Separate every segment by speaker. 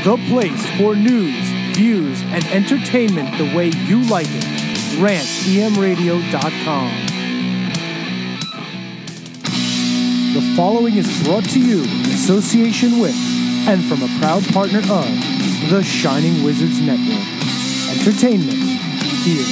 Speaker 1: the place for news, views, and entertainment the way you like it. rantemradio.com. The following is brought to you in association with and from a proud partner of the Shining Wizards Network. Entertainment here.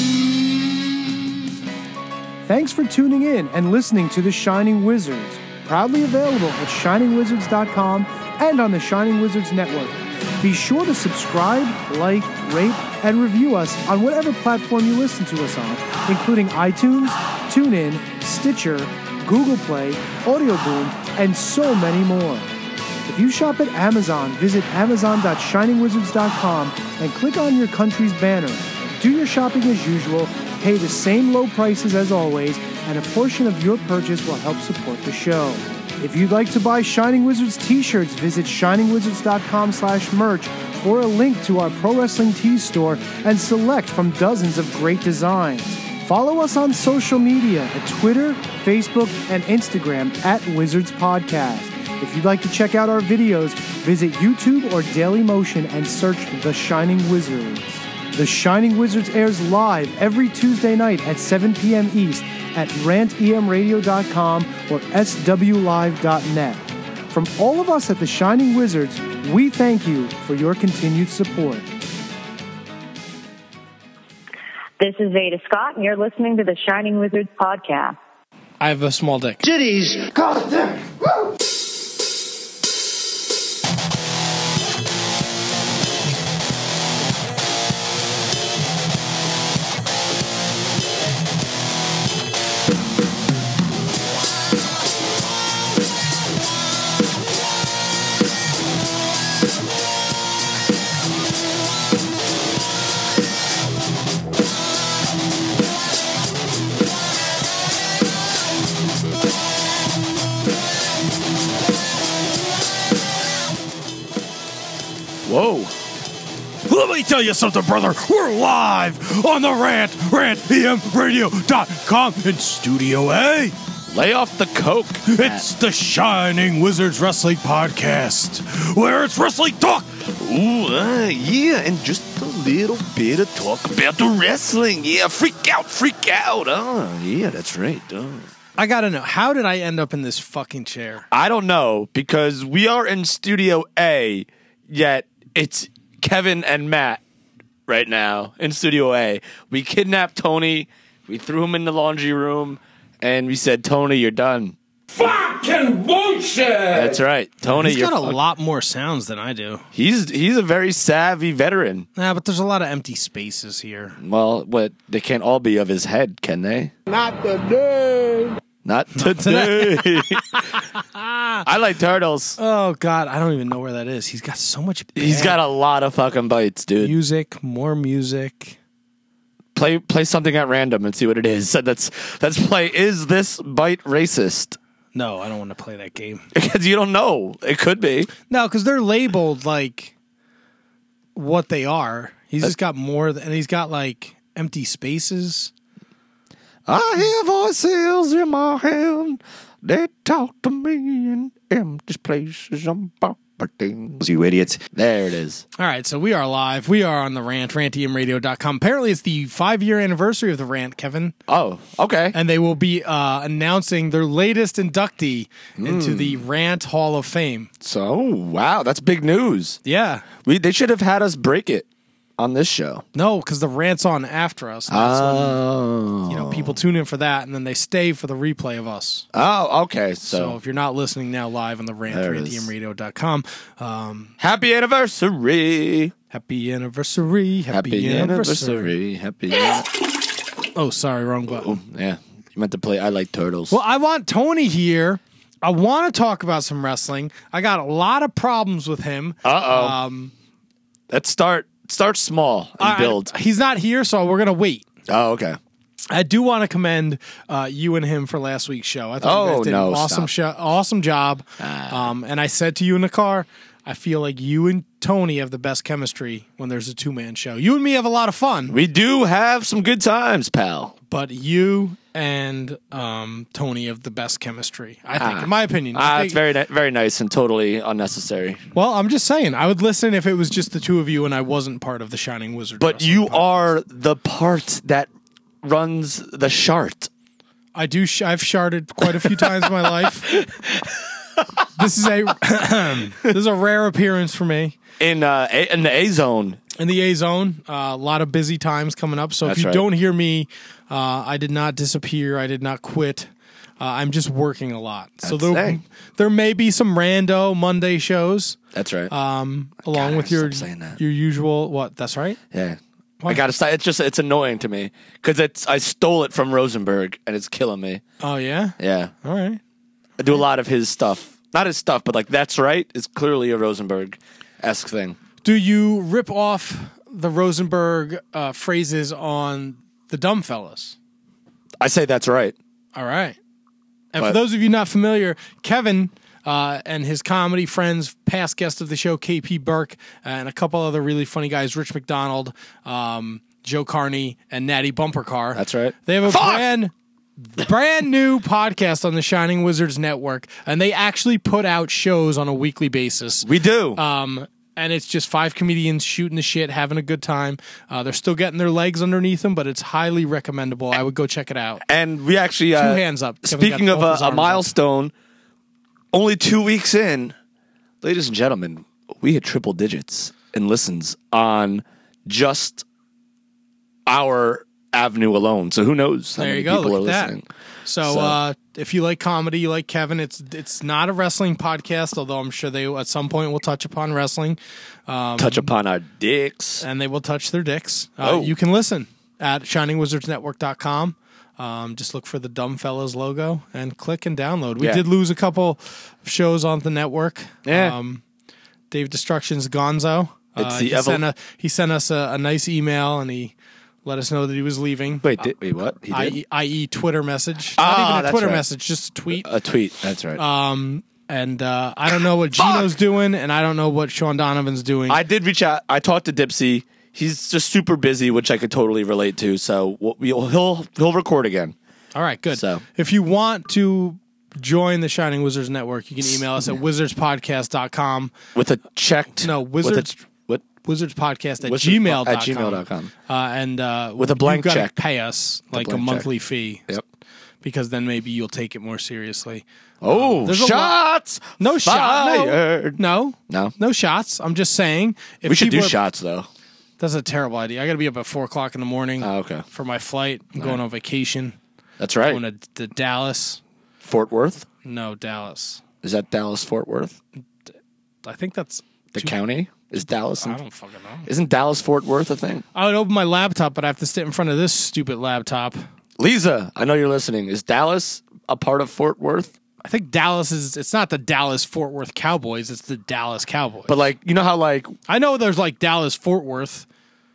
Speaker 1: Thanks for tuning in and listening to The Shining Wizards, proudly available at shiningwizards.com and on the Shining Wizards Network. Be sure to subscribe, like, rate, and review us on whatever platform you listen to us on, including iTunes, TuneIn, Stitcher, Google Play, Audio Boom, and so many more. If you shop at Amazon, visit amazon.shiningwizards.com and click on your country's banner. Do your shopping as usual, pay the same low prices as always, and a portion of your purchase will help support the show. If you'd like to buy Shining Wizards t-shirts, visit shiningwizards.com/merch or a link to our Pro Wrestling Tees store and select from dozens of great designs. Follow us on social media at Twitter, Facebook, and Instagram at Wizards Podcast. If you'd like to check out our videos, visit YouTube or Dailymotion and search The Shining Wizards. The Shining Wizards airs live every Tuesday night at 7 p.m. East at rantemradio.com or swlive.net. From all of us at The Shining Wizards, we thank you for your continued support.
Speaker 2: This is Veda Scott, and you're listening to the Shining Wizards podcast.
Speaker 3: I have a small dick.
Speaker 4: Titties! God damn! Woo!
Speaker 5: Whoa. Let me tell you something, brother. We're live on the rantemradio.com in Studio A.
Speaker 6: Lay off the coke.
Speaker 5: It's the Shining Wizards Wrestling Podcast, where it's wrestling talk.
Speaker 6: Ooh, yeah, and just a little bit of talk about the wrestling. Yeah, freak out. Yeah, that's right.
Speaker 3: I gotta know, how did I end up in this fucking chair?
Speaker 6: I don't know, because we are in Studio A, yet it's Kevin and Matt right now in Studio A. We kidnapped Tony, we threw him in the laundry room, and we said, Tony, you're done.
Speaker 4: Fucking bullshit!
Speaker 6: That's right. Tony,
Speaker 3: He's got a lot more sounds than I do.
Speaker 6: He's a very savvy veteran.
Speaker 3: Nah, but there's a lot of empty spaces here.
Speaker 6: Well, they can't all be of his head, can they?
Speaker 4: Not today!
Speaker 6: Not today. I like turtles.
Speaker 3: Oh, God, I don't even know where that is. He's got so much
Speaker 6: He's got a lot of fucking bites, dude.
Speaker 3: more music.
Speaker 6: Play something at random and see what it is. Let's play, is this bite racist?
Speaker 3: No, I don't want to play that game.
Speaker 6: Because you don't know. It could be.
Speaker 3: No, because they're labeled like what they are. He's just got more, and he's got like empty spaces.
Speaker 6: I hear voices in my head. They talk to me in empty places.
Speaker 7: You idiots.
Speaker 6: There it is.
Speaker 3: All right, so we are live. We are on the Rant, rantemradio.com. Apparently, it's the 5-year anniversary of the Rant, Kevin.
Speaker 6: Oh, okay.
Speaker 3: And they will be announcing their latest inductee into the Rant Hall of Fame.
Speaker 6: So, wow, that's big news.
Speaker 3: Yeah.
Speaker 6: They should have had us break it on this show.
Speaker 3: No, because the Rant's on after us.
Speaker 6: Oh.
Speaker 3: When, people tune in for that, and then they stay for the replay of us.
Speaker 6: Oh, okay.
Speaker 3: So if you're not listening now live on the Rant, rantemradio.com.
Speaker 6: Happy anniversary.
Speaker 3: Happy anniversary. Happy anniversary. Oh, sorry, wrong button.
Speaker 6: Oh, yeah. You meant to play I Like Turtles.
Speaker 3: Well, I want Tony here. I want to talk about some wrestling. I got a lot of problems with him.
Speaker 6: Let's start small and build.
Speaker 3: He's not here, so we're going to wait.
Speaker 6: Oh, okay.
Speaker 3: I do want to commend you and him for last week's show. I thought you guys did an awesome job. And I said to you in the car, I feel like you and Tony have the best chemistry when there's a two-man show. You and me have a lot of fun,
Speaker 6: We do have some good times, pal.
Speaker 3: but you and Tony have the best chemistry, I think, in my opinion. I
Speaker 6: It's
Speaker 3: think-
Speaker 6: very nice and totally unnecessary.
Speaker 3: Well, I'm just saying, I would listen if it was just the two of you and I wasn't part of the Shining Wizard.
Speaker 6: But
Speaker 3: Wrestling
Speaker 6: you
Speaker 3: podcast.
Speaker 6: are the part that runs the shart.
Speaker 3: I do. I've sharded quite a few times in my life. This is a rare appearance for me
Speaker 6: In the A zone.
Speaker 3: in the A zone. A lot of busy times coming up. So
Speaker 6: That's
Speaker 3: if you
Speaker 6: right.
Speaker 3: don't hear me, I did not disappear. I did not quit. I'm just working a lot. So there may be some rando Monday shows
Speaker 6: That's right.
Speaker 3: along with
Speaker 6: stop saying that.
Speaker 3: your usual. What? That's right.
Speaker 6: Yeah. I gotta say, it's annoying to me because I stole it from Rosenberg and it's killing me.
Speaker 3: Oh yeah.
Speaker 6: Yeah,
Speaker 3: All right.
Speaker 6: I do a lot of his stuff, not his stuff, but like that's right is clearly a Rosenberg-esque thing.
Speaker 3: Do you rip off the Rosenberg phrases on the Dumb Fellas?
Speaker 6: I say that's right.
Speaker 3: All right. And
Speaker 6: But-
Speaker 3: for those of you not familiar, Kevin and his comedy friends, past guest of the show, KP Burke, and a couple other really funny guys, Rich McDonald, Joe Carney, and Natty Bumper Car.
Speaker 6: That's right.
Speaker 3: They have a brand new podcast on the Shining Wizards Network, and they actually put out shows on a weekly basis.
Speaker 6: We do.
Speaker 3: And it's just 5 comedians shooting the shit, having a good time. They're still getting their legs underneath them, but it's highly recommendable. I would go check it out.
Speaker 6: And we actually
Speaker 3: 2 hands up. Kevin
Speaker 6: Speaking
Speaker 3: got
Speaker 6: of
Speaker 3: both his
Speaker 6: a
Speaker 3: arms up.
Speaker 6: milestone, only 2 weeks in, ladies and gentlemen, we hit triple digits in listens on just our avenue alone. So who knows how
Speaker 3: There
Speaker 6: many
Speaker 3: you go.
Speaker 6: people
Speaker 3: Look
Speaker 6: are
Speaker 3: at
Speaker 6: listening?
Speaker 3: that. So if you like comedy, you like Kevin, it's not a wrestling podcast, although I'm sure they at some point will touch upon wrestling,
Speaker 6: Touch upon our dicks.
Speaker 3: and they will touch their dicks.
Speaker 6: Oh.
Speaker 3: You can listen at shiningwizardsnetwork.com. Just look for the Dumb Fellas logo and click and download. We
Speaker 6: Yeah.
Speaker 3: did lose a couple of shows on the network.
Speaker 6: Yeah.
Speaker 3: Dave Destruction's Gonzo.
Speaker 6: It's the
Speaker 3: he sent us a nice email and he let us know that he was leaving.
Speaker 6: Wait, what? He did?
Speaker 3: I.e. Twitter message.
Speaker 6: Ah,
Speaker 3: Not even a
Speaker 6: that's
Speaker 3: Twitter
Speaker 6: right.
Speaker 3: message, just a tweet.
Speaker 6: A tweet. That's right.
Speaker 3: And I don't know what Gino's doing, and I don't know what Sean Donovan's doing.
Speaker 6: I did reach out. I talked to Dipsy. He's just super busy, which I could totally relate to. So he'll record again.
Speaker 3: All right, good.
Speaker 6: So-
Speaker 3: if you want to join the Shining Wizards Network, you can email us at wizardspodcast.com.
Speaker 6: With a checked.
Speaker 3: No, Wizards.
Speaker 6: What?
Speaker 3: Wizardspodcast at
Speaker 6: Wizards-
Speaker 3: gmail.com.
Speaker 6: at gmail.com.
Speaker 3: And
Speaker 6: With a blank
Speaker 3: you gotta
Speaker 6: check.
Speaker 3: pay us like a
Speaker 6: blank
Speaker 3: monthly fee.
Speaker 6: Yep.
Speaker 3: Because then maybe you'll take it more seriously.
Speaker 6: Oh,
Speaker 3: There's a
Speaker 6: shots!
Speaker 3: No shot.
Speaker 6: Fired.
Speaker 3: No.
Speaker 6: No?
Speaker 3: No shots. I'm just saying. If
Speaker 6: We should do
Speaker 3: people are-
Speaker 6: shots, though.
Speaker 3: That's a terrible idea. I got to be up at 4 o'clock in the morning
Speaker 6: Oh, okay.
Speaker 3: for my flight. I'm going on vacation.
Speaker 6: That's right.
Speaker 3: Going to Dallas.
Speaker 6: Fort Worth?
Speaker 3: No, Dallas.
Speaker 6: Is that Dallas Fort Worth?
Speaker 3: I think that's
Speaker 6: The county? Is Dallas?
Speaker 3: I don't fucking know.
Speaker 6: Isn't Dallas Fort Worth a thing?
Speaker 3: I would open my laptop, but I have to sit in front of this stupid laptop.
Speaker 6: Lisa, I know you're listening. Is Dallas a part of Fort Worth?
Speaker 3: I think Dallas is. It's not the Dallas Fort Worth Cowboys. It's the Dallas Cowboys.
Speaker 6: But like, you know how like
Speaker 3: I know there's like Dallas Fort Worth,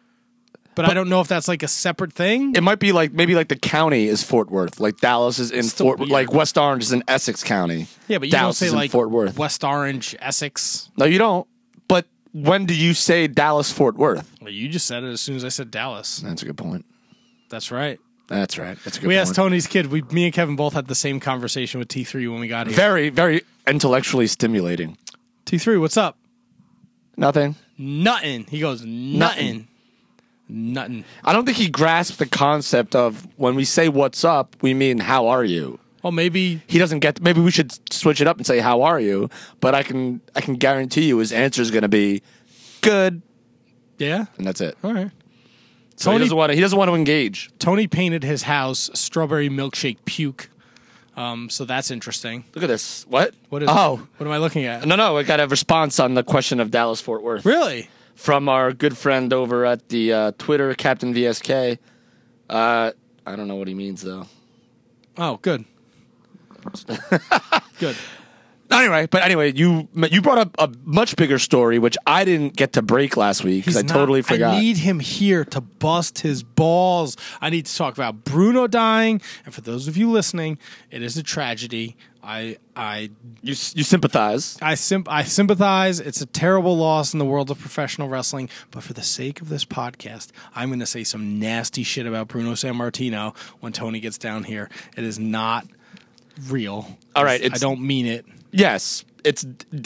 Speaker 3: but I don't know if that's like a separate thing.
Speaker 6: it might be like maybe like the county is Fort Worth, like Dallas is in
Speaker 3: Still
Speaker 6: Fort,
Speaker 3: weird.
Speaker 6: like West Orange is in Essex County.
Speaker 3: Yeah, but you
Speaker 6: Dallas
Speaker 3: don't
Speaker 6: is
Speaker 3: say
Speaker 6: in
Speaker 3: like
Speaker 6: Fort Worth.
Speaker 3: West Orange, Essex.
Speaker 6: No, you don't. But when do you say Dallas Fort Worth?
Speaker 3: Well, you just said it as soon as I said Dallas.
Speaker 6: That's a good point.
Speaker 3: That's right.
Speaker 6: That's right. That's a good
Speaker 3: We
Speaker 6: point.
Speaker 3: asked Tony's kid. Me and Kevin both had the same conversation with T3 when we got here.
Speaker 6: Very, very intellectually stimulating.
Speaker 3: T3, what's up?
Speaker 6: Nothing.
Speaker 3: Nothing. He goes, nothing. Nothing.
Speaker 6: I don't think he grasped the concept of when we say what's up, we mean how are you?
Speaker 3: Well, maybe.
Speaker 6: He doesn't get maybe we should switch it up and say how are you? But I can guarantee you his answer is going to be good,
Speaker 3: Yeah.
Speaker 6: and that's it.
Speaker 3: All right.
Speaker 6: So he doesn't want to engage.
Speaker 3: Tony painted his house strawberry milkshake puke. So that's interesting.
Speaker 6: Look at this. What?
Speaker 3: What is?
Speaker 6: Oh.
Speaker 3: What am I looking at?
Speaker 6: No, I got a response on the question of Dallas Fort Worth.
Speaker 3: Really?
Speaker 6: From our good friend over at the Twitter, Captain VSK. I don't know what he means, though.
Speaker 3: Oh, good. Good.
Speaker 6: Anyway, you brought up a much bigger story, which I didn't get to break last week because I totally forgot.
Speaker 3: I need him here to bust his balls. I need to talk about Bruno dying. And for those of you listening, it is a tragedy.
Speaker 6: You sympathize.
Speaker 3: I sympathize. It's a terrible loss in the world of professional wrestling, but for the sake of this podcast, I'm going to say some nasty shit about Bruno Sammartino when Tony gets down here. It is not real.
Speaker 6: All right,
Speaker 3: I don't mean it.
Speaker 6: Yes, it's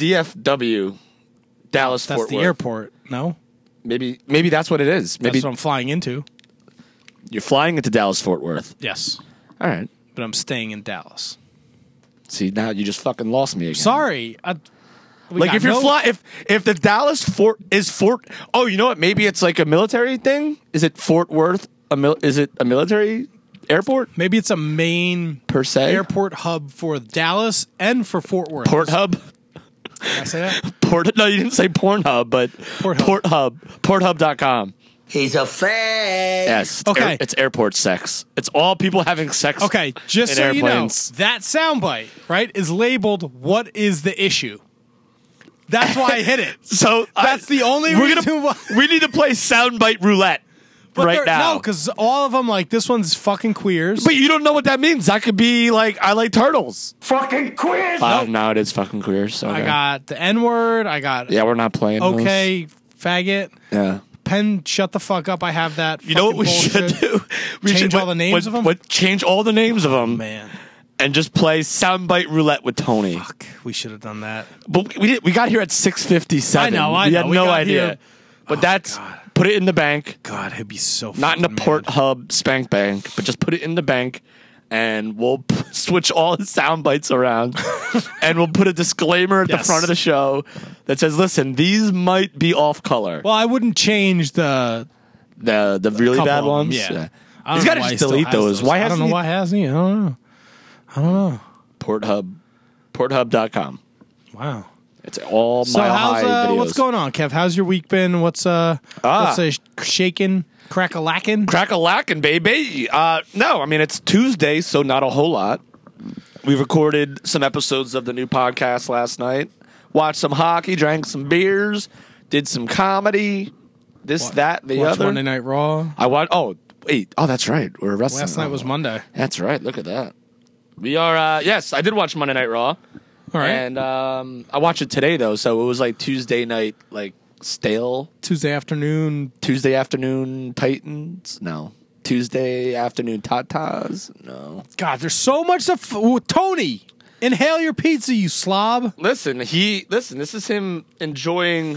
Speaker 6: DFW, Dallas
Speaker 3: That's
Speaker 6: Fort
Speaker 3: the
Speaker 6: Worth.
Speaker 3: airport. No,
Speaker 6: Maybe that's what it is. Maybe
Speaker 3: that's what I'm flying into.
Speaker 6: you're flying into Dallas Fort Worth.
Speaker 3: Yes,
Speaker 6: All right.
Speaker 3: but I'm staying in Dallas.
Speaker 6: See, now you just fucking lost me again.
Speaker 3: Sorry.
Speaker 6: Like if you're if the Dallas Fort is Fort. Oh, you know what? Maybe it's like a military thing. Is it Fort Worth? Is it a military airport
Speaker 3: maybe it's a main
Speaker 6: per se?
Speaker 3: airport hub for Dallas and for Fort Worth.
Speaker 6: Port hub.
Speaker 3: Did I say that?
Speaker 6: No, you didn't say Pornhub, but
Speaker 3: Port Hub.
Speaker 6: Porthub.com.
Speaker 8: He's a fag.
Speaker 6: Yes.
Speaker 3: Okay.
Speaker 6: It's airport sex. It's all people having sex.
Speaker 3: Okay, just
Speaker 6: in
Speaker 3: so
Speaker 6: airplanes.
Speaker 3: you know, that soundbite, right, is labeled "What is the issue?" That's why I hit it.
Speaker 6: So
Speaker 3: That's the only reason why.
Speaker 6: We need to play soundbite roulette right now.
Speaker 3: No, because all of them, like, this one's fucking queers.
Speaker 6: But you don't know what that means. That could be like, I like turtles.
Speaker 4: Fucking queers!
Speaker 6: No, it is fucking queer. So
Speaker 3: I got the N-word. I got
Speaker 6: Yeah, we're not playing
Speaker 3: okay, faggot.
Speaker 6: those. Yeah.
Speaker 3: Pen, shut the fuck up. I have that.
Speaker 6: You know what we
Speaker 3: fucking
Speaker 6: should
Speaker 3: bullshit.
Speaker 6: do? We
Speaker 3: Change
Speaker 6: should
Speaker 3: all the names of them?
Speaker 6: Change all the names of them.
Speaker 3: Man,
Speaker 6: And just play soundbite roulette with Tony.
Speaker 3: fuck. We should have done that.
Speaker 6: But we got here at 6:57.
Speaker 3: I know.
Speaker 6: We had
Speaker 3: We
Speaker 6: no
Speaker 3: got
Speaker 6: idea.
Speaker 3: here-
Speaker 6: But that's put it in the bank.
Speaker 3: God, it'd be so
Speaker 6: Not in a
Speaker 3: fucking
Speaker 6: Port
Speaker 3: mad.
Speaker 6: Hub spank bank, but just put it in the bank, and we'll switch all the sound bites around, and we'll put a disclaimer at the
Speaker 3: Yes.
Speaker 6: front of the show that says, "Listen, these might be off color."
Speaker 3: Well, I wouldn't change the
Speaker 6: The really
Speaker 3: couple
Speaker 6: bad
Speaker 3: of them,
Speaker 6: ones.
Speaker 3: yeah. I
Speaker 6: He's
Speaker 3: don't
Speaker 6: got
Speaker 3: know
Speaker 6: to
Speaker 3: why
Speaker 6: just
Speaker 3: he still
Speaker 6: delete
Speaker 3: has
Speaker 6: those. Why
Speaker 3: I
Speaker 6: hasn't
Speaker 3: don't know
Speaker 6: he?
Speaker 3: why hasn't he? I don't know.
Speaker 6: Port Hub, Porthub.com.
Speaker 3: Wow.
Speaker 6: It's all
Speaker 3: So
Speaker 6: mile high videos.
Speaker 3: what's going on, Kev? How's your week been? What's shaking, crack-a-lacking?
Speaker 6: Crack-a-lackin', baby. No, I mean, it's Tuesday, so not a whole lot. We recorded some episodes of the new podcast last night, watched some hockey, drank some beers, did some comedy, that, the
Speaker 3: Watch
Speaker 6: other.
Speaker 3: Monday Night Raw.
Speaker 6: I watched, that's right. We're wrestling.
Speaker 3: Last night was Monday.
Speaker 6: That's right. Look at that. We are, yes, I did watch Monday Night Raw.
Speaker 3: All right.
Speaker 6: And I watched it today, though, so it was like Tuesday night, like stale.
Speaker 3: Tuesday afternoon.
Speaker 6: Tuesday afternoon Titans? No. Tuesday afternoon Tatas? No.
Speaker 3: God, there's so much stuff. Ooh, Tony, inhale your pizza, you slob.
Speaker 6: Listen, this is him enjoying.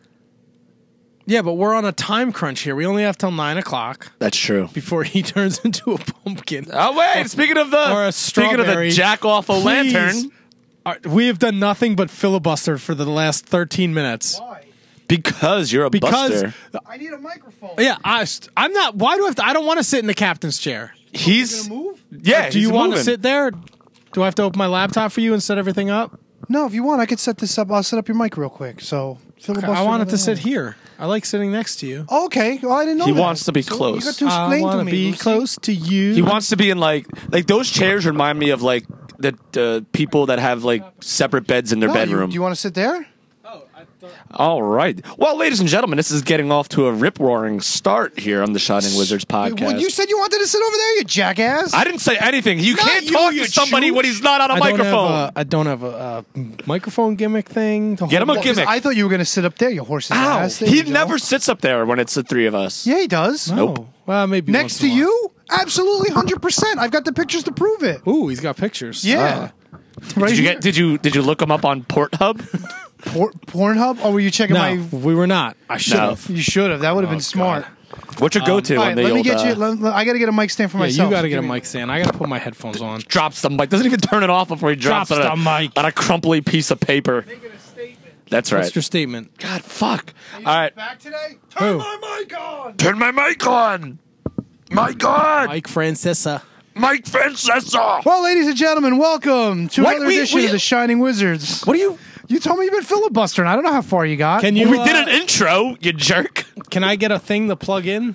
Speaker 3: Yeah, but we're on a time crunch here. We only have till 9 o'clock
Speaker 6: That's true.
Speaker 3: before he turns into a pumpkin.
Speaker 6: Oh wait, speaking of
Speaker 3: Or a strawberry.
Speaker 6: jack off a
Speaker 3: Please.
Speaker 6: lantern,
Speaker 3: We have done nothing but filibuster for the last 13 minutes.
Speaker 1: Why?
Speaker 6: because you're a
Speaker 3: Because
Speaker 6: buster.
Speaker 1: I need a microphone.
Speaker 3: yeah, I'm not. Why do I have to? I don't want to sit in the captain's chair.
Speaker 6: He's
Speaker 1: Gonna move?
Speaker 6: yeah.
Speaker 3: Do you
Speaker 6: he's
Speaker 3: want to
Speaker 6: moving.
Speaker 3: sit there? Do I have to open my laptop for you and set everything up?
Speaker 1: No, if you want, I could set this up. I'll set up your mic real quick. So filibuster.
Speaker 3: I want it to
Speaker 1: another
Speaker 3: sit
Speaker 1: one.
Speaker 3: here. I like sitting next to you.
Speaker 1: Oh, okay. Well, I didn't know
Speaker 6: He
Speaker 1: that.
Speaker 6: wants to be
Speaker 1: So
Speaker 6: close.
Speaker 1: You got to
Speaker 3: I
Speaker 1: explain
Speaker 3: want
Speaker 1: to
Speaker 3: to
Speaker 1: me.
Speaker 3: be
Speaker 1: Lucy.
Speaker 3: close to you.
Speaker 6: He wants to be in like those chairs remind me of like the people that have like separate beds in their
Speaker 1: No,
Speaker 6: bedroom.
Speaker 1: Do you want to sit there?
Speaker 6: All right. Well, ladies and gentlemen, this is getting off to a rip-roaring start here on the Shining Wizards podcast.
Speaker 1: Well, you said you wanted to sit over there, you jackass.
Speaker 6: I didn't say anything. You
Speaker 1: Not
Speaker 6: can't
Speaker 1: you,
Speaker 6: talk
Speaker 1: you
Speaker 6: to somebody
Speaker 1: chooch.
Speaker 6: when he's not on a microphone.
Speaker 3: I don't have a microphone gimmick thing. To
Speaker 6: Get him
Speaker 3: hold
Speaker 6: a
Speaker 3: up.
Speaker 6: gimmick.
Speaker 1: I thought you were going to sit up there, you horse's
Speaker 6: Ow.
Speaker 1: ass. There
Speaker 6: He
Speaker 1: you go.
Speaker 6: never sits up there when it's the three of us.
Speaker 1: Yeah, he does.
Speaker 3: No. Well, maybe
Speaker 1: Next
Speaker 3: once
Speaker 1: to
Speaker 3: in a while.
Speaker 1: you? Absolutely, 100%. I've got the pictures to prove it.
Speaker 3: Ooh, he's got pictures.
Speaker 1: Yeah. Right
Speaker 6: Did you
Speaker 1: here.
Speaker 6: get? Did you look him up on Porthub?
Speaker 1: Pornhub? Or were you checking
Speaker 3: No,
Speaker 1: my...
Speaker 3: we were not. I should
Speaker 6: No.
Speaker 3: have.
Speaker 1: You should have. That would have been smart.
Speaker 6: What's your go-to?
Speaker 1: All
Speaker 6: on
Speaker 1: right,
Speaker 6: the
Speaker 1: let me
Speaker 6: old,
Speaker 1: get you... I got to get a mic stand for
Speaker 3: Yeah,
Speaker 1: myself.
Speaker 3: you got to get a
Speaker 1: Give me-
Speaker 3: mic stand. I got to put my headphones on.
Speaker 6: drops the mic. Doesn't even turn it off before he drops
Speaker 3: Drops
Speaker 6: it
Speaker 3: the mic.
Speaker 6: on a crumply piece of paper. That's right.
Speaker 3: What's your statement?
Speaker 6: God, fuck. All right.
Speaker 1: Back today?
Speaker 3: Who?
Speaker 1: mic on!
Speaker 5: Turn my mic on. My God.
Speaker 3: Mike Francesa.
Speaker 5: Mike Francesa.
Speaker 1: Well, ladies and gentlemen, welcome to
Speaker 6: Wait,
Speaker 1: another
Speaker 6: we-
Speaker 1: edition
Speaker 6: we-
Speaker 1: of the Shining Wizards.
Speaker 6: What do you?
Speaker 1: You told me you've been filibustering. I don't know how far you got.
Speaker 3: Can you?
Speaker 6: We did an intro, you jerk.
Speaker 3: Can I get a thing to plug in?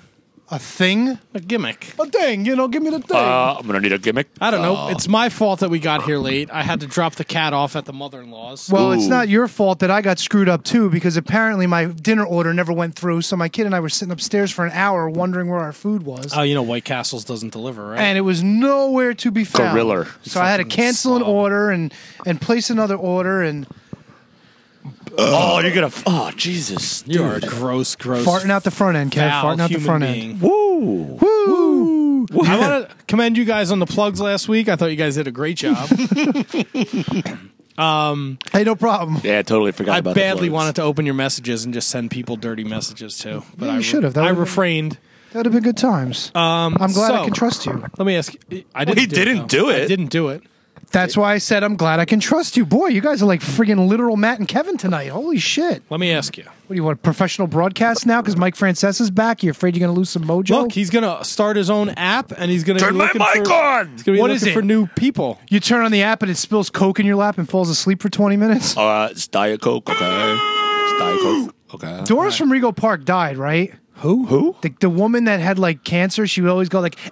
Speaker 1: A thing?
Speaker 3: A gimmick.
Speaker 1: A thing, give me the thing.
Speaker 6: I'm gonna need a gimmick.
Speaker 3: I don't know. It's my fault that we got here late. I had to drop the cat off at the mother-in-law's.
Speaker 1: Well, it's not your fault that I got screwed up too, because apparently my dinner order never went through. So my kid and I were sitting upstairs for an hour wondering where our food was,
Speaker 3: Oh, White Castles doesn't deliver, right?
Speaker 1: and it was nowhere to be found.
Speaker 6: Gorilla.
Speaker 1: So I had to cancel an order and place another order and
Speaker 6: Oh, you're gonna. Oh, Jesus.
Speaker 3: You are a gross.
Speaker 1: farting out the front end, Kev.
Speaker 3: foul
Speaker 1: Farting out the
Speaker 3: human
Speaker 1: front
Speaker 3: being.
Speaker 1: end.
Speaker 6: Woo.
Speaker 1: Woo!
Speaker 3: I want to commend you guys on the plugs last week. I thought you guys did a great job.
Speaker 1: Hey, no problem.
Speaker 6: Yeah, I totally forgot
Speaker 3: I
Speaker 6: about
Speaker 3: badly
Speaker 6: the
Speaker 3: wanted to open your messages and just send people dirty messages too. But
Speaker 1: Yeah, you
Speaker 3: I
Speaker 1: should have. That
Speaker 3: I
Speaker 1: would've been-
Speaker 3: refrained.
Speaker 1: That would have been good times. I'm glad I
Speaker 3: so-
Speaker 1: can trust you.
Speaker 3: Let me ask you. I didn't
Speaker 6: He didn't do it.
Speaker 3: I didn't do it.
Speaker 1: That's why I said I'm glad I can trust you. Boy, you guys are like friggin' literal Matt and Kevin tonight. Holy shit.
Speaker 3: Let me ask you.
Speaker 1: What do you want, professional broadcast now? Because Mike Francesa's back? You're afraid you're going to lose some mojo?
Speaker 3: Look, he's going to start his own app, and he's going to
Speaker 6: Turn
Speaker 3: be
Speaker 6: my
Speaker 3: looking
Speaker 6: mic
Speaker 3: for,
Speaker 6: on!
Speaker 3: He's going to be
Speaker 1: What
Speaker 3: looking
Speaker 1: is
Speaker 3: for
Speaker 1: it?
Speaker 3: new people.
Speaker 1: You turn on the app and it spills Coke in your lap and falls asleep for 20 minutes?
Speaker 6: It's Diet Coke, okay. It's Diet Coke, okay.
Speaker 1: Doris from Rego Park died, right?
Speaker 6: Who?
Speaker 1: The woman that had like cancer, she would always go like,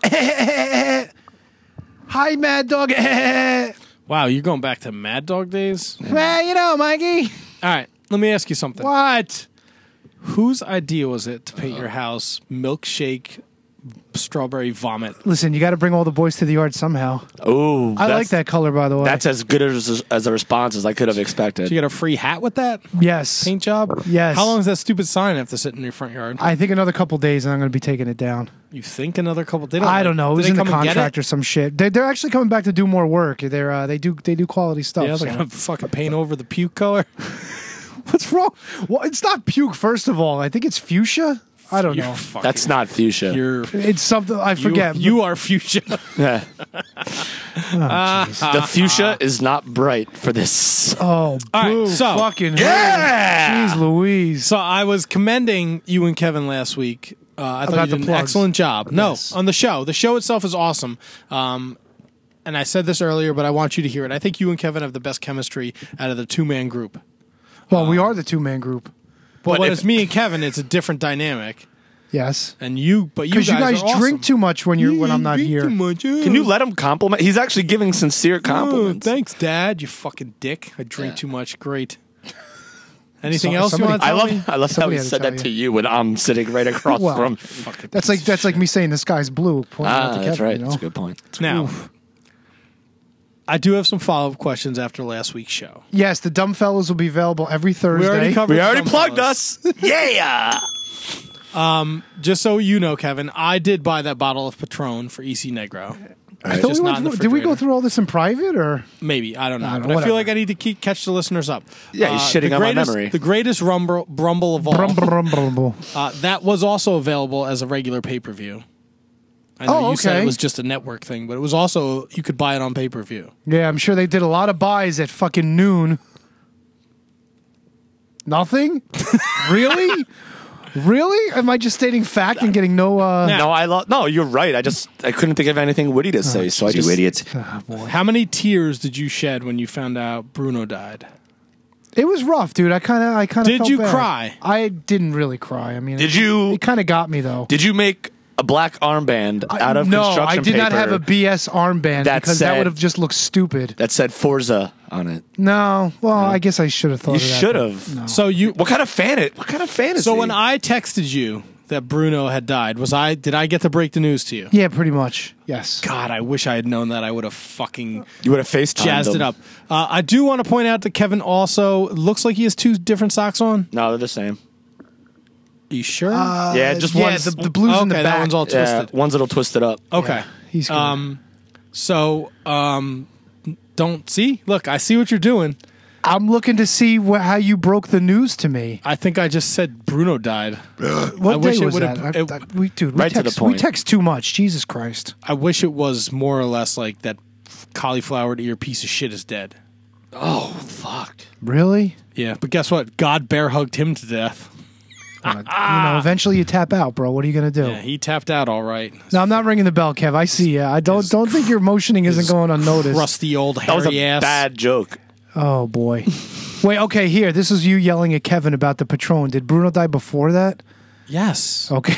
Speaker 1: hi, Mad Dog.
Speaker 3: Wow, you're going back to Mad Dog days?
Speaker 1: Well, Mikey.
Speaker 3: All right, let me ask you something.
Speaker 1: What?
Speaker 3: Whose idea was it to paint your house milkshake strawberry vomit?
Speaker 1: Listen, you got to bring all the boys to the yard somehow.
Speaker 6: Oh,
Speaker 1: I like that color, by the way.
Speaker 6: That's as good as a response as I could have expected.
Speaker 3: Did you get a free hat with that
Speaker 1: Yes.
Speaker 3: paint job?
Speaker 1: Yes.
Speaker 3: How long does that stupid sign have to sit in your front yard?
Speaker 1: I think another couple days and I'm going to be taking it down.
Speaker 3: You think another couple? They
Speaker 1: I don't know. It
Speaker 3: do
Speaker 1: was
Speaker 3: they
Speaker 1: in the
Speaker 3: come and get
Speaker 1: contract
Speaker 3: it?
Speaker 1: or some shit. They're actually coming back to do more work. They do quality stuff.
Speaker 3: Yeah,
Speaker 1: so.
Speaker 3: they're gonna fucking paint over the puke color.
Speaker 1: What's wrong? Well, it's not puke. First of all, I think it's fuchsia. I don't know.
Speaker 6: That's not fuchsia.
Speaker 3: It's
Speaker 1: It's something I forget.
Speaker 3: You are fuchsia.
Speaker 6: Yeah. The fuchsia is not bright for this.
Speaker 1: oh,
Speaker 3: All right,
Speaker 1: boo,
Speaker 3: so-
Speaker 1: fucking
Speaker 6: Yeah!
Speaker 1: Jeez Louise.
Speaker 3: So I was commending you and Kevin last week. I thought
Speaker 1: About
Speaker 3: you
Speaker 1: the
Speaker 3: did an
Speaker 1: plugs.
Speaker 3: excellent job. No,
Speaker 1: Yes.
Speaker 3: on the show. The show itself is awesome. And I said this earlier, but I want you to hear it. I think you and Kevin have the best chemistry out of the two-man group.
Speaker 1: Well, we are the two-man group.
Speaker 3: But when
Speaker 6: if-
Speaker 3: it's me and Kevin, it's a different dynamic.
Speaker 1: Yes.
Speaker 3: And you
Speaker 1: Because you guys
Speaker 3: are awesome.
Speaker 1: drink too much when I'm not
Speaker 3: Drink
Speaker 1: here.
Speaker 3: too much, yeah.
Speaker 6: Can you let him compliment? He's actually giving sincere compliments.
Speaker 3: Thanks, Dad. You fucking dick. I drink too much. Great. Anything
Speaker 1: So-
Speaker 3: else you
Speaker 1: somebody-
Speaker 3: want to
Speaker 6: I
Speaker 3: tell
Speaker 6: love
Speaker 3: me?
Speaker 6: how
Speaker 1: Somebody
Speaker 6: he
Speaker 1: had to
Speaker 6: said
Speaker 1: tell
Speaker 6: that
Speaker 1: you.
Speaker 6: to you when I'm sitting right across
Speaker 1: Well,
Speaker 6: from.
Speaker 1: That's like me saying the sky's blue. Pointing out to
Speaker 6: That's
Speaker 1: Kevin,
Speaker 6: right.
Speaker 1: you know?
Speaker 6: That's a good point.
Speaker 3: Now, I do have some follow-up questions after last week's show.
Speaker 1: Yes, the dumb fellows will be available every Thursday.
Speaker 3: We already covered.
Speaker 6: We
Speaker 3: the
Speaker 6: already
Speaker 3: dumb
Speaker 6: plugged
Speaker 3: fellas.
Speaker 6: us. Yeah.
Speaker 3: Just so you know, Kevin, I did buy that bottle of Patron for EC Negro.
Speaker 1: I thought
Speaker 3: Just
Speaker 1: we
Speaker 3: not in the
Speaker 1: did we go
Speaker 3: refrigerator.
Speaker 1: through all this in private or?
Speaker 3: Maybe I don't know,
Speaker 1: I don't know,
Speaker 3: but I
Speaker 1: whatever.
Speaker 3: feel like I need to catch the listeners up.
Speaker 6: Yeah, he's shitting
Speaker 3: the
Speaker 6: on my
Speaker 3: greatest-
Speaker 6: memory.
Speaker 3: The greatest rumble of all.
Speaker 1: Brum, brum, brum, brum.
Speaker 3: That was also available as a regular pay-per-view. I know
Speaker 1: Oh,
Speaker 3: you said
Speaker 1: okay.
Speaker 3: it was just a network thing, but it was also you could buy it on pay-per-view.
Speaker 1: Yeah, I'm sure they did a lot of buys at fucking noon. Nothing? Really? Really? Am I just stating fact and getting no?
Speaker 6: No, you're right. I couldn't think of anything witty to say, so I
Speaker 7: You
Speaker 6: just
Speaker 7: idiots.
Speaker 3: How many tears did you shed when you found out Bruno died?
Speaker 1: It was rough, dude. I kind of.
Speaker 3: Did
Speaker 1: felt
Speaker 3: you
Speaker 1: bad.
Speaker 3: cry?
Speaker 1: I didn't really cry. I mean,
Speaker 6: Did you-
Speaker 1: It kind of got me though.
Speaker 6: Did you make a black armband out of
Speaker 1: no,
Speaker 6: construction
Speaker 1: I did not have
Speaker 6: paper
Speaker 1: a BS armband
Speaker 6: that
Speaker 1: because that
Speaker 6: said-
Speaker 1: would have just looked stupid.
Speaker 6: that said Forza on it?
Speaker 1: No, well, I guess I should have thought
Speaker 6: You
Speaker 1: of that.
Speaker 6: should
Speaker 1: but
Speaker 6: have.
Speaker 1: No.
Speaker 3: So you.
Speaker 6: What kind of fan is
Speaker 3: So
Speaker 6: he?
Speaker 3: when I texted you that Bruno had died, did I get to break the news to you?
Speaker 1: Yeah, pretty much. Yes.
Speaker 3: God, I wish I had known that. I would have fucking
Speaker 6: you would have FaceTimed
Speaker 3: jazzed
Speaker 6: him.
Speaker 3: it up. I do want to point out that Kevin also looks like he has two different socks on.
Speaker 6: No, they're the same.
Speaker 3: Are you sure?
Speaker 6: Yeah, just
Speaker 1: yeah,
Speaker 6: one's
Speaker 1: the blues in the
Speaker 3: Okay,
Speaker 1: back.
Speaker 3: that one's all
Speaker 6: yeah,
Speaker 3: twisted.
Speaker 6: one's a little twisted up.
Speaker 3: Okay.
Speaker 1: He's good.
Speaker 3: Don't see. Look, I see what you're doing.
Speaker 1: I'm looking to see how you broke the news to me.
Speaker 3: I think I just said Bruno died.
Speaker 1: What
Speaker 3: I wish
Speaker 1: day
Speaker 3: it
Speaker 1: was
Speaker 3: would've-
Speaker 1: that?
Speaker 3: it-
Speaker 1: We
Speaker 6: Right to the
Speaker 1: text,
Speaker 6: point.
Speaker 1: We text too much. Jesus Christ.
Speaker 3: I wish it was more or less like that cauliflower ear piece of shit is dead.
Speaker 6: Oh fuck!
Speaker 1: Really?
Speaker 3: Yeah, but guess what? God bear hugged him to death.
Speaker 1: Eventually you tap out, bro. What are you gonna do?
Speaker 3: Yeah, he tapped out all right.
Speaker 1: No, I'm not ringing the bell, Kev. I see ya. I don't think your motioning isn't going unnoticed.
Speaker 3: Rusty old
Speaker 6: That was
Speaker 3: hairy
Speaker 6: a
Speaker 3: ass.
Speaker 6: bad joke.
Speaker 1: Oh boy. Wait. Okay. Here. This is you yelling at Kevin about the Patron. Did Bruno die before that?
Speaker 3: Yes.
Speaker 1: Okay.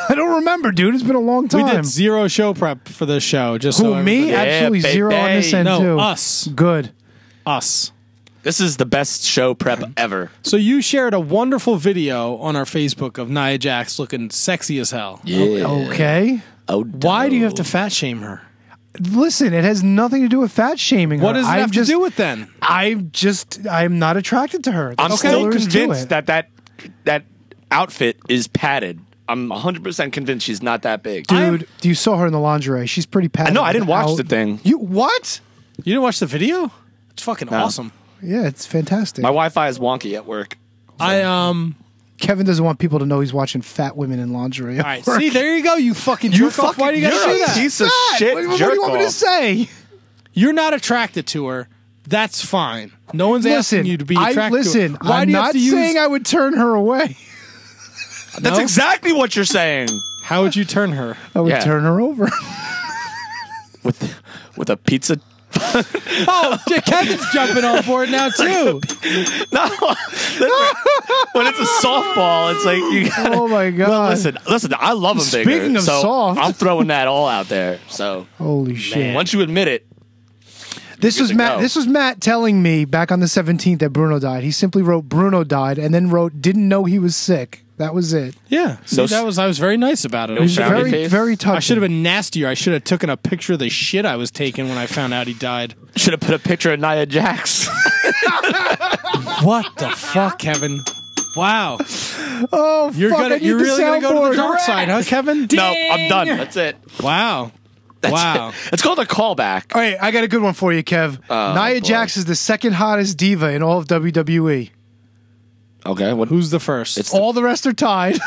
Speaker 1: I don't remember, dude. It's been a long time.
Speaker 3: We did zero show prep for this show. Just
Speaker 1: Who,
Speaker 3: so
Speaker 1: me?
Speaker 3: everybody-
Speaker 1: Absolutely
Speaker 6: baby.
Speaker 1: zero on this end,
Speaker 3: No,
Speaker 1: too.
Speaker 3: us.
Speaker 1: Good.
Speaker 3: Us.
Speaker 6: This is the best show prep ever.
Speaker 3: So you shared a wonderful video on our Facebook of Nia Jax looking sexy as hell.
Speaker 1: Okay.
Speaker 6: Oh,
Speaker 3: Why do you have to fat shame her?
Speaker 1: Listen, it has nothing to do with fat shaming.
Speaker 3: What
Speaker 1: her.
Speaker 3: does it have to do with then?
Speaker 1: I'm not attracted to her.
Speaker 6: I'm
Speaker 1: That's
Speaker 6: still
Speaker 1: all there is to
Speaker 6: convinced
Speaker 1: it.
Speaker 6: that outfit is padded. I'm 100% convinced she's not that big.
Speaker 1: Dude, you saw her in the lingerie. She's pretty padded.
Speaker 6: I know, I didn't watch
Speaker 1: without-
Speaker 6: the thing.
Speaker 1: You what?
Speaker 3: You didn't watch the video? It's fucking awesome.
Speaker 1: Yeah, it's fantastic.
Speaker 6: My Wi-Fi is wonky at work.
Speaker 1: Kevin doesn't want people to know he's watching fat women in lingerie.
Speaker 3: All right, see, there you go, you fucking jerk off. Why do you gotta
Speaker 6: you're
Speaker 3: do
Speaker 6: a
Speaker 3: that?
Speaker 6: piece of
Speaker 1: Fat!
Speaker 6: shit
Speaker 1: What do
Speaker 6: jerk
Speaker 1: you want me to
Speaker 6: off.
Speaker 1: say?
Speaker 3: You're not attracted to her. That's fine. No one's
Speaker 1: Listen,
Speaker 3: asking you to be attracted to her. Why
Speaker 1: I'm
Speaker 3: do you have
Speaker 1: not
Speaker 3: to use...
Speaker 1: saying I would turn her away.
Speaker 6: That's
Speaker 3: No?
Speaker 6: exactly what you're saying.
Speaker 3: How would you turn her?
Speaker 1: I would
Speaker 6: Yeah.
Speaker 1: turn her over.
Speaker 6: With a pizza.
Speaker 3: Oh, Kevin's jumping on board now, too.
Speaker 6: No, when it's a softball, it's like you. Gotta,
Speaker 1: Oh my god!
Speaker 6: Well, listen. I love them bigger.
Speaker 1: Speaking of
Speaker 6: so
Speaker 1: soft.
Speaker 6: I'm throwing that all out there. So
Speaker 1: Holy shit!
Speaker 6: once you admit it,
Speaker 1: This was
Speaker 6: good to
Speaker 1: Matt.
Speaker 6: go.
Speaker 1: This was Matt telling me back on the 17th that Bruno died. He simply wrote Bruno died and then wrote didn't know he was sick. That was it.
Speaker 3: Yeah, see,
Speaker 6: No,
Speaker 3: I was very nice about it.
Speaker 6: no
Speaker 3: I should-
Speaker 6: frowny
Speaker 1: Very,
Speaker 6: face?
Speaker 1: very touching.
Speaker 3: I should have been nastier. I should have taken a picture of the shit I was taking when I found out he died.
Speaker 6: should have put a picture of Nia Jax.
Speaker 3: What the fuck, Kevin? Wow,
Speaker 1: Oh,
Speaker 3: you're
Speaker 1: fuck, I
Speaker 3: gonna
Speaker 1: need
Speaker 3: you're
Speaker 1: the
Speaker 3: really gonna go to
Speaker 1: soundboard.
Speaker 3: the dark side, huh, Kevin?
Speaker 6: No, I'm done. That's it.
Speaker 3: Wow, wow.
Speaker 6: It's called a callback.
Speaker 1: All right, I got a good one for you, Kev. Nia
Speaker 6: boy.
Speaker 1: Jax is the second hottest diva in all of WWE.
Speaker 6: Okay. What?
Speaker 3: Who's the first?
Speaker 6: It's
Speaker 1: All the rest are tied.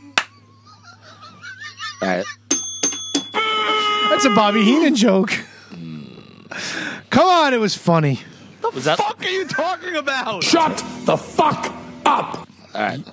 Speaker 6: All right.
Speaker 1: That's a Bobby Heenan joke. Come on, it was funny.
Speaker 6: Was that? What the fuck are you talking about?
Speaker 4: Shut the fuck up!
Speaker 6: All right.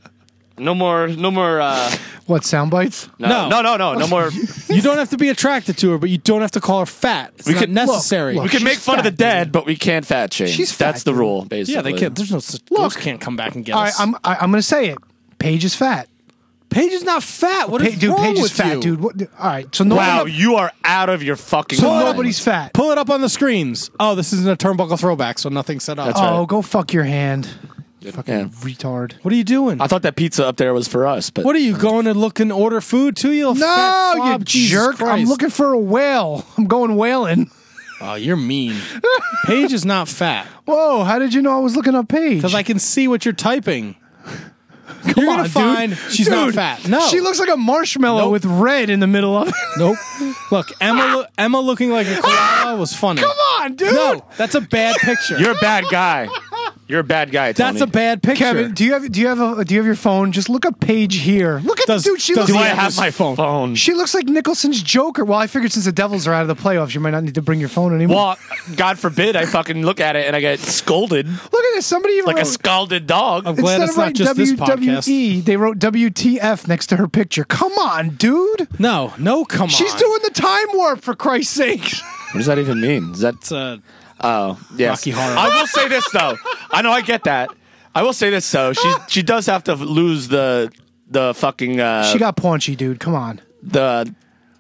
Speaker 6: No more.
Speaker 1: What, sound bites?
Speaker 3: No.
Speaker 6: No more.
Speaker 3: You don't have to be attracted to her, but you don't have to call her fat. It's
Speaker 6: We
Speaker 3: not
Speaker 6: could-
Speaker 3: necessary.
Speaker 1: look,
Speaker 6: We can make
Speaker 1: she's
Speaker 6: fun of the
Speaker 1: fat,
Speaker 6: dead, but we can't fat shame.
Speaker 1: She's fat,
Speaker 6: That's the
Speaker 1: dude.
Speaker 6: rule, basically.
Speaker 3: Yeah, they can't. There's no such. Ghosts can't come back and get
Speaker 1: All
Speaker 3: us.
Speaker 1: right, I'm going to say it. Paige is fat.
Speaker 3: Paige is not fat. What is wrong
Speaker 1: Paige is
Speaker 3: with
Speaker 1: fat,
Speaker 3: you?
Speaker 1: dude. What, all right, so nobody,
Speaker 6: Wow, you are out of your fucking
Speaker 1: so
Speaker 6: mind.
Speaker 1: nobody's fat.
Speaker 3: Pull it up on the screens. Oh, this isn't a turnbuckle throwback, so nothing's set up.
Speaker 6: That's
Speaker 1: Oh,
Speaker 6: right.
Speaker 1: go fuck your hand.
Speaker 6: Yeah.
Speaker 1: Retard.
Speaker 3: What are you doing?
Speaker 6: I thought that pizza up there was for us, but
Speaker 3: What are you going to look and order food to? You
Speaker 1: No,
Speaker 3: fat
Speaker 1: you
Speaker 3: slob? Jesus
Speaker 1: jerk. I'm
Speaker 3: Christ.
Speaker 1: looking for a whale. I'm going whaling.
Speaker 3: Oh, you're mean. Paige is not fat
Speaker 1: Whoa, how did you know I was looking up Paige?
Speaker 3: because I can see what you're typing. You're
Speaker 1: on,
Speaker 3: gonna find
Speaker 1: dude.
Speaker 3: she's not
Speaker 1: Dude,
Speaker 3: fat. No,
Speaker 1: She looks like a marshmallow
Speaker 3: Nope.
Speaker 1: with red in the middle of it.
Speaker 3: Nope. Look, Emma looking like a koala was funny.
Speaker 1: Come on, dude.
Speaker 3: No, that's a bad picture.
Speaker 6: you're a bad guy. You're a bad guy, Tony.
Speaker 3: That's a bad picture.
Speaker 1: Kevin, do you have your phone? Just look up Paige here. Look at
Speaker 3: Does-
Speaker 1: the dude. She
Speaker 3: does
Speaker 1: looks
Speaker 6: Do I
Speaker 3: he
Speaker 1: like
Speaker 6: have
Speaker 3: his
Speaker 6: my
Speaker 3: phone?
Speaker 6: phone?
Speaker 1: she looks like Nicholson's Joker. Well, I figured since the Devils are out of the playoffs, you might not need to bring your phone anymore.
Speaker 6: Well, God forbid I fucking look at it and I get scolded
Speaker 1: Look at this. Somebody even
Speaker 6: like a
Speaker 1: wrote,
Speaker 6: scalded dog.
Speaker 3: I'm glad
Speaker 1: instead
Speaker 3: it's
Speaker 1: of
Speaker 3: not
Speaker 1: writing
Speaker 3: just this podcast.
Speaker 1: WWE, they wrote WTF next to her picture. Come on, dude.
Speaker 3: No, come on.
Speaker 1: She's doing the time warp for Christ's sake.
Speaker 6: What does that even mean? Is that?
Speaker 3: It's a
Speaker 6: Oh, yes.
Speaker 3: Rocky Horror.
Speaker 6: I will say this though. I know I get that. I will say this though. She does have to lose the fucking
Speaker 1: She got paunchy, dude. Come on.
Speaker 6: the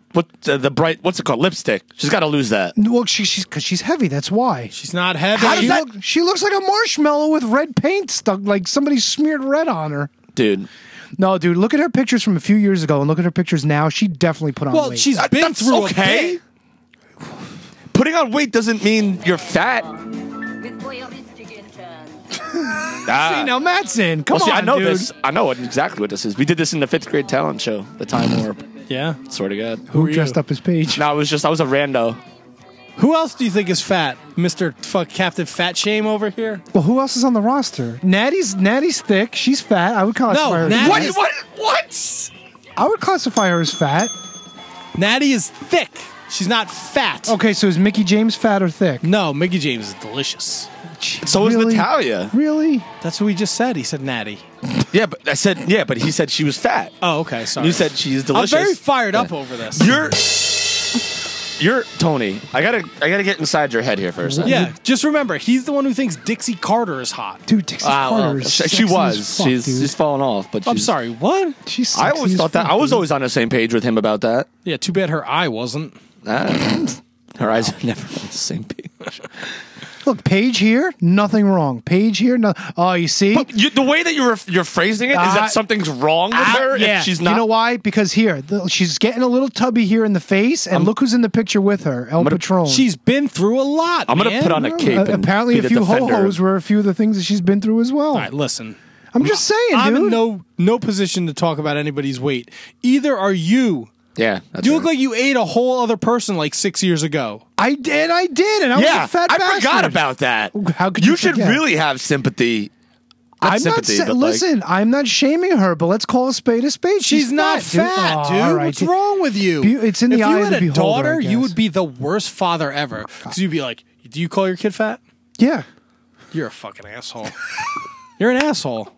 Speaker 6: bright what's it called, lipstick. She's got to lose that.
Speaker 1: Well, she's because she's heavy. That's why.
Speaker 3: She's not heavy.
Speaker 6: How does that-
Speaker 1: She looks like a marshmallow with red paint stuck, like somebody smeared red on her.
Speaker 6: Dude.
Speaker 1: No, dude, look at her pictures from a few years ago and look at her pictures now. She definitely put on
Speaker 3: Well,
Speaker 1: weight.
Speaker 3: she's been
Speaker 6: That's
Speaker 3: through
Speaker 6: okay.
Speaker 3: a bit.
Speaker 6: Putting on weight doesn't mean you're fat.
Speaker 1: See, now Matt's in. Come
Speaker 6: Well, see,
Speaker 1: on,
Speaker 6: I know
Speaker 1: dude.
Speaker 6: this. I know exactly what this is. We did this in the 5th grade talent show, the Time Warp.
Speaker 3: Yeah.
Speaker 6: Swear to God.
Speaker 1: Who
Speaker 3: are
Speaker 1: dressed
Speaker 3: you?
Speaker 1: up as Paige?
Speaker 6: No, I was a rando.
Speaker 3: Who else do you think is fat? Mr. Captain Fat Shame over here?
Speaker 1: Well, who else is on the roster? Natty's thick. She's fat. I would classify her.
Speaker 3: Natty-
Speaker 1: What?
Speaker 3: is-
Speaker 6: What?
Speaker 1: I would classify her as fat.
Speaker 3: Natty is thick. She's not fat.
Speaker 1: Okay, so is Mickey James fat or thick?
Speaker 3: No, Mickey James is delicious.
Speaker 6: So is
Speaker 1: Really?
Speaker 6: Natalia.
Speaker 1: Really?
Speaker 3: That's what we just said. He said Natty.
Speaker 6: Yeah, but I said but he said she was fat.
Speaker 3: Oh, okay. Sorry.
Speaker 6: You said she's
Speaker 3: I'm
Speaker 6: delicious.
Speaker 3: very fired up over this.
Speaker 6: you're Tony. I gotta get inside your head here for a second.
Speaker 3: Yeah, just remember, he's the one who thinks Dixie Carter is hot.
Speaker 1: Dude, Dixie Carter is
Speaker 6: she
Speaker 1: sexy
Speaker 6: was.
Speaker 1: as fuck,
Speaker 6: She's fallen off. But
Speaker 3: I'm
Speaker 6: she's-
Speaker 3: sorry, what?
Speaker 1: She's sexy
Speaker 6: I always
Speaker 1: as
Speaker 6: thought that.
Speaker 1: fuck,
Speaker 6: I was
Speaker 1: dude.
Speaker 6: always on the same page with him about that.
Speaker 3: Yeah, too bad her eye wasn't.
Speaker 6: Her eyes are never on the same page.
Speaker 1: Look, Paige here, nothing wrong. Paige here, no. Oh, you see?
Speaker 6: But the way that you're phrasing it is that something's wrong with her
Speaker 1: Yeah.
Speaker 6: if she's not.
Speaker 1: You know why? Because here, she's getting a little tubby here in the face, and look who's in the picture with her, El Patron.
Speaker 3: She's been through a lot.
Speaker 6: I'm gonna
Speaker 3: man.
Speaker 6: put on a cape. And
Speaker 1: Apparently,
Speaker 6: be
Speaker 1: a
Speaker 6: the
Speaker 1: few
Speaker 6: defender.
Speaker 1: ho-hos were a few of the things that she's been through as well.
Speaker 3: All right, listen.
Speaker 1: I'm just saying,
Speaker 3: I'm
Speaker 1: dude.
Speaker 3: in no position to talk about anybody's weight. Either are you.
Speaker 6: Yeah, that's
Speaker 3: You
Speaker 6: right.
Speaker 3: look like you ate a whole other person like 6 years ago.
Speaker 1: I did, and I was
Speaker 6: Yeah,
Speaker 1: a fat
Speaker 6: I
Speaker 1: bastard.
Speaker 6: forgot about that.
Speaker 1: How could you
Speaker 6: should
Speaker 1: forget?
Speaker 6: really have sympathy. Not
Speaker 1: I'm
Speaker 6: sympathy,
Speaker 1: not
Speaker 6: but like-
Speaker 1: listen. I'm not shaming her, but let's call a spade a spade.
Speaker 3: She's not fat, dude.
Speaker 1: all right,
Speaker 3: What's wrong with you?
Speaker 1: It's in the
Speaker 3: if
Speaker 1: eye
Speaker 3: you
Speaker 1: of
Speaker 3: had
Speaker 1: the
Speaker 3: a
Speaker 1: beholder,
Speaker 3: daughter,
Speaker 1: I
Speaker 3: you
Speaker 1: guess.
Speaker 3: would be the worst father ever. Because you'd be like, do you call your kid fat?
Speaker 1: Yeah.
Speaker 3: You're a fucking asshole. You're an asshole.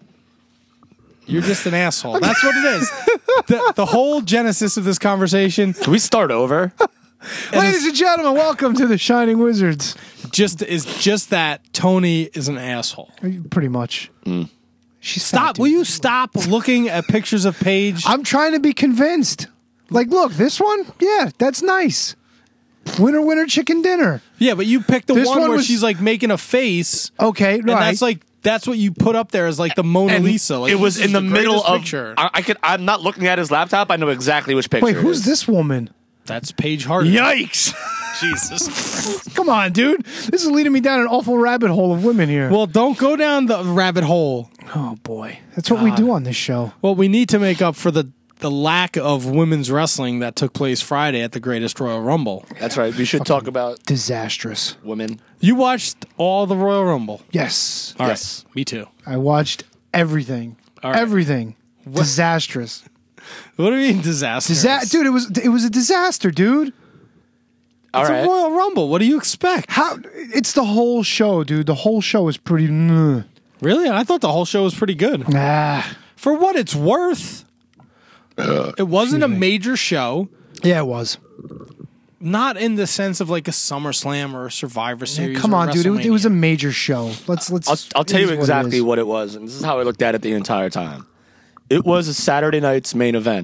Speaker 3: You're just an asshole. That's what it is. The whole genesis of this conversation
Speaker 6: Can we start over?
Speaker 1: Ladies and gentlemen, welcome to the Shining Wizards.
Speaker 3: is just that Tony is an asshole.
Speaker 1: Pretty much. She's
Speaker 3: Stop.
Speaker 1: fat, dude.
Speaker 3: Will you stop looking at pictures of Paige?
Speaker 1: I'm trying to be convinced. Like, look, this one, yeah, that's nice. Winner, winner, chicken dinner.
Speaker 3: Yeah, but you picked the
Speaker 1: This
Speaker 3: one
Speaker 1: one
Speaker 3: where
Speaker 1: was-
Speaker 3: she's like making a face.
Speaker 1: Okay,
Speaker 3: And
Speaker 1: right.
Speaker 3: that's what you put up there as like the Mona
Speaker 6: And
Speaker 3: Lisa. Like,
Speaker 6: it was
Speaker 3: this is
Speaker 6: in the middle
Speaker 3: greatest
Speaker 6: of.
Speaker 3: picture.
Speaker 6: I'm not looking at his laptop. I know exactly which picture.
Speaker 1: Wait,
Speaker 6: it
Speaker 1: who's
Speaker 6: is.
Speaker 1: this woman?
Speaker 3: That's Paige Harder.
Speaker 6: Yikes!
Speaker 3: Jesus.
Speaker 1: Come on, dude. This is leading me down an awful rabbit hole of women here.
Speaker 3: Well, don't go down the rabbit hole.
Speaker 1: Oh, boy. That's what we do on this show.
Speaker 3: Well, we need to make up for the lack of women's wrestling that took place Friday at the Greatest Royal Rumble.
Speaker 6: That's right. We should talk about
Speaker 1: Disastrous.
Speaker 6: women.
Speaker 3: You watched all the Royal Rumble.
Speaker 1: Yes.
Speaker 3: All right.
Speaker 6: Yes.
Speaker 3: Me too.
Speaker 1: I watched everything.
Speaker 3: All right.
Speaker 1: Everything. Disastrous.
Speaker 3: What do you mean disaster?
Speaker 1: Dude, it was a disaster, dude.
Speaker 6: All
Speaker 3: It's
Speaker 6: right.
Speaker 3: a Royal Rumble. What do you expect?
Speaker 1: How? It's the whole show, dude. The whole show is pretty.
Speaker 3: Really? I thought the whole show was pretty good.
Speaker 1: Ah.
Speaker 3: For what it's worth, it wasn't a major show.
Speaker 1: Yeah, it was.
Speaker 3: Not in the sense of like a SummerSlam or a Survivor Series.
Speaker 1: Come
Speaker 3: or
Speaker 1: on, dude. It was a
Speaker 3: WrestleMania.
Speaker 1: major show. Let's.
Speaker 6: I'll tell
Speaker 1: it
Speaker 6: you
Speaker 1: is
Speaker 6: exactly
Speaker 1: it is.
Speaker 6: what it was, and this is how I looked at it the entire time. It was a Saturday night's main event.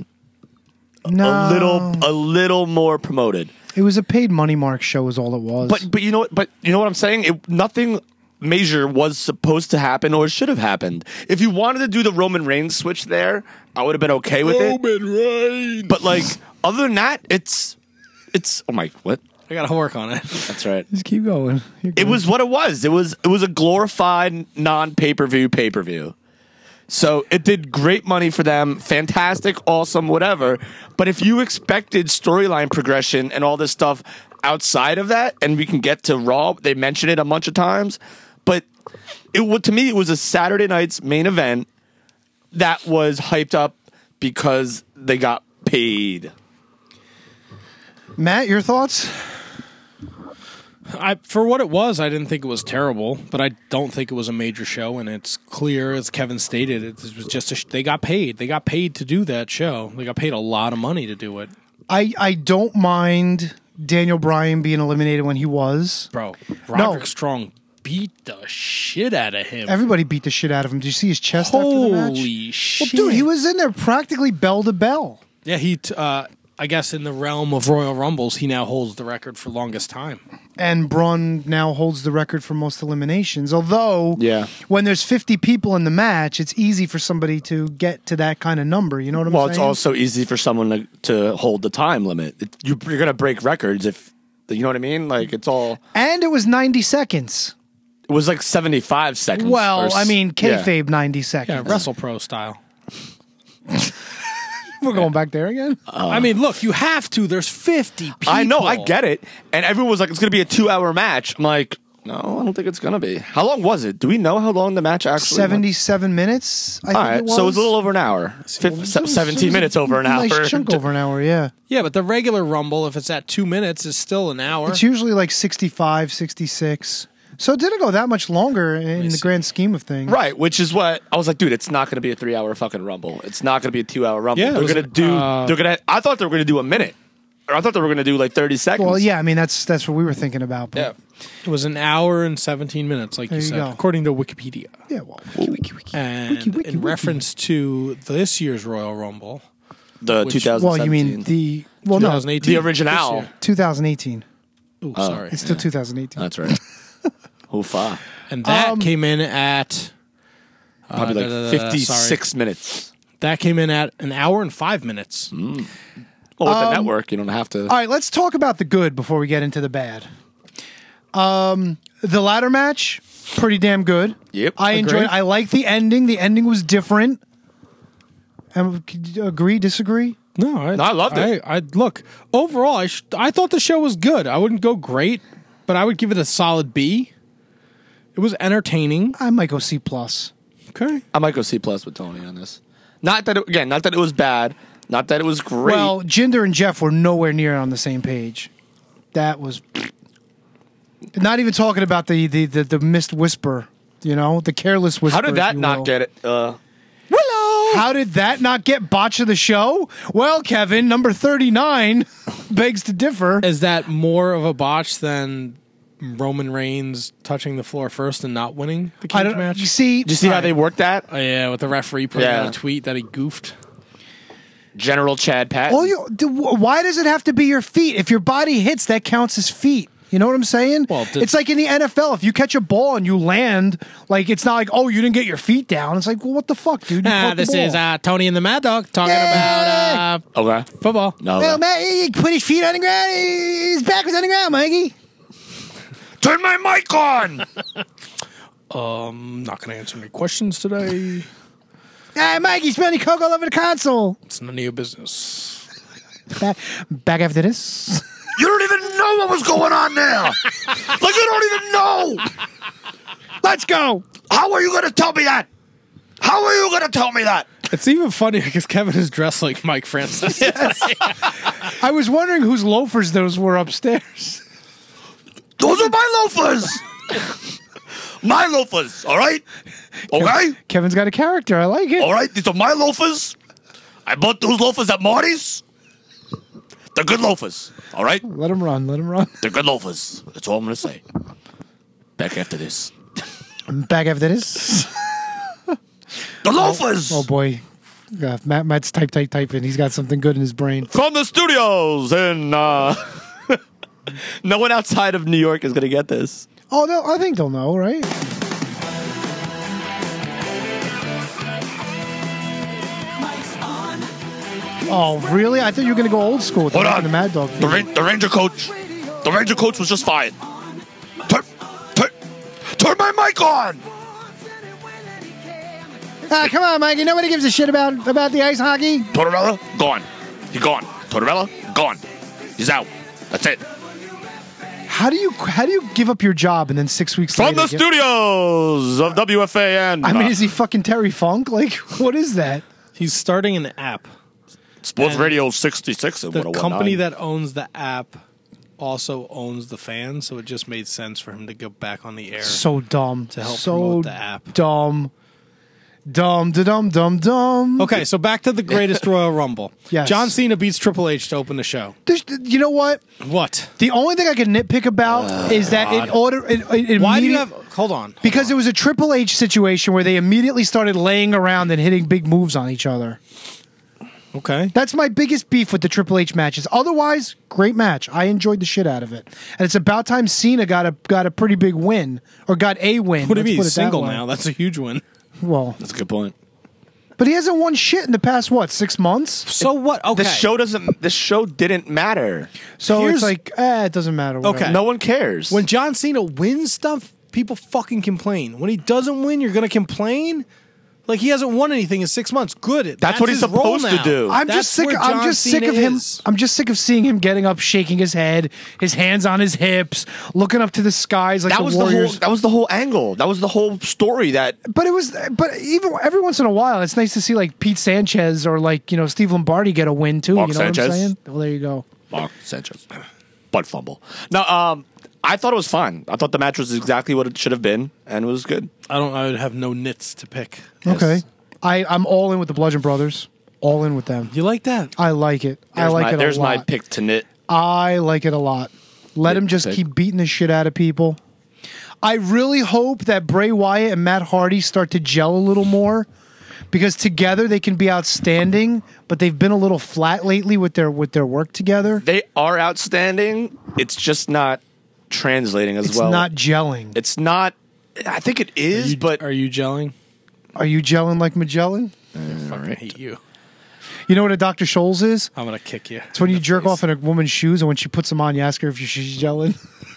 Speaker 1: No.
Speaker 6: A little more promoted.
Speaker 1: It was a paid money mark show, is all it was.
Speaker 6: But you know what I'm saying? Nothing major was supposed to happen or should have happened. If you wanted to do the Roman Reigns switch there, I would have been okay with it.
Speaker 3: Roman Reigns.
Speaker 6: But like other than that, it's oh my what?
Speaker 3: I got to work on it.
Speaker 6: That's right.
Speaker 1: just keep going. You're
Speaker 6: It
Speaker 1: good.
Speaker 6: was what it was. It was a glorified non-pay-per-view. So it did great money for them. Fantastic, awesome, whatever. But if you expected storyline progression and all this stuff outside of that, and we can get to Raw, they mentioned it a bunch of times. But to me, it was a Saturday night's main event that was hyped up because they got paid.
Speaker 1: Matt, your thoughts?
Speaker 3: For what it was, I didn't think it was terrible, but I don't think it was a major show. And it's clear, as Kevin stated, it was just they got paid. They got paid to do that show. They got paid a lot of money to do it,
Speaker 1: I don't mind Daniel Bryan being eliminated when he was.
Speaker 3: bro. Roderick Strong beat the shit out of him.
Speaker 1: Everybody beat the shit out of him. Did you see his chest after the match?
Speaker 3: Holy shit,
Speaker 1: Well, dude, he was in there practically bell to bell.
Speaker 3: Yeah, I guess in the realm of Royal Rumbles, he now holds the record for longest time.
Speaker 1: And Braun now holds the record for most eliminations. Although,
Speaker 6: Yeah.
Speaker 1: when there's 50 people in the match, it's easy for somebody to get to that kind of number. You know what I'm
Speaker 6: Well,
Speaker 1: saying?
Speaker 6: it's also easy for someone to hold the time limit. You're going to break records if, you know what I mean? Like, it's all...
Speaker 1: And it was 90 seconds.
Speaker 6: It was like 75 seconds.
Speaker 1: Well, I mean,
Speaker 6: yeah.
Speaker 1: kayfabe 90
Speaker 3: Yeah,
Speaker 1: seconds.
Speaker 3: WrestlePro style.
Speaker 1: We're going back there again?
Speaker 3: I mean, look, you have to. There's 50 people.
Speaker 6: I know, I get it. And everyone was like, it's going to be a 2-hour match. I'm like, no, I don't think it's going to be. How long was it? Do we know how long the match actually
Speaker 1: 77 minutes, I
Speaker 6: All
Speaker 1: think
Speaker 6: right,
Speaker 1: it was.
Speaker 6: so it was a little over an hour. 17 minutes over an hour.
Speaker 1: Nice chunk over an hour, yeah.
Speaker 3: Yeah, but the regular Rumble, if it's at 2 minutes, is still an hour.
Speaker 1: It's usually like 65, 66. So it didn't go that much longer in the grand scheme of things.
Speaker 6: Right, which is what I was like, dude, it's not going to be a 3-hour fucking Rumble. It's not going to be a 2-hour Rumble.
Speaker 3: Yeah, it
Speaker 6: they're
Speaker 3: was,
Speaker 6: going to do, I thought they were going to do a minute. I thought they were going to do like 30 seconds.
Speaker 1: Well, yeah, I mean that's what we were thinking about. But
Speaker 3: It was an hour and 17 minutes, like you said,
Speaker 1: go.
Speaker 3: according to Wikipedia.
Speaker 1: yeah, well,
Speaker 3: And in reference to this year's Royal Rumble,
Speaker 6: The
Speaker 3: Which-
Speaker 6: 2017.
Speaker 1: well, you mean the no
Speaker 3: 2018,
Speaker 6: the original.
Speaker 3: this year.
Speaker 1: 2018?
Speaker 3: Ooh, sorry.
Speaker 1: It's still 2018.
Speaker 6: That's right. Hoofa.
Speaker 3: And that came in at
Speaker 6: Probably like 56 minutes.
Speaker 3: That came in at an hour and 5 minutes.
Speaker 6: Well, with the network, you don't have to.
Speaker 1: All right, let's talk about the good before we get into the bad. The ladder match, pretty damn good.
Speaker 6: Yep.
Speaker 1: I enjoyed it. I like the ending. The ending was different. Could you agree, disagree?
Speaker 3: No,
Speaker 6: I loved it.
Speaker 3: I look, overall, I thought the show was good. I wouldn't go great, but I would give it a solid B. It was entertaining.
Speaker 1: I might go C+.
Speaker 3: Okay.
Speaker 6: I might go C+ with Tony on this. Not that it was bad. Not that it was great.
Speaker 1: Well, Jinder and Jeff were nowhere near on the same page. That was not even talking about the missed whisper, the careless whisper.
Speaker 6: how did that
Speaker 1: if you
Speaker 6: not
Speaker 1: will.
Speaker 6: get it?
Speaker 1: How did that not get botch of the show? Well, Kevin, number 39 begs to differ.
Speaker 3: Is that more of a botch than Roman Reigns touching the floor first and not winning the
Speaker 1: I
Speaker 3: cage
Speaker 1: don't
Speaker 3: match?
Speaker 1: You see,
Speaker 6: Did you see how they worked that?
Speaker 3: Oh, yeah, with the referee putting
Speaker 6: Yeah.
Speaker 3: out a tweet that he goofed.
Speaker 6: General Chad Patton.
Speaker 1: why does it have to be your feet? If your body hits, that counts as feet. You know what I'm saying?
Speaker 3: Well,
Speaker 1: it's like in the NFL. If you catch a ball and you land, like it's not like, oh, you didn't get your feet down. It's like, well, what the fuck, dude? You caught the
Speaker 3: This
Speaker 1: ball.
Speaker 3: is Tony and the Mad Dog talking about
Speaker 6: Okay.
Speaker 3: football.
Speaker 6: No.
Speaker 1: Well, man, he put his feet on the ground. His back was on the ground, Mikey.
Speaker 6: Turn my mic on.
Speaker 3: I'm not going to answer any questions today.
Speaker 1: Ah, Mikey, spilling coke all over the console.
Speaker 3: It's none of your business.
Speaker 1: Back after this.
Speaker 4: You don't even know what was going on there. Like, you don't even know.
Speaker 1: Let's go.
Speaker 4: How are you going to tell me that? How are you going to tell me that?
Speaker 3: It's even funnier because Kevin is dressed like Mike Francis.
Speaker 1: I was wondering whose loafers those were upstairs.
Speaker 4: Those are my loafers. My loafers, all right? Okay?
Speaker 1: Kevin's got a character. I like it.
Speaker 4: All right, these are my loafers. I bought those loafers at Marty's. They're good loafers, all right?
Speaker 1: Let him run. Let him run.
Speaker 4: They're good loafers. That's all I'm going to say. Back after this.
Speaker 1: Back after this.
Speaker 4: The loafers!
Speaker 1: Oh, boy. Matt's typing. He's got something good in his brain.
Speaker 6: From the studios and no one outside of New York is going to get this.
Speaker 1: Oh, no, I think they'll know, right? Oh, really? I thought you were going to go old school with
Speaker 4: Hold on.
Speaker 1: the Mad Dog.
Speaker 4: The Ranger coach. The Ranger coach was just fine. Turn my mic on!
Speaker 1: Come on, Mikey. Nobody gives a shit about the ice hockey.
Speaker 4: Tortorella, gone. He's gone. Tortorella, gone. He's out. That's it.
Speaker 1: How do you give up your job and then 6 weeks
Speaker 6: From
Speaker 1: later?
Speaker 6: the studios of WFAN.
Speaker 1: I mean, is he fucking Terry Funk? Like, what is that?
Speaker 3: He's starting an app.
Speaker 4: Sports
Speaker 3: And
Speaker 4: Radio 66 and
Speaker 3: The
Speaker 4: 1019.
Speaker 3: company that owns the app also owns the fan, so it just made sense for him to go back on the air.
Speaker 1: So dumb.
Speaker 3: To help
Speaker 1: so
Speaker 3: promote the app.
Speaker 1: Dumb. Dumb.
Speaker 3: Okay, so back to the greatest Royal Rumble.
Speaker 1: Yes.
Speaker 3: John Cena beats Triple H to open the show.
Speaker 1: You know what?
Speaker 3: What?
Speaker 1: The only thing I can nitpick about is that it
Speaker 3: Why do you
Speaker 1: immediate-
Speaker 3: have... Hold on.
Speaker 1: Because it was a Triple H situation where they immediately started laying around and hitting big moves on each other.
Speaker 3: Okay.
Speaker 1: That's my biggest beef with the Triple H matches. Otherwise, great match. I enjoyed the shit out of it. And it's about time Cena got a pretty big win. Or got a win.
Speaker 3: What do you
Speaker 1: Let's
Speaker 3: mean?
Speaker 1: put it
Speaker 3: He's
Speaker 1: that
Speaker 3: single
Speaker 1: way.
Speaker 3: now. That's a huge win.
Speaker 1: Well,
Speaker 6: That's a good point.
Speaker 1: but he hasn't won shit in the past, 6 months?
Speaker 3: So what? Okay.
Speaker 6: The show didn't matter.
Speaker 1: So
Speaker 3: Here's-
Speaker 1: it's like, it doesn't matter. Whatever.
Speaker 3: Okay.
Speaker 6: No one cares.
Speaker 3: When John Cena wins stuff, people fucking complain. When he doesn't win, you're going to complain? Like, he hasn't won anything in 6 months. Good.
Speaker 6: That's what he's
Speaker 3: his role
Speaker 6: supposed to
Speaker 3: now.
Speaker 6: do.
Speaker 1: I'm
Speaker 3: That's
Speaker 1: just sick.
Speaker 3: where
Speaker 1: I'm
Speaker 3: John
Speaker 1: just sick
Speaker 3: Cena
Speaker 1: of him.
Speaker 3: is.
Speaker 1: I'm just sick of seeing him getting up, shaking his head, his hands on his hips, looking up to the skies like
Speaker 6: that
Speaker 1: the
Speaker 6: was
Speaker 1: Warriors.
Speaker 6: that was the whole angle. That was the whole story. But
Speaker 1: But even every once in a while, it's nice to see like Pete Sanchez or like Steve Lombardi get a win too.
Speaker 6: Mark
Speaker 1: you know what I'm
Speaker 6: Sanchez.
Speaker 1: saying? Well, there you go.
Speaker 6: Mark Sanchez, butt fumble. No, I thought it was fine. I thought the match was exactly what it should have been, and it was good.
Speaker 3: I would have no nits to pick.
Speaker 1: Okay, I'm all in with the Bludgeon Brothers. All in with them.
Speaker 3: You like that?
Speaker 1: I like it. I like it a
Speaker 6: There's
Speaker 1: lot.
Speaker 6: my pick to knit.
Speaker 1: I like it a lot. Let him just keep beating the shit out of people. I really hope that Bray Wyatt and Matt Hardy start to gel a little more, because together they can be outstanding, but they've been a little flat lately with their work together.
Speaker 6: They are outstanding. It's just not translating as well.
Speaker 1: It's not gelling.
Speaker 6: It's not. I think it is, but
Speaker 3: Are you gelling?
Speaker 1: Are you gelling like Magellan?
Speaker 3: I fucking hate you.
Speaker 1: You know what a Dr. Scholl's is?
Speaker 3: I'm gonna kick you.
Speaker 1: It's when you jerk off in a woman's shoes, and when she puts them on, you ask her if she's gelling.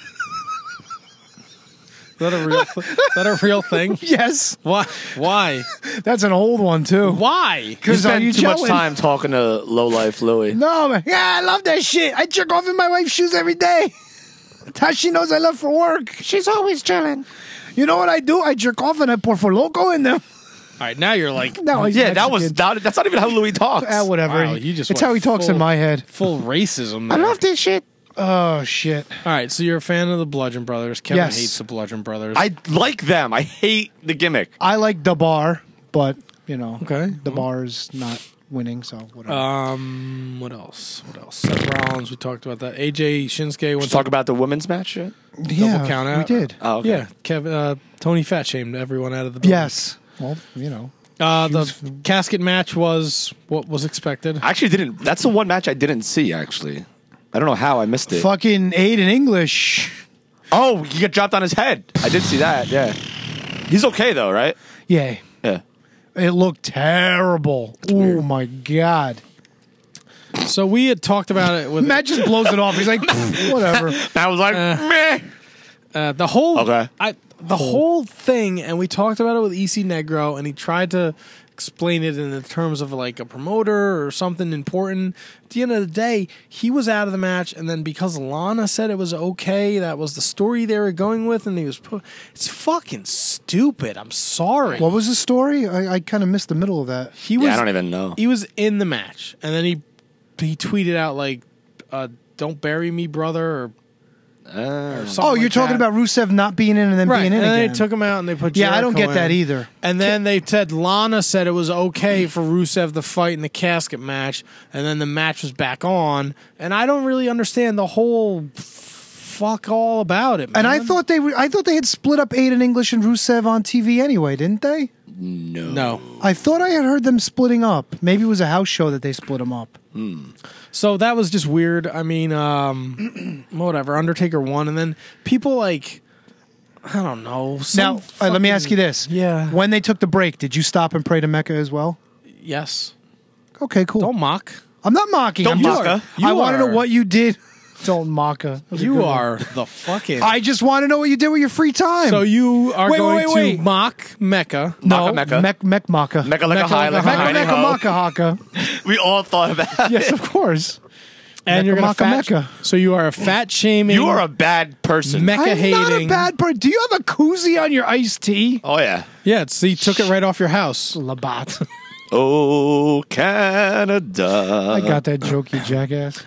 Speaker 3: Is that a real thing?
Speaker 1: Yes.
Speaker 3: Why? Why?
Speaker 1: That's an old one, too.
Speaker 3: Why?
Speaker 6: you
Speaker 1: Because are you
Speaker 6: spend too much
Speaker 1: gelling?
Speaker 6: time talking to low life Louie.
Speaker 1: No, man. Yeah, I love that shit. I jerk off in my wife's shoes every day. That's how she knows I love for work. She's always gelling. You know what I do? I jerk off and I pour for loco in them.
Speaker 3: All right, now you're like,
Speaker 1: No, he's
Speaker 6: Yeah,
Speaker 1: Mexican.
Speaker 6: that's not even how Louis talks.
Speaker 1: Whatever.
Speaker 3: Wow, you just
Speaker 1: it's
Speaker 3: went
Speaker 1: how he talks
Speaker 3: full-
Speaker 1: in my head.
Speaker 3: full racism. There.
Speaker 1: this shit. Oh, shit.
Speaker 3: All right, so you're a fan of the Bludgeon Brothers. Kevin
Speaker 1: Yes.
Speaker 3: hates the Bludgeon Brothers.
Speaker 6: I like them. I hate the gimmick.
Speaker 1: I like the bar, but, you know,
Speaker 3: Okay.
Speaker 1: the bar's not winning, so whatever.
Speaker 3: What else? Seth Rollins, we talked about that. AJ Shinsuke went
Speaker 6: Let's talk about the women's match yet?
Speaker 1: yeah,
Speaker 3: count out.
Speaker 1: we did.
Speaker 6: Oh, okay.
Speaker 3: Yeah, Kevin. Tony fat shamed everyone out of the building.
Speaker 1: Yes. Well, you know.
Speaker 3: The casket match was what was expected.
Speaker 6: I actually didn't. That's the one match I didn't see, actually. I don't know how I missed it.
Speaker 1: Fucking Aiden English.
Speaker 6: Oh, he got dropped on his head. I did see that, yeah. He's okay, though, right?
Speaker 1: Yeah.
Speaker 6: Yeah.
Speaker 1: It looked terrible. Oh, my God.
Speaker 3: So we had talked about it with
Speaker 1: Matt just blows it off. He's like, whatever.
Speaker 6: I was like, meh.
Speaker 3: the whole
Speaker 6: Okay.
Speaker 3: the whole thing, and we talked about it with EC Negro, and he tried to explain it in the terms of like a promoter or something important. At the end of the day, he was out of the match, and then because Lana said it was okay, that was the story they were going with, and he was it's fucking stupid. I'm sorry.
Speaker 1: What was the story? I kind of missed the middle of that.
Speaker 3: He was
Speaker 6: Yeah, I don't even know.
Speaker 3: he was in the match, and then he tweeted out like "Don't bury me, brother," or something
Speaker 1: Oh, you're
Speaker 3: like
Speaker 1: talking
Speaker 3: that.
Speaker 1: about Rusev not being in and then
Speaker 3: Right,
Speaker 1: being in
Speaker 3: and then
Speaker 1: again.
Speaker 3: they took him out and they put
Speaker 1: Yeah, I don't
Speaker 3: Jericho
Speaker 1: get that
Speaker 3: in.
Speaker 1: either.
Speaker 3: And then they said Lana said it was okay for Rusev to fight in the casket match, and then the match was back on. And I don't really understand the whole fuck all about it, man.
Speaker 1: And I thought they had split up Aiden English and Rusev on TV anyway, didn't they?
Speaker 3: no.
Speaker 1: I thought I had heard them splitting up. Maybe it was a house show that they split them up.
Speaker 3: So that was just weird. I mean, whatever. Undertaker won, and then people like, I don't know.
Speaker 1: Now, let me ask you this.
Speaker 3: Yeah.
Speaker 1: When they took the break, did you stop and pray to Mecca as well?
Speaker 3: Yes.
Speaker 1: Okay, cool.
Speaker 3: Don't mock.
Speaker 1: I'm not mocking.
Speaker 6: Don't
Speaker 1: I'm
Speaker 6: mock
Speaker 1: just-
Speaker 6: her.
Speaker 1: I want to know
Speaker 3: are-
Speaker 1: what you did. Don't mock her. That was a
Speaker 3: You
Speaker 1: good one.
Speaker 3: are the fucking.
Speaker 1: I just want to know what you did with your free time.
Speaker 3: So you are
Speaker 1: Wait,
Speaker 3: going
Speaker 1: wait.
Speaker 3: to mock Mecca.
Speaker 1: no,
Speaker 6: Mecca.
Speaker 1: Mech Maka.
Speaker 6: Mecca like a high, like a
Speaker 1: Mecca
Speaker 6: high.
Speaker 1: Mecca Maka Haka.
Speaker 6: We all thought about
Speaker 1: Yes,
Speaker 6: it.
Speaker 1: of course.
Speaker 3: And you're going to
Speaker 1: Mecca,
Speaker 3: fat.
Speaker 1: Mecca.
Speaker 3: So you are a fat shaming.
Speaker 6: You are a bad person.
Speaker 3: Mecca
Speaker 1: I'm
Speaker 3: hating.
Speaker 1: not a bad person. Do you have a koozie on your iced tea?
Speaker 6: Oh, yeah.
Speaker 3: Yeah, so you took it right off your house.
Speaker 1: Labatt.
Speaker 6: Oh, Canada.
Speaker 1: I got that joke, you jackass.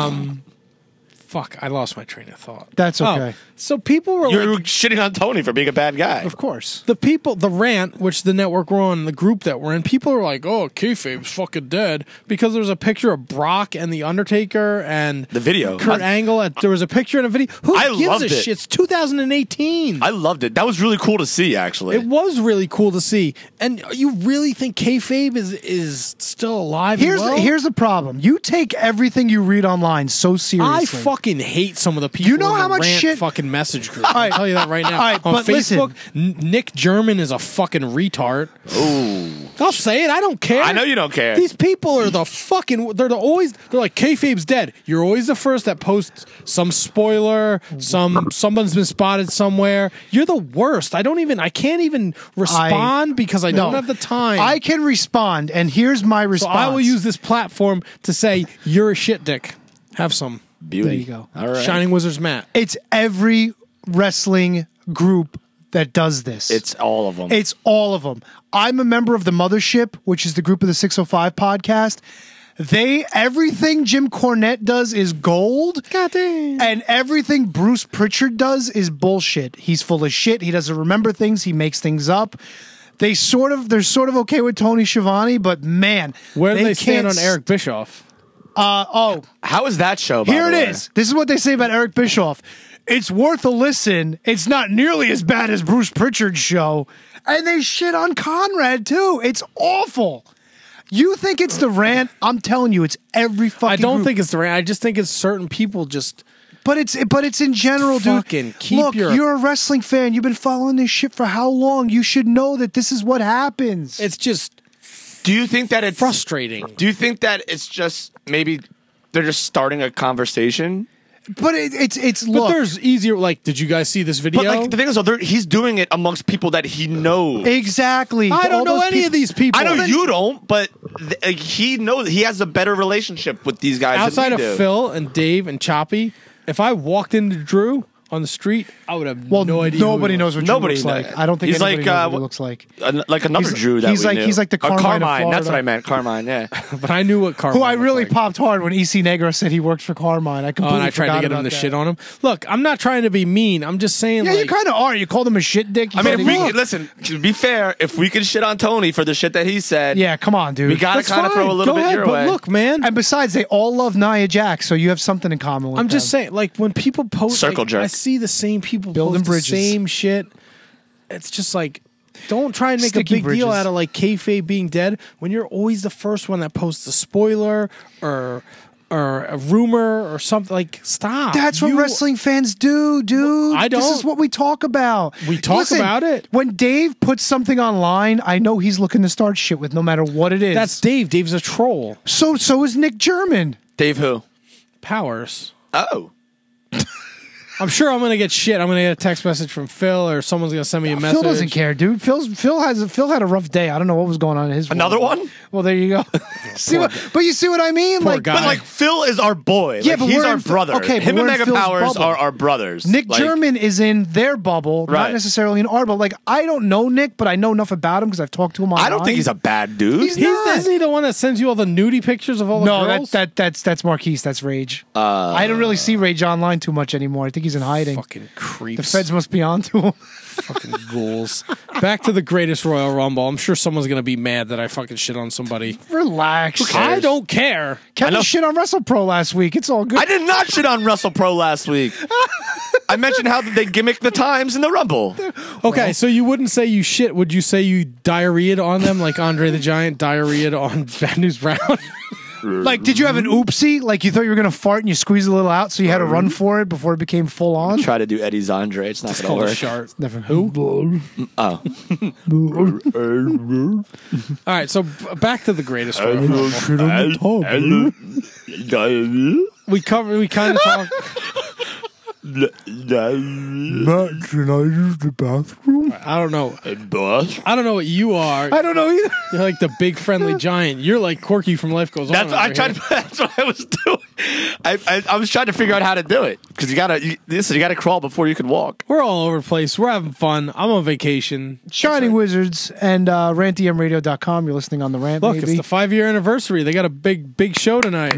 Speaker 3: Fuck, I lost my train of thought.
Speaker 1: That's okay.
Speaker 3: So people were
Speaker 6: You're
Speaker 3: like,
Speaker 6: shitting on Tony for being a bad guy.
Speaker 1: Of course.
Speaker 3: the rant, which the network were on, the group that we're in, people are like, oh, kayfabe's fucking dead because there's a picture of Brock and The Undertaker and
Speaker 6: The video.
Speaker 3: Kurt Angle. There was a picture and a video. Who
Speaker 6: I
Speaker 3: gives
Speaker 6: loved
Speaker 3: a
Speaker 6: it.
Speaker 3: shit? It's 2018.
Speaker 6: I loved it. That was really cool to see, actually.
Speaker 3: It was really cool to see. And you really think kayfabe is still alive? and well?
Speaker 1: Here's the problem. You take everything you read online so seriously.
Speaker 3: I fucking hate some of the people
Speaker 1: You know
Speaker 3: in
Speaker 1: how
Speaker 3: the
Speaker 1: much
Speaker 3: rant
Speaker 1: shit-
Speaker 3: fucking message group. I'll tell you that right now.
Speaker 1: All right,
Speaker 3: On
Speaker 1: but
Speaker 3: Facebook, Nick German is a fucking retard.
Speaker 6: Ooh.
Speaker 3: I'll say it. I don't care.
Speaker 6: I know you don't care.
Speaker 3: These people are the fucking. They're like kayfabe's dead. You're always the first that posts some spoiler. Someone's been spotted somewhere. You're the worst. I can't even respond because I don't have the time.
Speaker 1: I can respond, and here's my
Speaker 3: so
Speaker 1: response.
Speaker 3: I will use this platform to say you're a shit dick. Have some.
Speaker 6: Beauty.
Speaker 1: There you go.
Speaker 6: All right.
Speaker 3: Shining Wizards Matt.
Speaker 1: It's every wrestling group that does this.
Speaker 6: It's all of them.
Speaker 1: It's all of them. I'm a member of the Mothership, which is the group of the 605 podcast. Everything Jim Cornette does is gold.
Speaker 3: Goddamn.
Speaker 1: And everything Bruce Pritchard does is bullshit. He's full of shit. He doesn't remember things. He makes things up. They're sort of okay with Tony Schiavone, but man,
Speaker 3: Where do they stand
Speaker 1: can't
Speaker 3: on Eric Bischoff?
Speaker 6: How is that show? By
Speaker 1: Here
Speaker 6: the
Speaker 1: it
Speaker 6: way?
Speaker 1: is. This is what they say about Eric Bischoff. It's worth a listen. It's not nearly as bad as Bruce Pritchard's show. And they shit on Conrad, too. It's awful. You think it's the rant? I'm telling you, it's every fucking
Speaker 3: I don't
Speaker 1: group.
Speaker 3: think it's the rant. I just think it's certain people just.
Speaker 1: But it's in general, dude.
Speaker 3: Fucking keep
Speaker 1: Look,
Speaker 3: your-
Speaker 1: you're a wrestling fan. You've been following this shit for how long? You should know that this is what happens.
Speaker 3: It's just
Speaker 6: Do you think that it's
Speaker 3: frustrating.
Speaker 6: Do you think that it's just maybe they're just starting a conversation?
Speaker 1: But it's
Speaker 3: But
Speaker 1: look.
Speaker 3: there's easier. Like, did you guys see this video?
Speaker 6: But like the thing is, though, he's doing it amongst people that he knows.
Speaker 1: Exactly.
Speaker 3: I don't
Speaker 1: All
Speaker 3: know
Speaker 1: those
Speaker 3: any
Speaker 1: people-
Speaker 3: of these people.
Speaker 6: I know you don't, but he knows he has a better relationship with these guys
Speaker 3: Outside
Speaker 6: than
Speaker 3: of
Speaker 6: we do.
Speaker 3: Phil and Dave and Choppy, if I walked into Drew on the street, I would have no idea.
Speaker 1: Nobody knows what Drew
Speaker 6: Nobody
Speaker 1: looks
Speaker 6: knows.
Speaker 1: like. I don't think
Speaker 6: He's
Speaker 1: anybody
Speaker 6: like,
Speaker 1: knows what he looks like.
Speaker 6: Like another
Speaker 1: He's-
Speaker 6: Drew that
Speaker 1: he's
Speaker 6: we
Speaker 1: like-
Speaker 6: knew.
Speaker 1: he's like the Carmine of
Speaker 6: Carmine. That's
Speaker 1: Florida.
Speaker 6: what I meant. Carmine. Yeah.
Speaker 3: But I knew what Carmine
Speaker 1: Who I
Speaker 3: looked
Speaker 1: really
Speaker 3: like.
Speaker 1: popped hard when EC Negro said he worked for Carmine. I completely
Speaker 3: And I tried to
Speaker 1: forgot
Speaker 3: get him
Speaker 1: about
Speaker 3: to
Speaker 1: that.
Speaker 3: shit on him. Look, I'm not trying to be mean. I'm just saying.
Speaker 1: Yeah,
Speaker 3: like,
Speaker 1: you kind of are. You called him a shit dick. You
Speaker 6: I mean,
Speaker 1: said
Speaker 6: if we
Speaker 1: he-
Speaker 6: could, listen, to be fair, if we can shit on Tony for the shit that he said,
Speaker 1: yeah, come on, dude.
Speaker 6: we got to
Speaker 3: that's
Speaker 6: kind of
Speaker 3: fine.
Speaker 6: throw a little
Speaker 3: Go
Speaker 6: bit
Speaker 3: ahead,
Speaker 6: your
Speaker 3: but
Speaker 6: way.
Speaker 3: look, man.
Speaker 1: And besides, they all love Nia Jax, so you have something in common with
Speaker 3: I'm just
Speaker 1: them.
Speaker 3: saying, like when people post,
Speaker 6: Circle
Speaker 3: like,
Speaker 6: jerk.
Speaker 3: I see the same people
Speaker 1: Building
Speaker 3: post the
Speaker 1: bridges.
Speaker 3: same shit. It's just like, don't try and make
Speaker 1: Sticky
Speaker 3: a big deal
Speaker 1: bridges.
Speaker 3: out of like kayfabe being dead when you're always the first one that posts a spoiler or a rumor or something. Like, stop.
Speaker 1: That's what
Speaker 3: You-
Speaker 1: wrestling fans do, dude.
Speaker 3: I
Speaker 1: This
Speaker 3: don't.
Speaker 1: is what we talk about.
Speaker 3: We talk about it.
Speaker 1: When Dave puts something online, I know he's looking to start shit with no matter what it is.
Speaker 3: That's Dave. Dave's a troll.
Speaker 1: so is Nick German.
Speaker 6: Dave who?
Speaker 3: Powers.
Speaker 6: Oh.
Speaker 3: I'm sure I'm going to get shit. I'm going to get a text message from Phil or someone's going to send me a message.
Speaker 1: Phil doesn't care, dude. Phil had a rough day. I don't know what was going on in his
Speaker 6: Another
Speaker 1: world.
Speaker 6: one?
Speaker 1: Well, there you go. But you see what I mean?
Speaker 3: Poor
Speaker 1: Like,
Speaker 3: guy.
Speaker 6: But like Phil is our boy.
Speaker 1: Yeah,
Speaker 6: Like,
Speaker 1: but
Speaker 6: he's
Speaker 1: we're
Speaker 6: our
Speaker 1: in-
Speaker 6: brother.
Speaker 1: okay, but
Speaker 6: Him
Speaker 1: we're
Speaker 6: and
Speaker 1: in
Speaker 6: Mega
Speaker 1: Phil's
Speaker 6: Powers
Speaker 1: bubble.
Speaker 6: are our brothers.
Speaker 1: Nick
Speaker 6: Like,
Speaker 1: German is in their bubble, not
Speaker 6: Right.
Speaker 1: necessarily in our bubble. Like, I don't know Nick, but I know enough about him because I've talked to him online.
Speaker 6: I don't think he's a bad dude.
Speaker 1: He's not.
Speaker 3: Isn't he the one that sends you all the nudie pictures of all the
Speaker 1: No,
Speaker 3: girls?
Speaker 1: that's Marquise. That's Rage. I don't really see Rage online too much anymore. I think he's in hiding.
Speaker 3: Fucking creeps.
Speaker 1: The feds must be on to him.
Speaker 3: Fucking ghouls. Back to the greatest Royal Rumble. I'm sure someone's going to be mad that I fucking shit on somebody.
Speaker 1: Relax.
Speaker 3: I don't care.
Speaker 1: Kevin shit on WrestlePro last week. It's all good.
Speaker 6: I did not shit on WrestlePro last week. I mentioned how they gimmick the times in the Rumble.
Speaker 3: Okay, so you wouldn't say you shit. Would you say you diarrheaed on them like Andre the Giant diarrheaed on Bad News Brown?
Speaker 1: Like, did you have an oopsie? Like, you thought you were going to fart and you squeezed a little out, so you had to run for it before it became full on?
Speaker 6: Try to do Eddie's Andre. It's not going to
Speaker 3: Called a
Speaker 6: work.
Speaker 3: shart.
Speaker 1: Never who?
Speaker 6: Oh.
Speaker 3: All right, so back to the greatest Royal Rumble. We kind of talked.
Speaker 1: Matt, can I use the bathroom?
Speaker 3: I don't know.
Speaker 6: Boss.
Speaker 3: I don't know what you are.
Speaker 1: I don't know either.
Speaker 3: You're like the big friendly giant. You're like Corky from Life Goes
Speaker 6: That's
Speaker 3: On.
Speaker 6: I
Speaker 3: over
Speaker 6: tried.
Speaker 3: here.
Speaker 6: That's what I was doing. I was trying to figure out how to do it because you gotta crawl before you can walk.
Speaker 3: We're all over the place. We're having fun. I'm on vacation.
Speaker 1: Shining Wizards and rantdmradio.com. You're listening on the rant,
Speaker 3: Look,
Speaker 1: maybe.
Speaker 3: it's the 5-year anniversary. They got a big show tonight.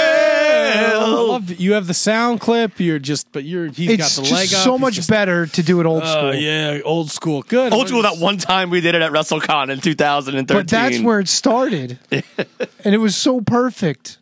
Speaker 3: I love it. You have the sound clip. He's
Speaker 1: it's
Speaker 3: got the
Speaker 1: just
Speaker 3: leg up.
Speaker 1: so
Speaker 3: He's
Speaker 1: much
Speaker 3: just-
Speaker 1: better to do it old
Speaker 3: Oh
Speaker 1: school.
Speaker 3: yeah, old school. Good.
Speaker 6: Old school. That one time we did it at WrestleCon in 2013.
Speaker 1: But that's where it started. And it was so perfect.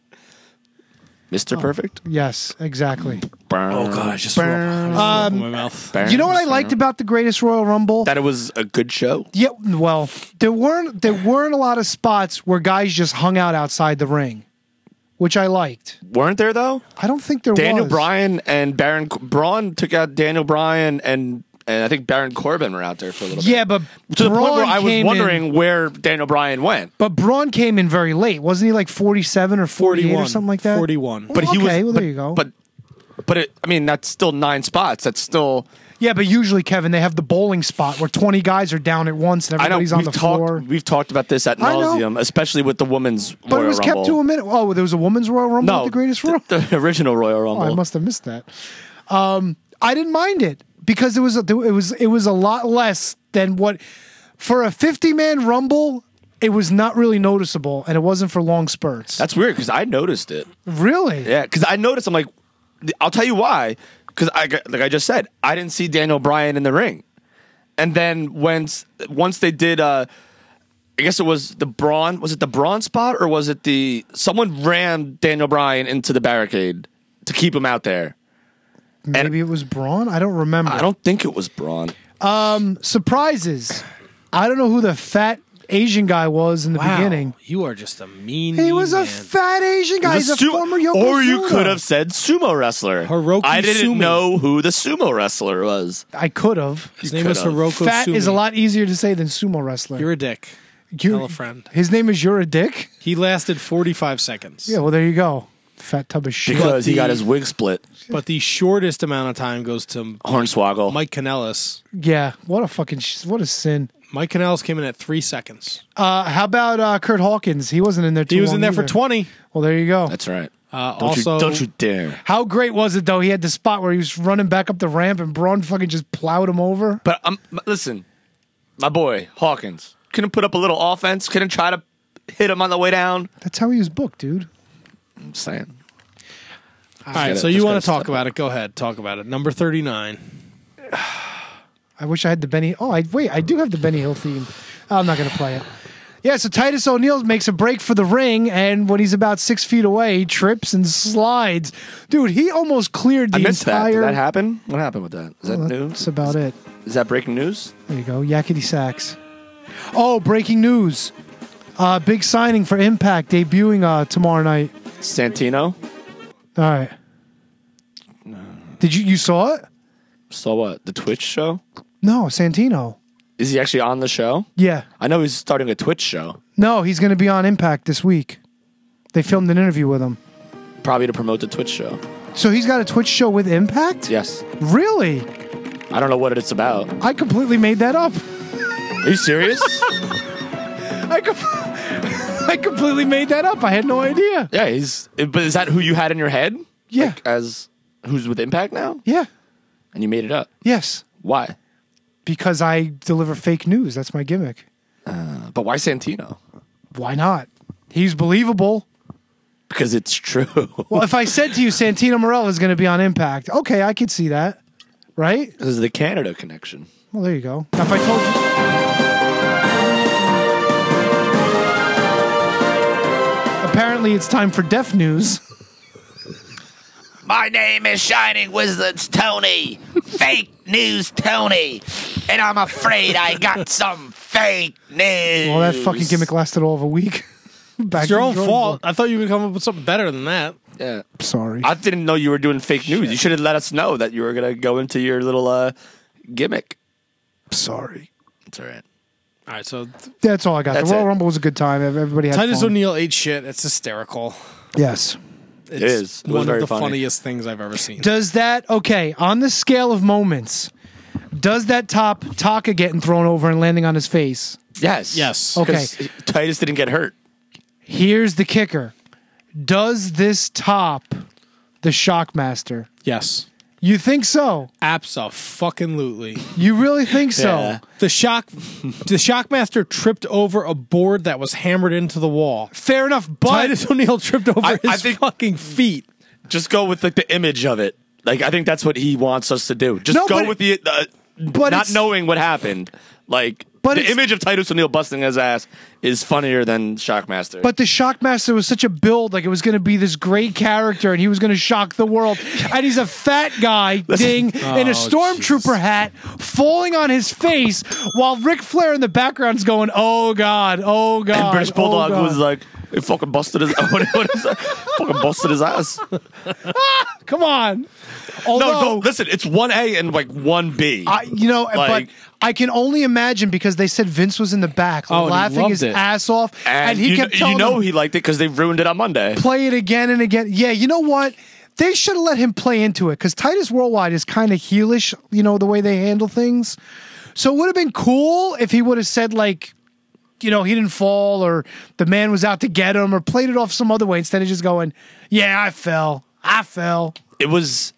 Speaker 6: Mr. Perfect.
Speaker 1: Yes, exactly.
Speaker 3: Oh god, I just threw up in my mouth.
Speaker 1: You know what I liked about the Greatest Royal Rumble?
Speaker 6: That it was a good show.
Speaker 1: Yeah, well, there weren't a lot of spots where guys just hung out outside the ring, which I liked.
Speaker 6: Weren't there though?
Speaker 1: I don't think there
Speaker 6: Daniel
Speaker 1: was.
Speaker 6: Bryan and Baron Braun took out Daniel Bryan and I think Baron Corbin were out there for a little bit.
Speaker 1: Yeah, but
Speaker 6: To the point where
Speaker 1: Braun
Speaker 6: I was
Speaker 1: came
Speaker 6: wondering
Speaker 1: in,
Speaker 6: where Daniel Bryan went.
Speaker 1: but Braun came in very late. Wasn't he like 47 or 48 or
Speaker 3: 41.
Speaker 1: something like that?
Speaker 3: 41.
Speaker 1: Well,
Speaker 6: But he was.
Speaker 1: okay, well,
Speaker 6: but,
Speaker 1: there you go.
Speaker 6: But it, I mean, that's still 9 spots. That's still.
Speaker 1: Yeah, but usually, Kevin, they have the bowling spot where 20 guys are down at once and
Speaker 6: I know
Speaker 1: everybody's on the floor.
Speaker 6: We've talked about this at
Speaker 1: I know.
Speaker 6: nauseum, especially with the women's
Speaker 1: But
Speaker 6: Royal
Speaker 1: it was
Speaker 6: Rumble.
Speaker 1: kept to a minute. Oh, there was a women's Royal Rumble
Speaker 6: No,
Speaker 1: at the Greatest Royal?
Speaker 6: the original Royal Rumble.
Speaker 1: Oh, I must have missed that. I didn't mind it because it was a lot less than what for a 50-man Rumble. It was not really noticeable, and it wasn't for long spurts.
Speaker 6: That's weird because I noticed it.
Speaker 1: Really?
Speaker 6: Yeah, because I noticed. I'm like, I'll tell you why. Because like I just said, I didn't see Daniel Bryan in the ring, and then once they did, I guess it was the Braun. Was it the Braun spot or was it someone ran Daniel Bryan into the barricade to keep him out there?
Speaker 1: Maybe it was Braun. I don't remember.
Speaker 6: I don't think it was Braun.
Speaker 1: Surprises. I don't know who the fat Asian guy was in the beginning.
Speaker 3: You are just a mean.
Speaker 1: He was a fat Asian guy. He's a former Yokozuna.
Speaker 6: Or you could have said sumo wrestler.
Speaker 3: Hiroki
Speaker 6: I didn't
Speaker 3: Sumi.
Speaker 6: know who the sumo wrestler was.
Speaker 1: I could have.
Speaker 3: His name is Hiroko
Speaker 1: Fat
Speaker 3: Sumi.
Speaker 1: is a lot easier to say than sumo wrestler.
Speaker 3: You're a dick. Tell a friend.
Speaker 1: His name is You're a Dick?
Speaker 3: He lasted 45 seconds.
Speaker 1: Yeah, well, there you go. Fat tub of shit.
Speaker 6: Because he got his wig split.
Speaker 3: But the shortest amount of time goes to
Speaker 6: Hornswoggle.
Speaker 3: Mike Kanellis.
Speaker 1: Yeah, what a sin.
Speaker 3: Mike Kanellis came in at 3 seconds.
Speaker 1: How about Kurt Hawkins? He wasn't in there too
Speaker 3: He was
Speaker 1: long
Speaker 3: in there for
Speaker 1: either.
Speaker 3: 20.
Speaker 1: Well, there you go.
Speaker 6: That's right.
Speaker 3: Also,
Speaker 6: Don't you dare.
Speaker 1: How great was it, though? He had the spot where he was running back up the ramp and Braun fucking just plowed him over.
Speaker 6: But listen, my boy, Hawkins, couldn't put up a little offense, couldn't try to hit him on the way down.
Speaker 1: That's how he was booked, dude.
Speaker 6: I'm saying.
Speaker 3: all right, so you want to talk about it? Go ahead. Talk about it. Number 39.
Speaker 1: I wish I had the Benny. Oh, I do have the Benny Hill theme. I'm not going to play it. Yeah, so Titus O'Neil makes a break for the ring, and when he's about 6 feet away, he trips and slides. Dude, he almost cleared the
Speaker 6: I missed that.
Speaker 1: entire.
Speaker 6: Did that happen? What happened with that? Is that news?
Speaker 1: That's about it.
Speaker 6: Is that breaking news?
Speaker 1: There you go. Yakety Sax. Oh, breaking news. Big signing for Impact debuting tomorrow night.
Speaker 6: Santino?
Speaker 1: All right. Did you saw it?
Speaker 6: Saw what? The Twitch show?
Speaker 1: No, Santino.
Speaker 6: Is he actually on the show?
Speaker 1: Yeah.
Speaker 6: I know he's starting a Twitch show.
Speaker 1: No, he's going to be on Impact this week. They filmed an interview with him.
Speaker 6: Probably to promote the Twitch show.
Speaker 1: So he's got a Twitch show with Impact?
Speaker 6: Yes.
Speaker 1: Really?
Speaker 6: I don't know what it's about.
Speaker 1: I completely made that up.
Speaker 6: Are you serious?
Speaker 1: I completely made that up. I had no idea.
Speaker 6: Yeah, but is that who you had in your head?
Speaker 1: Yeah.
Speaker 6: Like, as who's with Impact now?
Speaker 1: Yeah.
Speaker 6: And you made it up?
Speaker 1: Yes.
Speaker 6: Why?
Speaker 1: Because I deliver fake news. That's my gimmick.
Speaker 6: But why Santino?
Speaker 1: Why not? He's believable.
Speaker 6: Because it's true.
Speaker 1: Well, if I said to you Santino Marella is going to be on Impact, okay, I could see that. Right?
Speaker 6: This is the Canada connection.
Speaker 1: Well, there you go. Now, if I told you... Apparently, it's time for Deaf News.
Speaker 8: My name is Shining Wizards Tony. Fake news Tony. And I'm afraid I got some fake news.
Speaker 1: Well, that fucking gimmick lasted all of a week. Back
Speaker 3: It's your
Speaker 1: to
Speaker 3: own
Speaker 1: the drawing
Speaker 3: fault.
Speaker 1: board.
Speaker 3: I thought you would come up with something better than that.
Speaker 6: Yeah.
Speaker 1: Sorry.
Speaker 6: I didn't know you were doing fake news. You should have let us know that you were going to go into your little gimmick.
Speaker 1: Sorry.
Speaker 6: It's all right.
Speaker 3: All right, so
Speaker 1: That's all I got.
Speaker 6: That's
Speaker 1: The Royal
Speaker 6: it.
Speaker 1: Rumble was a good time. Everybody had
Speaker 3: Titus
Speaker 1: fun.
Speaker 3: O'Neil ate shit. It's hysterical.
Speaker 1: Yes.
Speaker 3: It's
Speaker 6: is. It was
Speaker 3: one of
Speaker 6: very
Speaker 3: the
Speaker 6: funny.
Speaker 3: funniest things I've ever seen.
Speaker 1: Does that, okay, on the scale of moments, does that top Taka getting thrown over and landing on his face?
Speaker 6: Yes.
Speaker 3: Yes.
Speaker 1: Okay.
Speaker 6: 'Cause Titus didn't get hurt.
Speaker 1: Here's the kicker. Does this top the Shockmaster?
Speaker 3: Yes.
Speaker 1: You think so?
Speaker 3: Abso-fucking-lutely.
Speaker 1: You really think so?
Speaker 6: Yeah.
Speaker 3: The Shockmaster tripped over a board that was hammered into the wall.
Speaker 1: Fair enough, but
Speaker 3: Titus O'Neil tripped over
Speaker 6: I
Speaker 3: his
Speaker 6: think-
Speaker 3: fucking feet.
Speaker 6: Just go with like the image of it. Like I think that's what he wants us to do. Just
Speaker 1: No,
Speaker 6: go
Speaker 1: but-
Speaker 6: with the
Speaker 1: but
Speaker 6: not
Speaker 1: it's-
Speaker 6: knowing what happened. Like
Speaker 1: But
Speaker 6: the
Speaker 1: it's-
Speaker 6: image of Titus O'Neil busting his ass is funnier than Shockmaster.
Speaker 1: But the Shockmaster was such a build, like it was going to be this great character, and he was going to shock the world. And he's a fat guy, ding, in a stormtrooper hat, falling on his face, while Ric Flair in the background's going, "Oh God, oh God."
Speaker 6: and British Bulldog
Speaker 1: oh God.
Speaker 6: was like, it fucking busted his what is that? Fucking busted his ass.
Speaker 1: "Come on."
Speaker 6: No,
Speaker 1: Although,
Speaker 6: listen, it's 1A and like 1B.
Speaker 1: but
Speaker 6: Like-
Speaker 1: I can only imagine because they said Vince was in the back,
Speaker 3: Oh, and he
Speaker 1: laughing
Speaker 3: loved
Speaker 1: his
Speaker 3: it.
Speaker 1: ass off, and he kept telling them,
Speaker 6: he liked it because they ruined it on Monday.
Speaker 1: play it again and again. Yeah, you know what? They should have let him play into it because Titus Worldwide is kind of heelish, you know, the way they handle things. So it would have been cool if he would have said, like, you know, he didn't fall or the man was out to get him or played it off some other way instead of just going, yeah, I fell.
Speaker 6: It was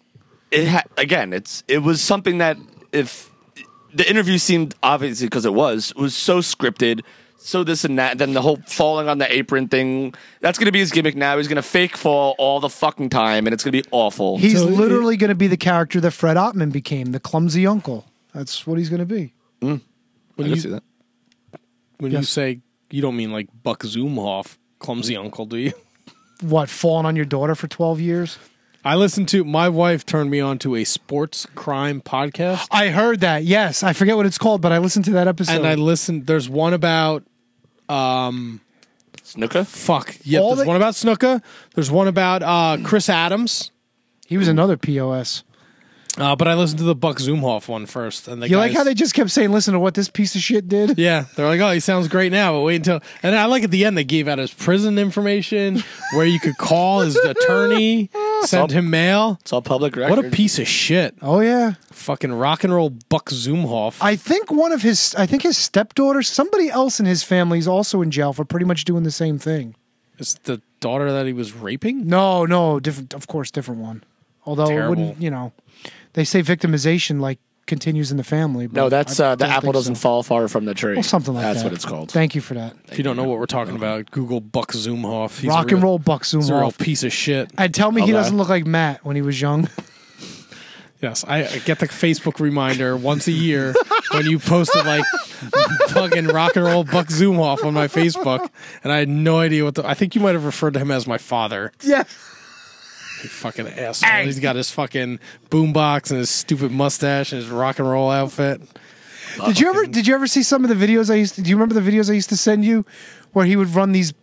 Speaker 6: something that if the interview seemed obviously because it was so scripted, so this and that, then the whole falling on the apron thing, that's going to be his gimmick now. He's going to fake fall all the fucking time and it's going to be awful.
Speaker 1: He's
Speaker 3: So
Speaker 1: literally going to be the character that Fred Ottman became, the clumsy uncle. That's what he's going to be.
Speaker 3: When
Speaker 6: I can
Speaker 3: you
Speaker 6: see that.
Speaker 3: when you
Speaker 1: Yes.
Speaker 3: say You don't mean like Buck Zumhoff, clumsy uncle, do you?
Speaker 1: What, falling on your daughter for 12 years?
Speaker 3: My wife turned me on to a sports crime podcast.
Speaker 1: I heard that, yes. I forget what it's called, but I listened to that episode.
Speaker 3: And there's one about,
Speaker 6: Snooker?
Speaker 3: fuck. Yeah,
Speaker 1: All
Speaker 3: there's
Speaker 1: the-
Speaker 3: one about Snuka. There's one about Chris Adams.
Speaker 1: He was another POS.
Speaker 3: But I listened to the Buck Zumhoff one first. And the
Speaker 1: You like
Speaker 3: guys-
Speaker 1: how they just kept saying, listen to what this piece of shit did?
Speaker 3: Yeah, they're like, oh, he sounds great now, but wait until. And I like at the end they gave out his prison information, where you could call his attorney, send him mail.
Speaker 6: It's all public record.
Speaker 3: What a piece of shit!
Speaker 1: Oh, yeah.
Speaker 3: Fucking rock and roll Buck Zumhoff.
Speaker 1: I think his stepdaughter, somebody else in his family is also in jail for pretty much doing the same thing.
Speaker 3: Is the daughter that he was raping?
Speaker 1: No, different, of course, different one. Although
Speaker 3: Terrible.
Speaker 1: it wouldn't, they say victimization like continues in the family. But
Speaker 6: No, that's
Speaker 1: I
Speaker 6: the
Speaker 1: don't
Speaker 6: apple
Speaker 1: think
Speaker 6: doesn't
Speaker 1: so.
Speaker 6: fall far from the tree.
Speaker 1: Well, something like that.
Speaker 6: That's what it's called.
Speaker 1: Thank you for that.
Speaker 3: If you don't know what we're talking about, Google Buck Zumhoff. He's
Speaker 1: Rock
Speaker 3: a
Speaker 1: and
Speaker 3: real-
Speaker 1: roll Buck
Speaker 3: He's a real
Speaker 1: Zumhoff.
Speaker 3: piece of shit.
Speaker 1: And tell me he
Speaker 6: Okay.
Speaker 1: doesn't look like Matt when he was young.
Speaker 3: Yes, I get the Facebook reminder once a year when you posted like fucking rock and roll Buck Zumhoff on my Facebook, and I had no idea what I think you might have referred to him as my father.
Speaker 1: Yeah.
Speaker 3: You fucking asshole. He's got his fucking boombox and his stupid mustache and his rock and roll outfit.
Speaker 1: Did you ever see some of the videos do you remember the videos I used to send you where he would run these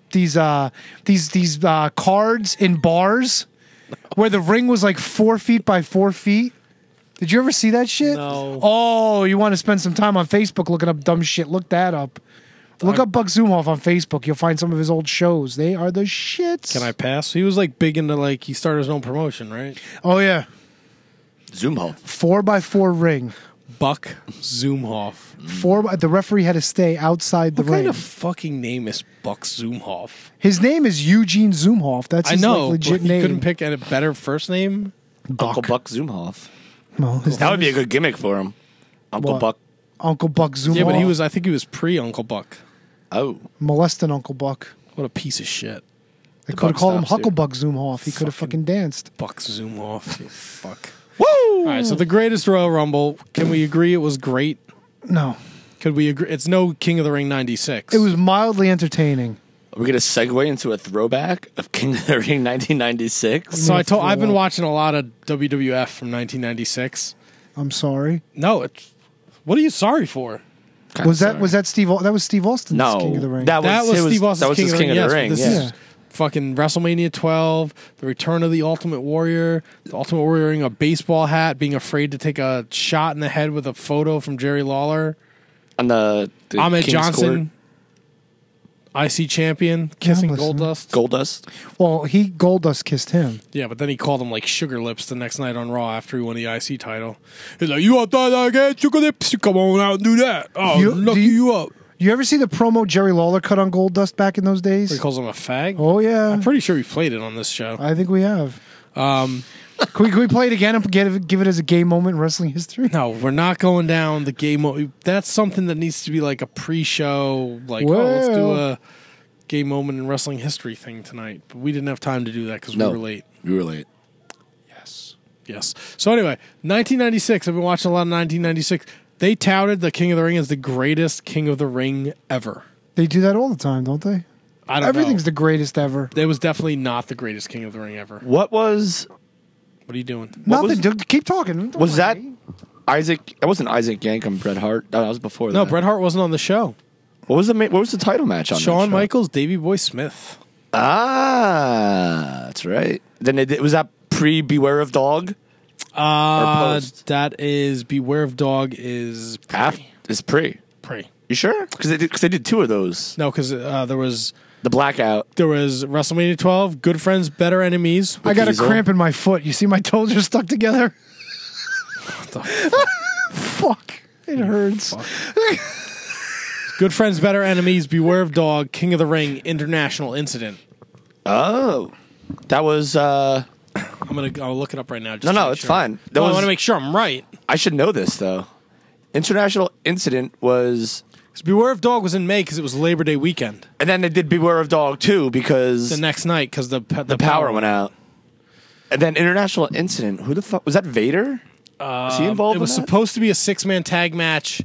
Speaker 1: cards in bars where the ring was like 4 feet by 4 feet? Did you ever see that shit?
Speaker 3: No.
Speaker 1: Oh, you want to spend some time on Facebook looking up dumb shit? Look that up. Look up Buck Zumhoff on Facebook. You'll find some of his old shows. They are the shits.
Speaker 3: Can I pass? He was like big into like he started his own promotion, right?
Speaker 1: Oh yeah,
Speaker 6: Zumhoff.
Speaker 1: 4x4 ring.
Speaker 3: Buck Zumhoff.
Speaker 1: The referee had to stay outside the
Speaker 3: What
Speaker 1: ring.
Speaker 3: kind of fucking name is Buck Zumhoff?
Speaker 1: His name is Eugene Zumhoff. That's
Speaker 3: I
Speaker 1: his
Speaker 3: know,
Speaker 1: like, legit
Speaker 3: but he
Speaker 1: name.
Speaker 3: couldn't pick a better first name.
Speaker 6: Uncle Buck Zumhoff.
Speaker 1: No, his
Speaker 6: That
Speaker 1: name
Speaker 6: would be a
Speaker 1: is
Speaker 6: good gimmick for him. Uncle
Speaker 1: What?
Speaker 6: Buck.
Speaker 1: Uncle Buck Zumhoff.
Speaker 3: Yeah, but I think he was pre Uncle Buck.
Speaker 6: Oh.
Speaker 1: molesting Uncle Buck.
Speaker 3: What a piece of shit.
Speaker 1: They could have
Speaker 6: buck
Speaker 1: called him
Speaker 6: stops, dude.
Speaker 1: Hucklebuck Zumhoff. He could have fucking danced.
Speaker 3: Buck Zumhoff. You fuck.
Speaker 6: Woo!
Speaker 3: All right, so the greatest Royal Rumble. Can we agree it was great?
Speaker 1: No,
Speaker 3: Could we agree? It's no King of the Ring 96.
Speaker 1: it was mildly entertaining.
Speaker 6: Are we going to segue into a throwback of King of the Ring 1996?
Speaker 3: So I've been
Speaker 1: throw up.
Speaker 3: watching a lot of WWF from 1996.
Speaker 1: I'm sorry.
Speaker 3: No, what are you sorry for?
Speaker 1: Was that Steve? That was Steve Austin's
Speaker 6: No.
Speaker 1: King of the Ring.
Speaker 3: That was Steve Austin's
Speaker 6: that was his King of the
Speaker 3: yes, but
Speaker 6: Ring.
Speaker 3: this
Speaker 6: Yeah.
Speaker 3: is fucking WrestleMania 12, the return of the Ultimate Warrior, the Ultimate Warrior wearing a baseball hat, being afraid to take a shot in the head with a photo from Jerry Lawler,
Speaker 6: On the
Speaker 3: Ahmed
Speaker 6: King's
Speaker 3: Johnson, IC champion, kissing
Speaker 1: I'm listening.
Speaker 3: Goldust.
Speaker 6: Court. Goldust.
Speaker 1: Well, Goldust kissed him.
Speaker 3: Yeah, but then he called him like Sugar Lips the next night on Raw after he won the IC title. He's like, "You want that again, Sugar Lips? Come on out and do that. Oh,
Speaker 1: You-
Speaker 3: lucky
Speaker 1: do you-
Speaker 3: you up."
Speaker 1: You ever see the promo Jerry Lawler cut on Goldust back in those days?
Speaker 3: He calls him a fag.
Speaker 1: Oh yeah,
Speaker 3: I'm pretty sure we played it on this show.
Speaker 1: I think we have. Can we play it again and give it as a gay moment in wrestling history?
Speaker 3: No, we're not going down the game. That's something that needs to be like a pre-show. Like, let's do
Speaker 1: Well.
Speaker 3: a gay moment in wrestling history thing tonight. But we didn't have time to do that because
Speaker 6: No.
Speaker 3: we were late.
Speaker 6: You were late.
Speaker 3: Yes. So anyway, 1996. I've been watching a lot of 1996. They touted the King of the Ring as the greatest King of the Ring ever.
Speaker 1: They do that all the time, don't they?
Speaker 3: I don't
Speaker 1: Everything's
Speaker 3: know.
Speaker 1: the greatest ever.
Speaker 3: It was definitely not the greatest King of the Ring ever.
Speaker 6: What was
Speaker 3: What are you doing?
Speaker 1: Nothing. Keep talking. Don't
Speaker 6: was that
Speaker 1: worry.
Speaker 6: Isaac? It wasn't Isaac Yankem, Bret Hart. That was before
Speaker 3: No,
Speaker 6: that.
Speaker 3: Bret Hart wasn't on the show.
Speaker 6: What was the title match on that
Speaker 3: Shawn
Speaker 6: show?
Speaker 3: Michaels, Davey Boy Smith.
Speaker 6: Ah, that's right. Then was that pre Beware of Dog? post?
Speaker 3: That is Beware of Dog is
Speaker 6: After it's pre.
Speaker 3: pre.
Speaker 6: You sure? Because they did two of those.
Speaker 3: No, because there was
Speaker 6: The Blackout.
Speaker 3: WrestleMania 12, Good Friends, Better Enemies.
Speaker 1: I got a
Speaker 6: Diesel.
Speaker 1: cramp in my foot. You see my toes are stuck together? Fuck. It hurts.
Speaker 3: Good Friends, Better Enemies, Beware of Dog, King of the Ring, International Incident.
Speaker 6: Oh, that was.
Speaker 3: I'll look it up right now. Just
Speaker 6: No,
Speaker 3: to
Speaker 6: no,
Speaker 3: make
Speaker 6: it's
Speaker 3: sure.
Speaker 6: fine. That
Speaker 3: No, I
Speaker 6: was-
Speaker 3: want to make sure I'm right.
Speaker 6: I should know this though. International Incident was,
Speaker 3: 'Cause Beware of Dog was in May because it was Labor Day weekend.
Speaker 6: and then they did Beware of Dog too because
Speaker 3: The next night because the
Speaker 6: power went out. And then International Incident. Who the fuck was that? Vader? Was he involved?
Speaker 3: It was
Speaker 6: in that?
Speaker 3: supposed to be a 6-man tag match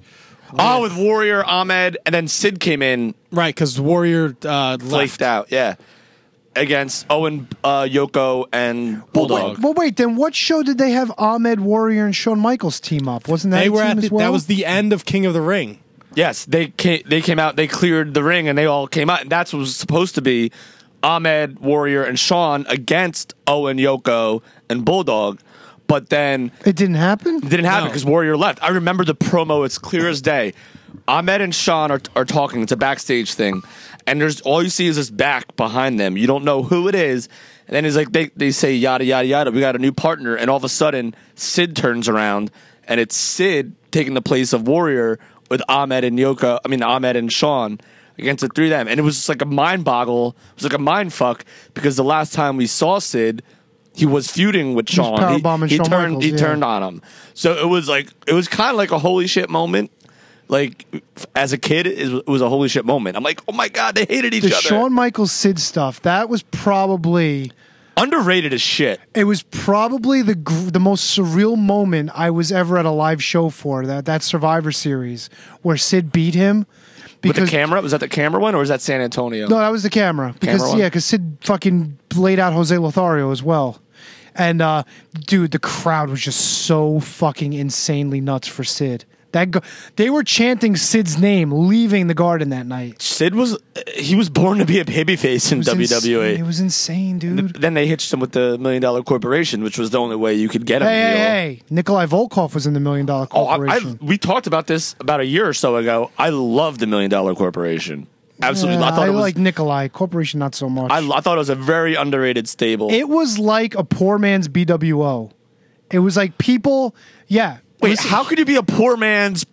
Speaker 6: Oh, with Warrior, Ahmed, and then Sid came in,
Speaker 3: Right, because Warrior
Speaker 6: flaked
Speaker 3: left.
Speaker 6: out. Yeah, against Owen, Yoko, and Bulldog.
Speaker 1: Well, wait. Then what show did they have Ahmed Warrior and Shawn Michaels team up? Wasn't that
Speaker 3: They
Speaker 1: a
Speaker 3: were
Speaker 1: team
Speaker 3: at
Speaker 1: as well?
Speaker 3: that was the end of King of the Ring.
Speaker 6: Yes, they came out. They cleared the ring, and they all came out. And that's what was supposed to be Ahmed, Warrior, and Shawn against Owen, Yoko, and Bulldog. But then
Speaker 1: It didn't happen.
Speaker 6: it didn't happen
Speaker 3: No.
Speaker 6: because Warrior left. I remember the promo. It's clear as day. Ahmed and Shawn are talking. It's a backstage thing, and there's all you see is this back behind them. You don't know who it is. And then it's like they say yada yada yada. We got a new partner, and all of a sudden Sid turns around, and it's Sid taking the place of Warrior with Ahmed and Yoko. I mean Ahmed and Shawn against the three of them, and it was just like a mind boggle. It was like a mind fuck because the last time we saw Sid, he was feuding with
Speaker 1: was
Speaker 6: Shawn.
Speaker 1: powerbombing Shawn Michaels,
Speaker 6: He
Speaker 1: yeah.
Speaker 6: turned on him. So it was kind of like a holy shit moment. Like as a kid, it was a holy shit moment. I'm like, oh my god, they hated each
Speaker 1: The
Speaker 6: other.
Speaker 1: Shawn Michaels Sid stuff. That was probably.
Speaker 6: Underrated as shit.
Speaker 1: It was probably the most surreal moment I was ever at a live show for. That Survivor Series where Sid beat him.
Speaker 6: With the camera? Was that the camera one or was that San Antonio?
Speaker 1: No, that was the camera. Because
Speaker 6: Camera one?
Speaker 1: because Sid fucking laid out Jose Lothario as well. And dude, the crowd was just so fucking insanely nuts for Sid. They were chanting Sid's name, leaving the Garden that night.
Speaker 6: Sid was born to be a babyface in
Speaker 1: It was
Speaker 6: WWE.
Speaker 1: insane. It was insane, dude.
Speaker 6: Then they hitched him with the $1 Million Corporation, which was the only way you could get him.
Speaker 1: Hey, Nikolai Volkov was in the $1 Million
Speaker 6: Oh,
Speaker 1: Corporation.
Speaker 6: we talked about this about a year or so ago. I love the $1 Million Corporation. Absolutely,
Speaker 1: Yeah,
Speaker 6: I thought it was.
Speaker 1: like Nikolai Corporation, not so much.
Speaker 6: I thought it was a very underrated stable.
Speaker 1: It was like a poor man's BWO. It was like people, yeah.
Speaker 6: Wait,
Speaker 1: Listen,
Speaker 6: how could you be a poor man's?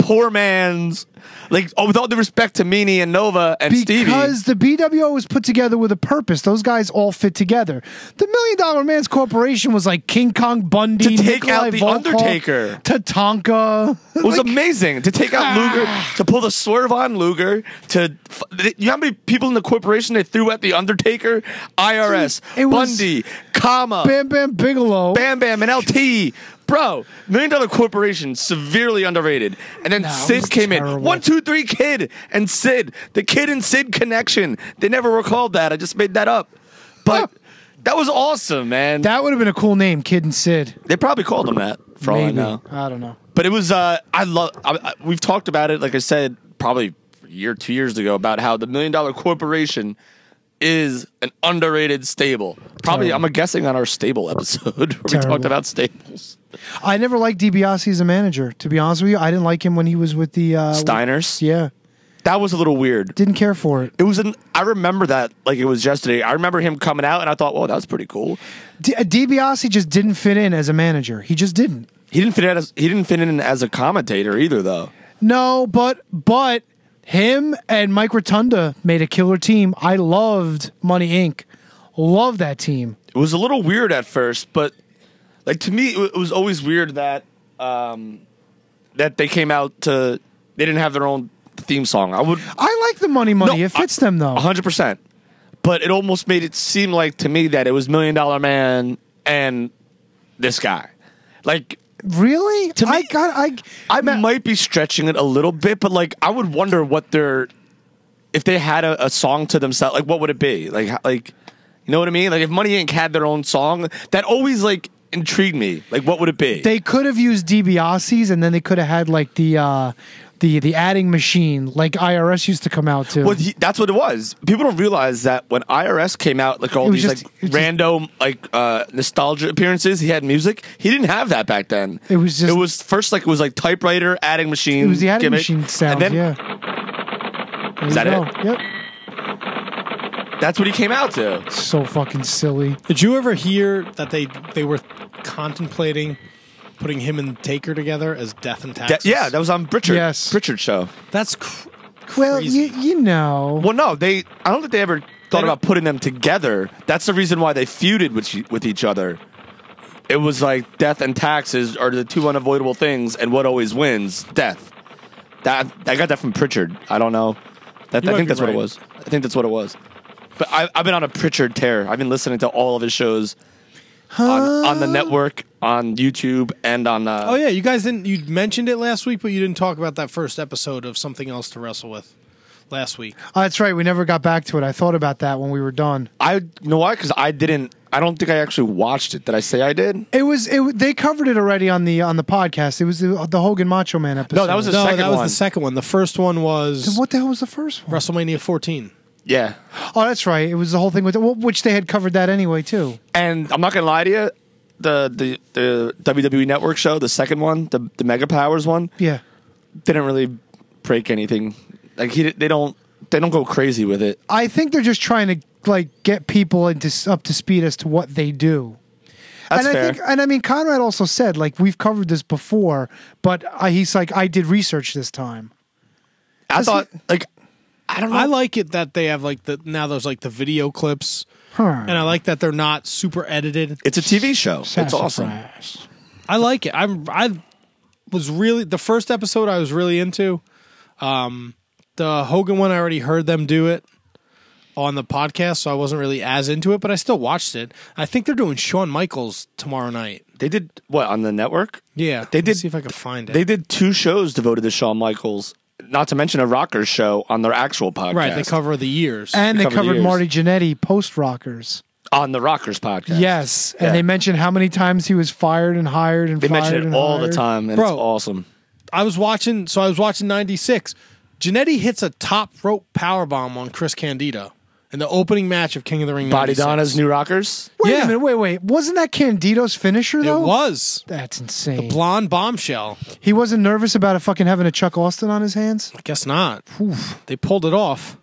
Speaker 6: Like, with all due respect to Meanie and Nova and Stevie.
Speaker 1: Because the BWO was put together with a purpose. Those guys all fit together. The $1 Million Man's Corporation was like King Kong Bundy,
Speaker 6: To take
Speaker 1: Nikolai
Speaker 6: out The
Speaker 1: Volkov,
Speaker 6: Undertaker.
Speaker 1: Tatanka.
Speaker 6: It was amazing to take out Luger, to pull the swerve on Luger. You know how many people in the corporation they threw at the Undertaker? IRS,
Speaker 1: It was
Speaker 6: Bundy, Kama,
Speaker 1: Bam Bam Bigelow.
Speaker 6: Bam Bam, and LT. Bro, $1 Million Corporation, severely underrated. And then
Speaker 1: No, it
Speaker 6: Sid
Speaker 1: was
Speaker 6: came
Speaker 1: terrible.
Speaker 6: in. 1, 2, 3 Kid and Sid. The Kid and Sid connection. They never recalled that. I just made that up. But that was awesome, man.
Speaker 1: That would have been a cool name, Kid and Sid.
Speaker 6: They probably called him that, for all I
Speaker 1: Maybe.
Speaker 6: know.
Speaker 1: I don't know.
Speaker 6: But it was, we've talked about it, like I said, probably a year, 2 years ago, about how the $1 Million Corporation is an underrated stable. Probably,
Speaker 1: Terrible.
Speaker 6: I'm guessing on our stable episode where we
Speaker 1: Terrible.
Speaker 6: talked about stables.
Speaker 1: I never liked DiBiase as a manager, to be honest with you. I didn't like him when he was with the...
Speaker 6: Steiners?
Speaker 1: Yeah.
Speaker 6: That was a little weird.
Speaker 1: Didn't care for it.
Speaker 6: It was I remember that like it was yesterday. I remember him coming out and I thought, well, that was pretty cool.
Speaker 1: DiBiase just didn't fit in as a manager. He just didn't.
Speaker 6: He didn't fit in as a commentator either, though.
Speaker 1: No, but him and Mike Rotunda made a killer team. I loved Money Inc. Loved that team.
Speaker 6: It was a little weird at first, but like to me, it was always weird that that they came out they didn't have their own theme song. I
Speaker 1: like the Money.
Speaker 6: No,
Speaker 1: It fits them though.
Speaker 6: 100%. But it almost made it seem like to me that it was $1 Million Man and this guy. Like,
Speaker 1: really?
Speaker 6: To me,
Speaker 1: I
Speaker 6: might be stretching it a little bit, but like I would wonder if they had a song to themselves, like what would it be? Like you know what I mean? Like if Money Inc. had their own song, that always like intrigued me. Like what would it be?
Speaker 1: They could have used DiBiase's, and then they could have had like the adding machine, like IRS used to come out to.
Speaker 6: Well, that's what it was. People don't realize that when IRS came out, like all these random nostalgia appearances, he had music. He didn't have that back then.
Speaker 1: It was just.
Speaker 6: It was first like typewriter, adding machine.
Speaker 1: It was the adding
Speaker 6: gimmick,
Speaker 1: machine sound.
Speaker 6: and then,
Speaker 1: Yeah.
Speaker 6: Is that
Speaker 1: go.
Speaker 6: it?
Speaker 1: Yep.
Speaker 6: That's what he came out to.
Speaker 1: So fucking silly.
Speaker 3: Did you ever hear that they were contemplating putting him and Taker together as Death and Taxes?
Speaker 6: Yeah, that was on Pritchard.
Speaker 1: Yes.
Speaker 6: Pritchard's show.
Speaker 3: That's
Speaker 1: Well,
Speaker 3: crazy.
Speaker 1: you know.
Speaker 6: Well, no, I don't think they ever thought about putting them together. That's the reason why they feuded with each other. It was like death and taxes are the two unavoidable things, and what always wins? Death. I got that from Pritchard. I don't know. I think that's what it was. I think that's what it was. But I've been on a Pritchard tear. I've been listening to all of his shows. on the network, on YouTube, and on.
Speaker 3: Oh yeah, you guys didn't. You mentioned it last week, but you didn't talk about that first episode of Something Else to Wrestle With last week.
Speaker 1: That's right. We never got back to it. I thought about that when we were done.
Speaker 6: You know why? Because I didn't. I don't think I actually watched it. Did I say I did?
Speaker 1: They covered it already on the podcast. It was the Hogan Macho Man episode.
Speaker 6: No, that was the second
Speaker 3: that was
Speaker 6: one.
Speaker 3: the second one. The first one was
Speaker 1: Then what the hell was the first one?
Speaker 3: WrestleMania 14.
Speaker 6: Yeah.
Speaker 1: Oh, that's right. It was the whole thing with which they had covered that anyway too.
Speaker 6: And I'm not gonna lie to you, the WWE Network show, the second one, the Mega Powers one,
Speaker 1: Yeah.
Speaker 6: didn't really break anything. Like they don't go crazy with it.
Speaker 1: I think they're just trying to like get people up to speed as to what they do.
Speaker 6: That's
Speaker 1: and
Speaker 6: fair.
Speaker 1: I think, and I mean, Conrad also said like we've covered this before, but he's like I did research this time.
Speaker 6: I thought like I don't know.
Speaker 3: I like it that they have like now there's like the video clips,
Speaker 1: Huh.
Speaker 3: and I like that they're not super edited.
Speaker 6: It's a TV show. It's awesome.
Speaker 1: Sassafras.
Speaker 3: I like it. I was really the first episode I was really into. The Hogan one I already heard them do it on the podcast, so I wasn't really as into it, but I still watched it. I think they're doing Shawn Michaels tomorrow night.
Speaker 6: They did what on the network?
Speaker 3: Yeah,
Speaker 6: They
Speaker 3: let me
Speaker 6: did-
Speaker 3: see if I can find it.
Speaker 6: They did 2 shows devoted to Shawn Michaels. Not to mention a Rockers show on their actual podcast.
Speaker 3: Right, they cover the years.
Speaker 1: And they
Speaker 6: Covered the
Speaker 1: covered
Speaker 6: years.
Speaker 1: Marty Jannetty post Rockers.
Speaker 6: on the Rockers podcast.
Speaker 1: Yes, and
Speaker 6: Yeah.
Speaker 1: they mentioned how many times he was fired and hired and
Speaker 6: They
Speaker 1: fired
Speaker 6: mention it
Speaker 1: and
Speaker 6: all the
Speaker 1: hired.
Speaker 6: time, and
Speaker 3: Bro.
Speaker 6: it's awesome.
Speaker 3: I was watching 96. Jannetty hits a top rope powerbomb on Chris Candido in the opening match of King of the Ring.
Speaker 6: Body
Speaker 3: 96.
Speaker 6: Donna's new Rockers.
Speaker 1: Wait
Speaker 3: Yeah.
Speaker 1: a minute, wait. Wasn't that Candido's finisher
Speaker 3: It
Speaker 1: though?
Speaker 3: was
Speaker 1: That's insane.
Speaker 3: blonde bombshell.
Speaker 1: He wasn't nervous about fucking having a Chuck Austin on his hands.
Speaker 3: I guess not. They pulled it off.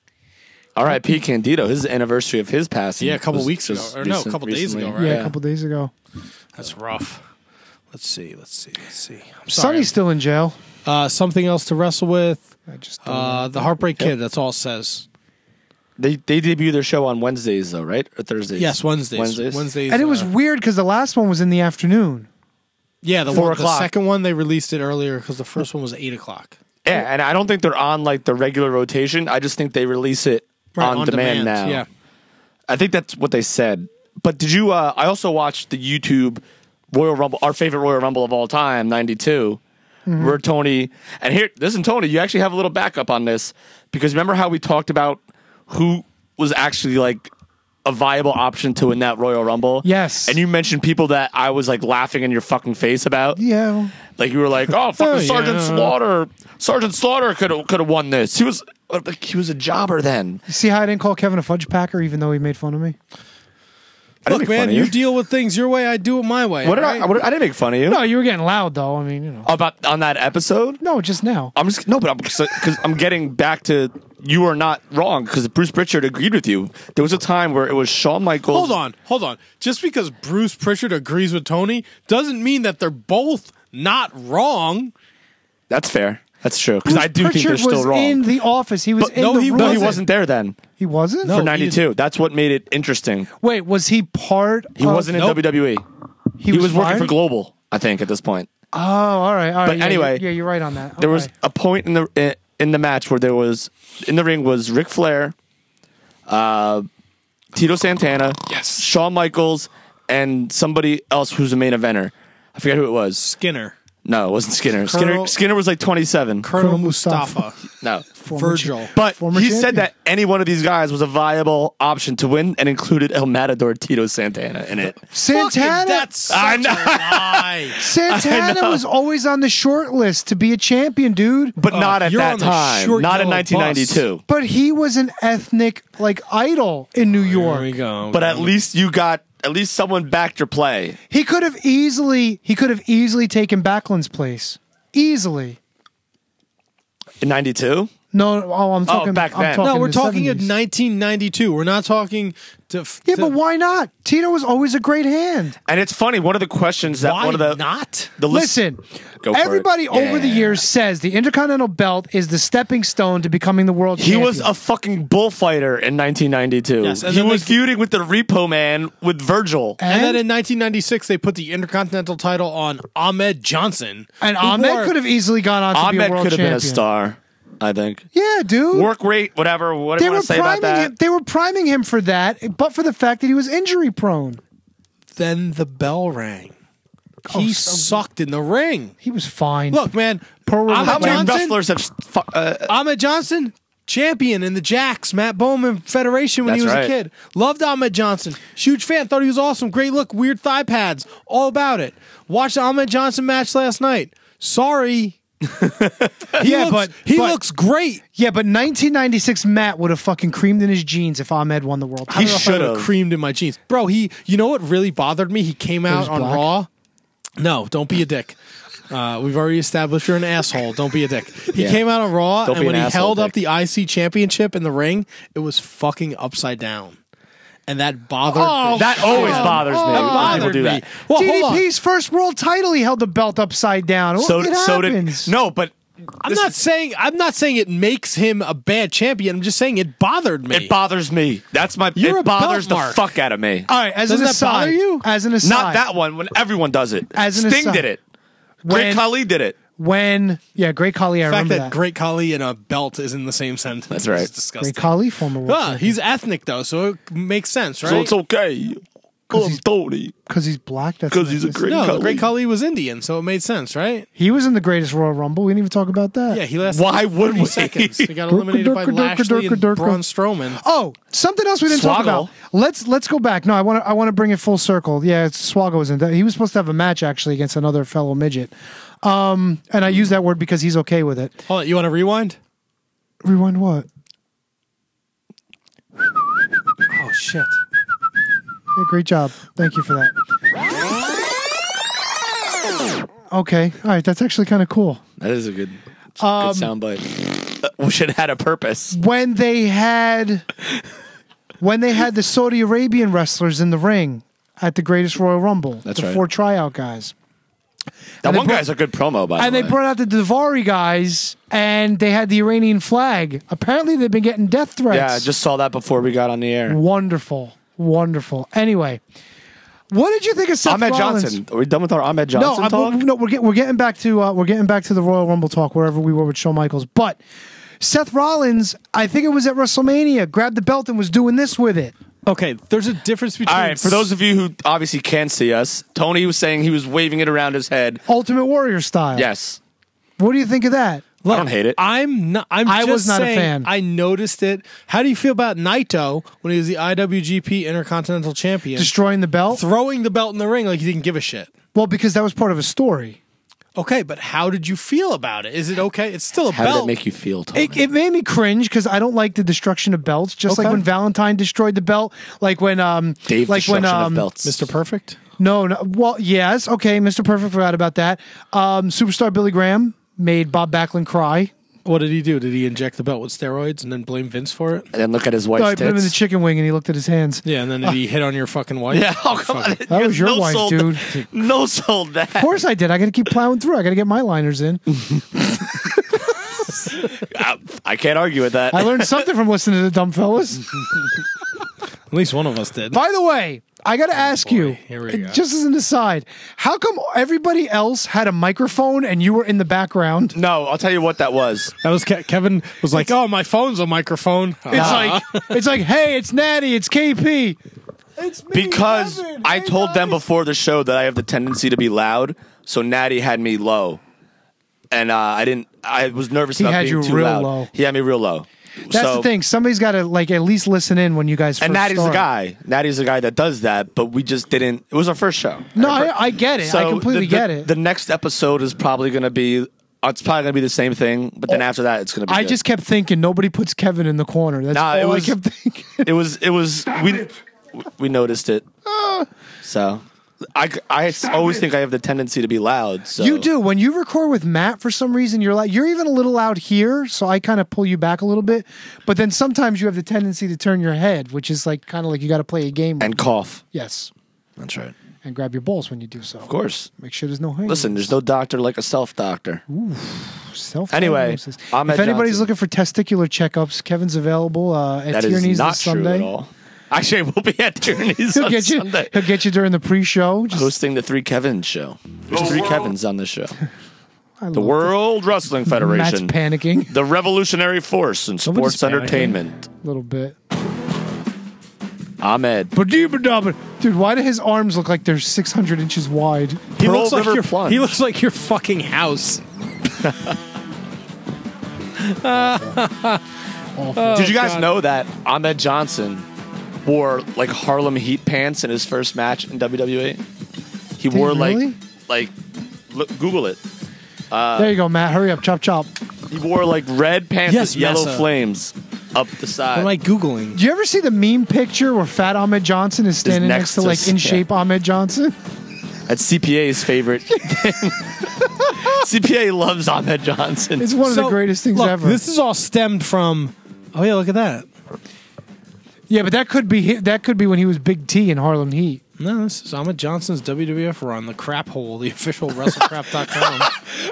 Speaker 6: R.I.P. Candido. His anniversary of his passing.
Speaker 3: Yeah, a couple
Speaker 6: was
Speaker 3: weeks ago.
Speaker 6: just
Speaker 3: Or no, a couple days
Speaker 6: recently.
Speaker 3: ago, right?
Speaker 1: Yeah, a couple days ago.
Speaker 3: That's rough. Let's see. I'm sorry.
Speaker 1: Sonny's still in jail.
Speaker 3: Something else to wrestle with.
Speaker 1: I just don't know.
Speaker 3: The Heartbreak Kid. That's all it says.
Speaker 6: They debut their show on Wednesdays though, right? Or Thursdays?
Speaker 3: Yes, Wednesdays.
Speaker 6: Wednesdays.
Speaker 1: And it was weird because the last one was in the afternoon.
Speaker 3: Yeah, the
Speaker 6: 4
Speaker 3: the
Speaker 6: o'clock.
Speaker 3: second one they released it earlier because the first one was 8 o'clock.
Speaker 6: Yeah, and I don't think they're on like the regular rotation. I just think they release it on demand now.
Speaker 3: Yeah.
Speaker 6: I think that's what they said. But did you? I also watched the YouTube Royal Rumble, our favorite Royal Rumble of all time, '92, where Tony and here. Listen, Tony, you actually have a little backup on this because remember how we talked about who was actually like a viable option to win that Royal Rumble?
Speaker 1: Yes.
Speaker 6: And you mentioned people that I was like laughing in your fucking face about.
Speaker 1: Yeah.
Speaker 6: Like you were like, oh, fucking
Speaker 3: Oh,
Speaker 6: Sergeant
Speaker 3: yeah.
Speaker 6: Slaughter. Sergeant Slaughter could have won this. He was a jobber then.
Speaker 1: You see how I didn't call Kevin a fudge packer even though he made fun of me?
Speaker 6: I didn't
Speaker 3: Look,
Speaker 6: make fun
Speaker 3: man,
Speaker 6: of
Speaker 3: you deal with things your way. I do it my way.
Speaker 6: What did
Speaker 3: all right?
Speaker 6: I didn't make fun of you.
Speaker 1: No, you were getting loud though. I mean, you know.
Speaker 6: About on that episode.
Speaker 1: No, just now.
Speaker 6: I'm just no, but because I'm getting back to you are not wrong because Bruce Pritchard agreed with you. There was a time where it was Shawn Michaels.
Speaker 3: Hold on. Just because Bruce Pritchard agrees with Tony doesn't mean that they're both not wrong.
Speaker 6: That's fair. That's true because I do think
Speaker 1: Pritchard
Speaker 6: they're still
Speaker 1: was
Speaker 6: wrong.
Speaker 1: in the office. He was
Speaker 3: But
Speaker 1: in
Speaker 3: no,
Speaker 1: the
Speaker 3: he
Speaker 1: room.
Speaker 6: No, he wasn't there then
Speaker 1: He wasn't?
Speaker 3: No.
Speaker 6: for
Speaker 3: he
Speaker 6: '92. That's what made it interesting.
Speaker 1: Wait, was he part
Speaker 6: He wasn't in
Speaker 3: Nope.
Speaker 6: WWE. He was working
Speaker 1: fired?
Speaker 6: for Global, I think, at this point.
Speaker 1: Oh, all right.
Speaker 6: But
Speaker 1: yeah,
Speaker 6: anyway,
Speaker 1: you're right on that.
Speaker 6: There was
Speaker 1: Okay.
Speaker 6: a point in the match where there was in the ring was Ric Flair, Tito Santana, Shawn Michaels, and somebody else who's a main eventer. I forget who it was.
Speaker 3: Skinner.
Speaker 6: No, it wasn't Skinner.
Speaker 3: Colonel-
Speaker 6: Skinner was like 27.
Speaker 3: Colonel
Speaker 1: Mustafa.
Speaker 3: Mustafa.
Speaker 6: No.
Speaker 3: Virgil.
Speaker 6: But
Speaker 1: Former
Speaker 6: he
Speaker 1: champion.
Speaker 6: said that any one of these guys was a viable option to win and included El Matador Tito Santana in it.
Speaker 1: Santana.
Speaker 3: Fucking, that's such
Speaker 6: I know.
Speaker 3: a lie.
Speaker 1: Santana was always on the short list to be a champion, dude.
Speaker 6: But not at
Speaker 3: you're
Speaker 6: that
Speaker 3: on the
Speaker 6: time.
Speaker 3: short
Speaker 6: Not in
Speaker 3: yellow
Speaker 6: 1992.
Speaker 1: But he was an ethnic like idol in New
Speaker 3: There we
Speaker 1: York.
Speaker 3: go.
Speaker 6: But at least someone backed your play.
Speaker 1: He could have easily taken Backlund's place. Easily.
Speaker 6: In 92?
Speaker 1: No, I'm talking
Speaker 6: back
Speaker 1: I'm
Speaker 6: then.
Speaker 1: talking
Speaker 3: no, we're
Speaker 1: the
Speaker 3: talking
Speaker 1: 70s.
Speaker 3: in 1992. We're not talking to.
Speaker 1: Yeah, but why not? Tito was always a great hand.
Speaker 6: And it's funny, one of the questions that
Speaker 3: Why
Speaker 6: one of the
Speaker 3: not?
Speaker 6: the list-
Speaker 1: Listen,
Speaker 6: Go for
Speaker 1: everybody
Speaker 6: it.
Speaker 1: over the
Speaker 6: Yeah.
Speaker 1: years says the Intercontinental Belt is the stepping stone to becoming the world
Speaker 6: He
Speaker 1: champion.
Speaker 6: was a fucking bullfighter in 1992.
Speaker 3: Yes, and
Speaker 6: he
Speaker 3: then
Speaker 6: was
Speaker 3: they-
Speaker 6: feuding with the Repo Man with Virgil.
Speaker 3: And then in 1996, they put the Intercontinental title on Ahmed Johnson.
Speaker 1: And
Speaker 3: who
Speaker 1: Ahmed
Speaker 3: wore-
Speaker 1: could have easily gone on to be
Speaker 6: Ahmed
Speaker 1: a world
Speaker 6: could have
Speaker 1: champion.
Speaker 6: been a star, I think.
Speaker 1: Yeah, dude.
Speaker 6: Work rate, whatever
Speaker 1: they
Speaker 6: you
Speaker 1: were
Speaker 6: want to say about
Speaker 1: priming
Speaker 6: that.
Speaker 1: him. They were priming him for that, but for the fact that he was injury prone.
Speaker 3: then the bell rang. He sucked in the ring.
Speaker 1: He was fine.
Speaker 3: Look, man,
Speaker 6: How
Speaker 3: Ahmed
Speaker 6: many
Speaker 3: Johnson,
Speaker 6: wrestlers have?
Speaker 3: Ahmed Johnson, champion in the Jacks, Matt Bowman Federation when he was
Speaker 6: That's
Speaker 3: a
Speaker 6: right.
Speaker 3: kid. Loved Ahmed Johnson. Huge fan. Thought he was awesome. Great look. Weird thigh pads. All about it. Watched the Ahmed Johnson match last night. Sorry. He looks great.
Speaker 1: Yeah, but 1996 Matt would have fucking creamed in his jeans if Ahmed won the world title.
Speaker 3: I don't know if I would have creamed in my jeans. Bro, you know what really bothered me? He came out on
Speaker 1: black?
Speaker 3: Raw. No, don't be a dick. We've already established you're an asshole. Don't be a dick. He came out on Raw,
Speaker 6: Don't
Speaker 3: and
Speaker 6: be
Speaker 3: when
Speaker 6: an
Speaker 3: he
Speaker 6: asshole,
Speaker 3: held up
Speaker 6: Dick.
Speaker 3: the IC championship in the ring, it was fucking upside down. And that bothered me.
Speaker 6: That always bothers me.
Speaker 3: That
Speaker 6: when people
Speaker 3: bothered
Speaker 6: do
Speaker 3: me.
Speaker 6: that.
Speaker 3: Well, hold on.
Speaker 1: DDP's first world title, he held the belt upside down.
Speaker 6: So
Speaker 1: it
Speaker 6: did
Speaker 1: happens.
Speaker 6: no, but
Speaker 3: I'm not saying it makes him a bad champion. I'm just saying it bothered me.
Speaker 6: it bothers me. That's my.
Speaker 3: You're
Speaker 6: it
Speaker 3: a
Speaker 6: bothers
Speaker 3: belt
Speaker 6: the
Speaker 3: mark.
Speaker 6: fuck out of me.
Speaker 1: All right, as
Speaker 3: Doesn't
Speaker 1: an
Speaker 3: that
Speaker 1: aside,
Speaker 3: bother you?
Speaker 1: as an aside,
Speaker 6: Not that one. When everyone does it.
Speaker 1: As an
Speaker 6: Sting
Speaker 1: aside.
Speaker 6: did it. Great Khali did it.
Speaker 1: Great Khali, I
Speaker 3: the fact
Speaker 1: remember
Speaker 3: that
Speaker 1: that.
Speaker 3: Great Khali and a belt is in the same sentence.
Speaker 6: That's right.
Speaker 3: It's disgusting.
Speaker 1: Great Khali, former world
Speaker 3: Yeah, he's ethnic though, so it makes sense, right?
Speaker 6: So it's okay. I'm Tony.
Speaker 1: because he's black. That's
Speaker 6: Because he's a
Speaker 1: racist.
Speaker 6: great
Speaker 3: no,
Speaker 6: Khali.
Speaker 3: the Great Khali was Indian, so it made sense, right?
Speaker 1: He was in the greatest Royal Rumble. We didn't even talk about that.
Speaker 3: Yeah, he lasted
Speaker 6: Why would
Speaker 3: 30
Speaker 6: we?
Speaker 3: seconds. He got eliminated by Lashley and Braun Strowman.
Speaker 1: Oh, something else we didn't talk
Speaker 6: Swoggle.
Speaker 1: about. Let's go back. No, I want to bring it full circle. Yeah, Swoggle was in that. He was supposed to have a match actually against another fellow midget. And I use that word because he's okay with it.
Speaker 3: Hold on, you want to rewind?
Speaker 1: Rewind what?
Speaker 3: Oh shit!
Speaker 1: Yeah, great job. Thank you for that. Okay. All right. That's actually kind of cool.
Speaker 6: That is a good soundbite. We should have had a purpose.
Speaker 1: When they had the Saudi Arabian wrestlers in the ring at the Greatest Royal Rumble,
Speaker 6: That's
Speaker 1: the
Speaker 6: right.
Speaker 1: 4 tryout guys.
Speaker 6: That
Speaker 1: And
Speaker 6: one
Speaker 1: they
Speaker 6: guy's a good promo, by the way.
Speaker 1: And they brought out the Daivari guys, and they had the Iranian flag. Apparently, they've been getting death threats.
Speaker 6: Yeah, I just saw that before we got on the air.
Speaker 1: Wonderful. Anyway, what did you think of Seth
Speaker 6: Ahmed
Speaker 1: Rollins?
Speaker 6: Johnson. Are we done with our Ahmed Johnson talk?
Speaker 1: We're getting back to the Royal Rumble talk wherever we were with Shawn Michaels. But Seth Rollins, I think it was at WrestleMania, grabbed the belt and was doing this with it.
Speaker 3: Okay, there's a difference between.
Speaker 6: All right, for those of you who obviously can't see us, Tony was saying he was waving it around his head.
Speaker 1: Ultimate Warrior style.
Speaker 6: Yes.
Speaker 1: What do you think of that?
Speaker 6: I don't hate it.
Speaker 3: I
Speaker 1: was
Speaker 3: just
Speaker 1: not a
Speaker 3: saying,
Speaker 1: fan.
Speaker 3: I noticed it. How do you feel about Naito when he was the IWGP Intercontinental Champion,
Speaker 1: Destroying the belt?
Speaker 3: throwing the belt in the ring like he didn't give a shit?
Speaker 1: Well, because that was part of a story.
Speaker 3: Okay, but how did you feel about it? Is it okay? It's still a
Speaker 6: How
Speaker 3: belt.
Speaker 6: did that make you feel, Tony?
Speaker 1: It made me cringe because I don't like the destruction of belts. Just like
Speaker 3: Okay.
Speaker 1: when Valentine destroyed the belt, like when
Speaker 6: Dave
Speaker 1: like when
Speaker 6: destruction of belts.
Speaker 3: Mr. Perfect?
Speaker 1: no, well, yes, okay, Mr. Perfect, forgot about that. Superstar Billy Graham made Bob Backlund cry.
Speaker 3: What did he do? Did he inject the belt with steroids and then blame Vince for it?
Speaker 6: And then look at his
Speaker 1: No,
Speaker 6: wife's
Speaker 1: I put him in the
Speaker 6: tits.
Speaker 1: chicken wing and he looked at his hands.
Speaker 3: Yeah, and then did he hit on your fucking wife?
Speaker 6: Yeah, oh, come on.
Speaker 1: That was your wife,
Speaker 6: sold
Speaker 1: dude.
Speaker 6: No sold that.
Speaker 1: Of course I did. I got to keep plowing through. I got to get my liners in.
Speaker 6: I can't argue with that.
Speaker 1: I learned something from listening to the dumb fellas.
Speaker 3: At least one of us did.
Speaker 1: By the way, I got to ask you,
Speaker 3: Here we go.
Speaker 1: just as an aside, how come everybody else had a microphone and you were in the background?
Speaker 6: No, I'll tell you what that was.
Speaker 3: That was Kevin was like, "Oh, my phone's a microphone."
Speaker 1: It's like, hey, it's Natty, it's KP. It's me,
Speaker 6: Because
Speaker 1: Kevin.
Speaker 6: I
Speaker 1: Hey,
Speaker 6: told them
Speaker 1: guys.
Speaker 6: before the show that I have the tendency to be loud, so Natty had me low. And I was nervous about
Speaker 1: had
Speaker 6: being
Speaker 1: you
Speaker 6: too
Speaker 1: real
Speaker 6: loud.
Speaker 1: low.
Speaker 6: He had me real low.
Speaker 1: That's the thing. Somebody's got to like at least listen in when you guys.
Speaker 6: And
Speaker 1: first
Speaker 6: Natty's the
Speaker 1: start.
Speaker 6: guy. Natty's the guy that does that, but we just didn't. It was our first show.
Speaker 1: No, I get it. I
Speaker 6: So
Speaker 1: completely get it.
Speaker 6: The next episode is probably going to be. It's probably going to be the same thing, but then after that, it's going to be.
Speaker 1: I
Speaker 6: good.
Speaker 1: just kept thinking nobody puts Kevin in the corner. That's
Speaker 6: Nah,
Speaker 1: all
Speaker 6: it was-
Speaker 1: I kept thinking.
Speaker 6: It was. We noticed it. So I always think I have the tendency to be loud. So
Speaker 1: You do. When you record with Matt, for some reason, you're even a little loud here, so I kind of pull you back a little bit. But then sometimes you have the tendency to turn your head, which is like kind of like you got to play a game.
Speaker 6: And cough.
Speaker 1: Yes.
Speaker 6: That's right.
Speaker 1: And grab your balls when you do so.
Speaker 6: Of course.
Speaker 1: Make sure there's no hangovers.
Speaker 6: Listen, there's no doctor like a self-doctor.
Speaker 1: Anyway,
Speaker 6: Ahmed
Speaker 1: if anybody's
Speaker 6: Johnson.
Speaker 1: looking for testicular checkups, Kevin's available at
Speaker 6: That
Speaker 1: Tierney's
Speaker 6: is not
Speaker 1: this
Speaker 6: true
Speaker 1: Sunday.
Speaker 6: at all. Actually, we'll be at Tierney's
Speaker 1: He'll
Speaker 6: on
Speaker 1: get you.
Speaker 6: Sunday.
Speaker 1: He'll get you during the pre-show. Just,
Speaker 6: Hosting the Three Kevins show. There's three Kevins on this show.
Speaker 1: I
Speaker 6: The
Speaker 1: love
Speaker 6: World Wrestling
Speaker 1: Matt's
Speaker 6: Federation.
Speaker 1: panicking
Speaker 6: The revolutionary force in
Speaker 3: Nobody's
Speaker 6: sports
Speaker 3: panicking.
Speaker 6: entertainment.
Speaker 1: a little bit.
Speaker 6: Ahmed.
Speaker 1: Dude, why do his arms look like they're 600 inches wide?
Speaker 3: He
Speaker 6: Pearl
Speaker 3: looks like
Speaker 6: River
Speaker 3: your
Speaker 6: plunge.
Speaker 3: He looks like your fucking house.
Speaker 6: Did you guys know that Ahmed Johnson wore like Harlem Heat pants in his first match in WWE? He wore
Speaker 1: really?
Speaker 6: look, Google it.
Speaker 1: There you go, Matt. Hurry up. Chop, chop.
Speaker 6: He wore like red pants
Speaker 3: Yes,
Speaker 6: with yellow
Speaker 3: Massa.
Speaker 6: flames up the
Speaker 3: What
Speaker 6: side.
Speaker 3: am I Googling?
Speaker 1: Did you ever see the meme picture where Fat Ahmed Johnson is standing next
Speaker 6: next
Speaker 1: to
Speaker 6: to
Speaker 1: like in shape Ahmed Johnson?
Speaker 6: That's CPA's favorite. CPA loves Ahmed Johnson.
Speaker 1: It's one of the
Speaker 3: So,
Speaker 1: greatest things
Speaker 3: look,
Speaker 1: ever.
Speaker 3: This is all stemmed from. Oh yeah, look at that.
Speaker 1: Yeah, but that could be when he was Big T in Harlem Heat.
Speaker 3: No, this is Ahmed Johnson's WWF run, the crap hole, the official WrestleCrap.com.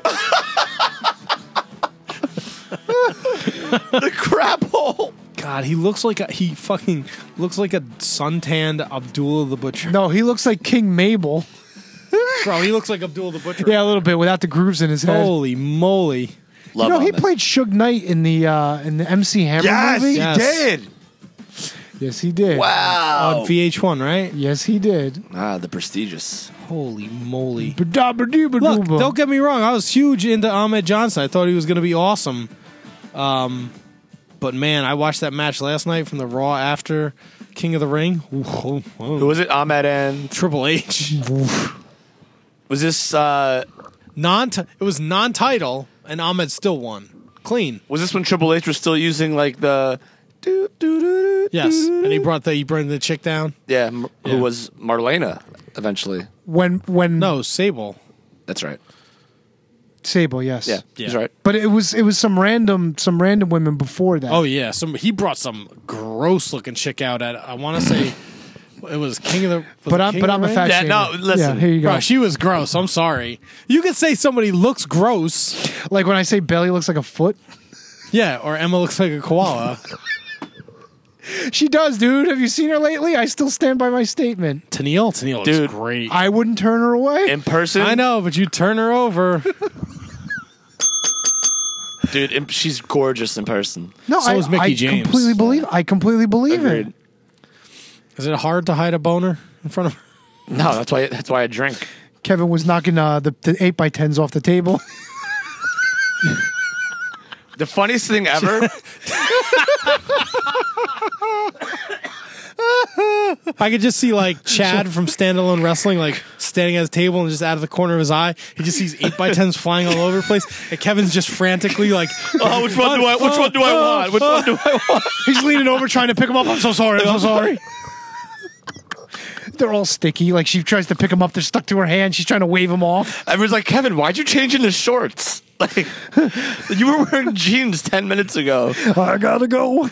Speaker 6: The crap hole.
Speaker 3: God, he fucking looks like a suntanned Abdullah the Butcher.
Speaker 1: No, he looks like King Mabel.
Speaker 3: Bro, he looks like Abdullah the Butcher.
Speaker 1: Yeah, a little bit without the grooves in his head.
Speaker 3: Holy moly.
Speaker 6: Love
Speaker 1: He
Speaker 6: Ahmed.
Speaker 1: played Suge Knight in the MC Hammer
Speaker 6: Yes,
Speaker 1: movie.
Speaker 6: he
Speaker 3: Yes.
Speaker 6: did.
Speaker 1: Yes, he did.
Speaker 6: Wow.
Speaker 3: On VH1, right?
Speaker 1: Yes, he did.
Speaker 6: The prestigious.
Speaker 3: Holy moly. Look,
Speaker 1: Look,
Speaker 3: don't get me wrong. I was huge into Ahmed Johnson. I thought he was going to be awesome. But man, I watched that match last night from the Raw after King of the Ring.
Speaker 6: Who was it? Ahmed and
Speaker 3: Triple H.
Speaker 6: was this?
Speaker 3: It was non-title, and Ahmed still won. Clean.
Speaker 6: Was this when Triple H was still using like the?
Speaker 3: Yes, and he brought the chick down.
Speaker 6: Yeah,
Speaker 3: Yeah.
Speaker 6: who was Marlena eventually.
Speaker 1: when
Speaker 3: No, Sable.
Speaker 6: That's right.
Speaker 1: Sable, yes.
Speaker 6: Yeah,
Speaker 3: Yeah.
Speaker 6: he's right.
Speaker 1: But it was some random women before that.
Speaker 3: Oh yeah, he brought some gross looking chick out at. I want to say it was King of the.
Speaker 1: but I'm a fat
Speaker 6: Yeah,
Speaker 1: shamer.
Speaker 6: no, listen.
Speaker 1: Yeah, here you go.
Speaker 3: Bro, she was gross. I'm sorry. You could say somebody looks gross.
Speaker 1: Like when I say belly looks like a foot.
Speaker 3: Yeah, or Emma looks like a koala.
Speaker 1: She does, dude. Have you seen her lately? I still stand by my statement.
Speaker 3: Tennille looks
Speaker 6: Dude.
Speaker 3: great.
Speaker 1: I wouldn't turn her away.
Speaker 6: In person,
Speaker 3: I know, but you turn her over.
Speaker 6: dude. She's gorgeous in person.
Speaker 1: No,
Speaker 3: So is Mickey
Speaker 1: I
Speaker 3: James.
Speaker 1: completely believe
Speaker 6: Agreed.
Speaker 1: it.
Speaker 3: Is it hard to hide a boner in front of her?
Speaker 6: No, that's why I drink.
Speaker 1: Kevin was knocking the 8x10s off the table.
Speaker 6: The funniest thing ever.
Speaker 3: I could just see like Chad from Standalone Wrestling like standing at his table and just out of the corner of his eye, he just sees 8x10s flying all over the place, and Kevin's just frantically like,
Speaker 6: Oh, which one do I want? Which one do I want?
Speaker 1: He's leaning over trying to pick him up. I'm so sorry. I'm so sorry. They're all sticky. Like she tries to pick them up. They're stuck to her hand. She's trying to wave them off.
Speaker 6: Everyone's like, Kevin, why'd you change into shorts? Like, you were wearing jeans 10 minutes ago.
Speaker 1: I gotta go.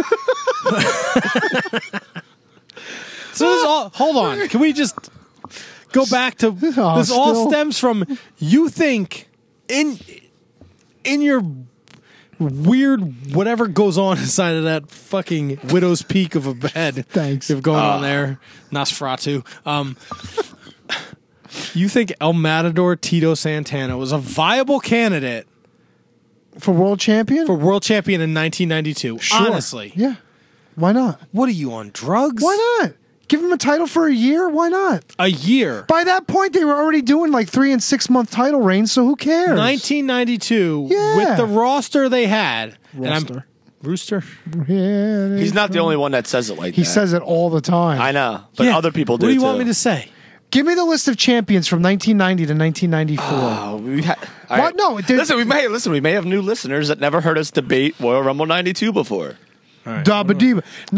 Speaker 3: so this all, hold on, can we just go back to this all
Speaker 1: still-
Speaker 3: stems from you think in your weird whatever goes on inside of that fucking widow's peak of a bed.
Speaker 1: Thanks.
Speaker 3: You've going on there, Nosferatu. You think El Matador Tito Santana was a viable candidate
Speaker 1: For world champion?
Speaker 3: for world champion in 1992?
Speaker 1: Sure.
Speaker 3: Honestly,
Speaker 1: Yeah. Why not?
Speaker 3: what are you on drugs?
Speaker 1: Why not? Give him a title for a year. Why not?
Speaker 3: A year.
Speaker 1: By that point, they were already doing like 3 and 6 month title reigns. So who cares?
Speaker 3: 1992
Speaker 1: Yeah.
Speaker 3: with the roster they had.
Speaker 1: Roster.
Speaker 3: Rooster.
Speaker 1: Yeah,
Speaker 6: He's not the only one that says it like
Speaker 1: He
Speaker 6: that.
Speaker 1: says it all the time.
Speaker 6: I know, but
Speaker 3: Yeah.
Speaker 6: other people do
Speaker 3: What do you
Speaker 6: too.
Speaker 3: want me to say?
Speaker 1: Give me the list of champions from 1990 to 1994.
Speaker 6: Oh, all
Speaker 1: What? No,
Speaker 6: listen. We may have new listeners that never heard us debate Royal Rumble '92 before.
Speaker 1: Dabba Diba.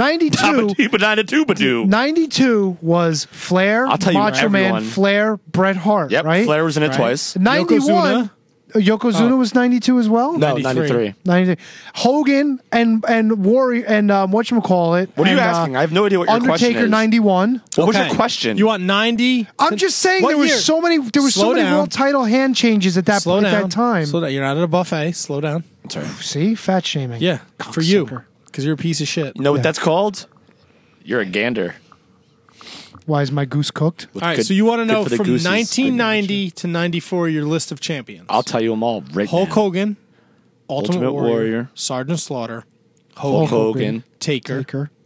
Speaker 1: 92. 92 was Flair,
Speaker 6: I'll tell you
Speaker 1: Macho Man,
Speaker 6: everyone.
Speaker 1: Flair, Bret Hart.
Speaker 6: Yep,
Speaker 1: right?
Speaker 6: Flair was in it
Speaker 3: Right.
Speaker 6: twice.
Speaker 1: 91. Yokozuna was 92 as well.
Speaker 6: No,
Speaker 3: 93.
Speaker 6: 93.
Speaker 1: Hogan and Warrior and whatchamacallit.
Speaker 6: What are you
Speaker 1: and,
Speaker 6: asking? I have no idea what your question
Speaker 1: Undertaker
Speaker 6: is.
Speaker 1: 91.
Speaker 6: What was
Speaker 3: Okay.
Speaker 6: your question?
Speaker 3: You want 90?
Speaker 1: I'm just saying
Speaker 3: What
Speaker 1: there was
Speaker 3: year?
Speaker 1: so many
Speaker 3: Slow down.
Speaker 1: world title hand changes at that
Speaker 3: Slow
Speaker 1: point,
Speaker 3: down.
Speaker 1: that time.
Speaker 3: Slow down. You're not at a buffet. Slow down.
Speaker 1: See, fat shaming.
Speaker 3: Yeah, for you.
Speaker 1: Cocksucker.
Speaker 3: Because you're a piece of shit.
Speaker 6: You know what that's called? You're a gander.
Speaker 1: Why is my goose cooked?
Speaker 3: All right,
Speaker 6: Good-
Speaker 3: so you want to
Speaker 6: good
Speaker 3: know
Speaker 6: for the
Speaker 3: from
Speaker 6: gooses.
Speaker 3: 1990 to 94 your list of champions.
Speaker 6: I'll tell you them all right
Speaker 3: Hulk
Speaker 6: now.
Speaker 3: Hogan, Ultimate
Speaker 6: Ultimate
Speaker 3: Warrior,
Speaker 6: Warrior.
Speaker 3: Sergeant Slaughter,
Speaker 6: Hulk
Speaker 3: Hogan,
Speaker 6: Hogan.
Speaker 3: Taker,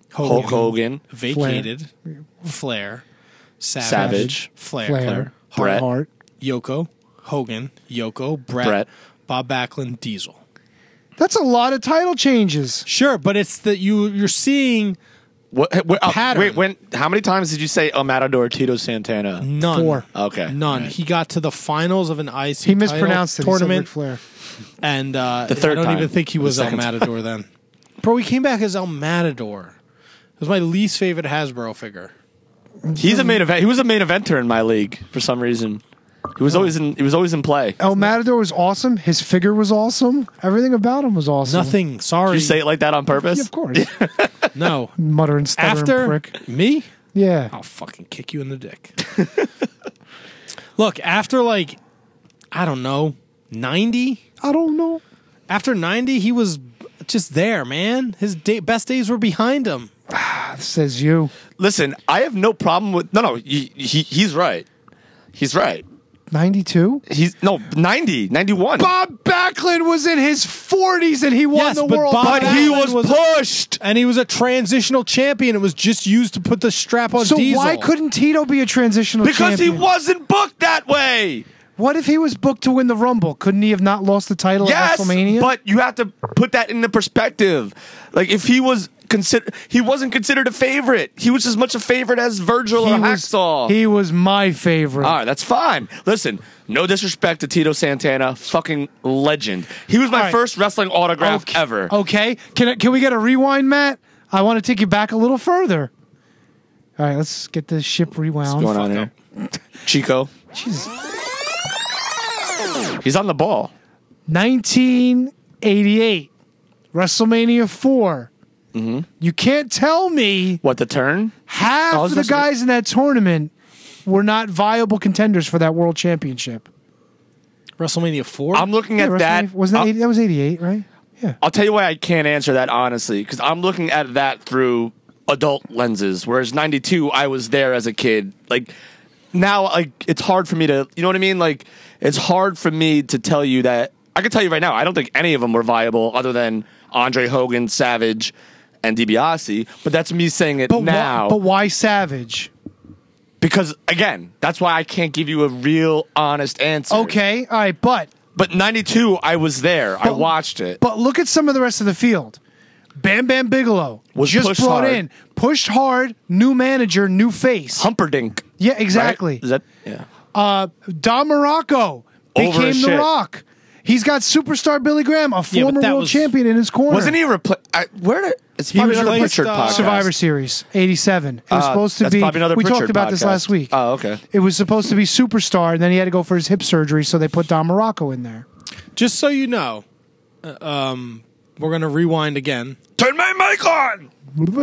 Speaker 6: Hulk Hogan,
Speaker 3: Vacated, Flair,
Speaker 6: Savage,
Speaker 3: Flair,
Speaker 6: Bret,
Speaker 1: Hart.
Speaker 3: Yoko, Hogan, Yoko, Bret, Bob Backlund, Diesel.
Speaker 1: That's a lot of title changes.
Speaker 3: Sure, but it's that you're seeing pattern.
Speaker 6: Wait, how many times did you say El Matador Tito Santana?
Speaker 3: none.
Speaker 1: 4.
Speaker 6: Okay.
Speaker 3: None. He got to the finals of an IC
Speaker 1: He mispronounced it.
Speaker 3: tournament,
Speaker 1: He said Ric Flair.
Speaker 3: and
Speaker 6: The third
Speaker 3: I don't
Speaker 6: time.
Speaker 3: even think he was
Speaker 6: The
Speaker 3: El
Speaker 6: second
Speaker 3: Matador then. Bro, he came back as El Matador. It was my least favorite Hasbro figure.
Speaker 6: He's a main event. He was a main eventer in my league for some reason. He was always in play.
Speaker 1: El Matador was awesome. His figure was awesome. Everything about him was awesome.
Speaker 3: Nothing. Sorry.
Speaker 6: Did you say it like that on purpose?
Speaker 1: Yeah, of course.
Speaker 3: No.
Speaker 1: Muttering, stuttering
Speaker 3: After
Speaker 1: prick.
Speaker 3: me,
Speaker 1: Yeah.
Speaker 3: I'll fucking kick you in the dick. Look, after like, I don't know, 90?
Speaker 1: I don't know.
Speaker 3: After 90, he was just there, man. His best days were behind him.
Speaker 1: Says you.
Speaker 6: Listen, I have no problem with. No, he's right. He's right.
Speaker 1: 92?
Speaker 6: He's 90, 91.
Speaker 1: Bob Backlund was in his 40s and he won
Speaker 3: Yes,
Speaker 1: the
Speaker 3: but
Speaker 1: world
Speaker 3: Bob
Speaker 1: title.
Speaker 6: But he
Speaker 3: Backlund
Speaker 6: was pushed.
Speaker 3: And he was a transitional champion. It was just used to put the strap on
Speaker 1: So
Speaker 3: Diesel.
Speaker 1: why couldn't Tito be a transitional
Speaker 6: Because
Speaker 1: champion?
Speaker 6: he wasn't booked that way.
Speaker 1: What if he was booked to win the Rumble? Couldn't he have not lost the title
Speaker 6: Yes,
Speaker 1: at WrestleMania?
Speaker 6: but you have to put that into perspective. Like if he wasn't considered a favorite. He was as much a favorite as Virgil or Hacksaw.
Speaker 1: He was my favorite.
Speaker 6: All right, that's fine. Listen, no disrespect to Tito Santana, fucking legend. He was my
Speaker 1: All right.
Speaker 6: first wrestling autograph ever.
Speaker 1: Okay. Can we get a rewind, Matt? I want to take you back a little further. All right, let's get this ship rewound.
Speaker 6: What's going on here? Chico.
Speaker 1: Jesus.
Speaker 6: He's on the ball.
Speaker 1: 1988, WrestleMania 4. Mm-hmm. You can't tell me
Speaker 6: What, the turn?
Speaker 1: half
Speaker 6: I was
Speaker 1: of the
Speaker 6: listening.
Speaker 1: guys in that tournament were not viable contenders for that world championship.
Speaker 3: WrestleMania 4?
Speaker 6: I'm looking at that.
Speaker 1: WrestleMania- Wasn't that 80, that was 88, right? Yeah.
Speaker 6: I'll tell you why I can't answer that honestly, because I'm looking at that through adult lenses, whereas 92, I was there as a kid. Like, now, like, it's hard for me to, you know what I mean? Like, it's hard for me to tell you that. I can tell you right now, I don't think any of them were viable other than Andre Hogan, Savage, and DiBiase, but that's me saying it now.
Speaker 1: But why Savage?
Speaker 6: Because, again, that's why I can't give you a real honest answer.
Speaker 1: Okay, all right, but
Speaker 6: 92, I was there. I watched it.
Speaker 1: But look at some of the rest of the field. Bam Bam Bigelow
Speaker 6: Was
Speaker 1: just
Speaker 6: pushed
Speaker 1: brought
Speaker 6: hard.
Speaker 1: in, pushed hard, new manager, new face.
Speaker 6: Humperdinck.
Speaker 1: Yeah, exactly.
Speaker 6: Right? Is that, yeah.
Speaker 1: Don Morocco
Speaker 6: Over
Speaker 1: became
Speaker 6: his
Speaker 1: The
Speaker 6: shit.
Speaker 1: Rock. He's got superstar Billy Graham, a
Speaker 3: but
Speaker 1: former
Speaker 3: that
Speaker 1: world
Speaker 3: was-
Speaker 1: champion in his corner.
Speaker 6: Wasn't he where did it's
Speaker 3: He
Speaker 6: probably
Speaker 3: was
Speaker 6: another
Speaker 3: replaced,
Speaker 6: Pritchard podcast.
Speaker 1: Survivor Series, 87. It was supposed to
Speaker 6: that's
Speaker 1: be.
Speaker 6: probably another
Speaker 1: We talked
Speaker 6: Pritchard
Speaker 1: about this
Speaker 6: podcast.
Speaker 1: last week.
Speaker 6: Oh, okay.
Speaker 1: It was supposed to be Superstar, and then he had to go for his hip surgery, so they put Don Morocco in there.
Speaker 3: Just so you know, we're going to rewind again.
Speaker 6: Turn my mic on.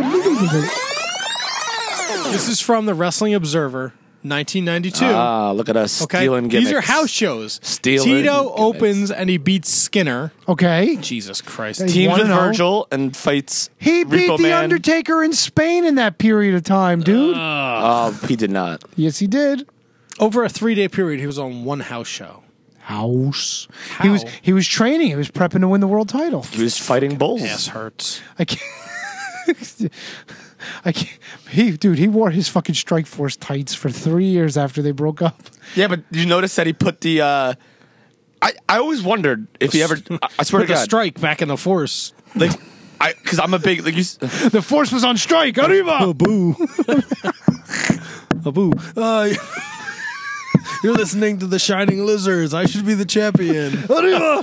Speaker 3: This is from the Wrestling Observer, 1992.
Speaker 6: Ah, look at us
Speaker 3: Okay,
Speaker 6: stealing gimmicks.
Speaker 3: these are house shows.
Speaker 6: Stealing
Speaker 3: Tito
Speaker 6: gimmicks.
Speaker 3: opens and he beats Skinner.
Speaker 1: Okay.
Speaker 3: Jesus Christ.
Speaker 1: Hey,
Speaker 6: Teams with
Speaker 1: 1-0.
Speaker 6: Virgil and fights.
Speaker 1: He beat
Speaker 6: Repo
Speaker 1: The
Speaker 6: Man.
Speaker 1: Undertaker in Spain in that period of time, dude.
Speaker 6: Oh, he did not.
Speaker 1: Yes, he did.
Speaker 3: Over a 3-day period, he was on one house show.
Speaker 1: House.
Speaker 3: How?
Speaker 1: He was training. He was prepping to win the world title.
Speaker 6: He was fighting bulls.
Speaker 3: Ass hurts.
Speaker 1: I can't. I can't. He wore his fucking Strike Force tights for 3 years after they broke up.
Speaker 6: Yeah, but did you notice that he put the? I always wondered if he ever. I swear
Speaker 3: Put
Speaker 6: to
Speaker 3: the
Speaker 6: God,
Speaker 3: strike back in the force.
Speaker 6: like, because I'm a big like you.
Speaker 1: The Force was on strike. Arriba.
Speaker 3: Boo. Boo. You're listening to the Shining Lizards. I should be the champion.
Speaker 1: Arriba.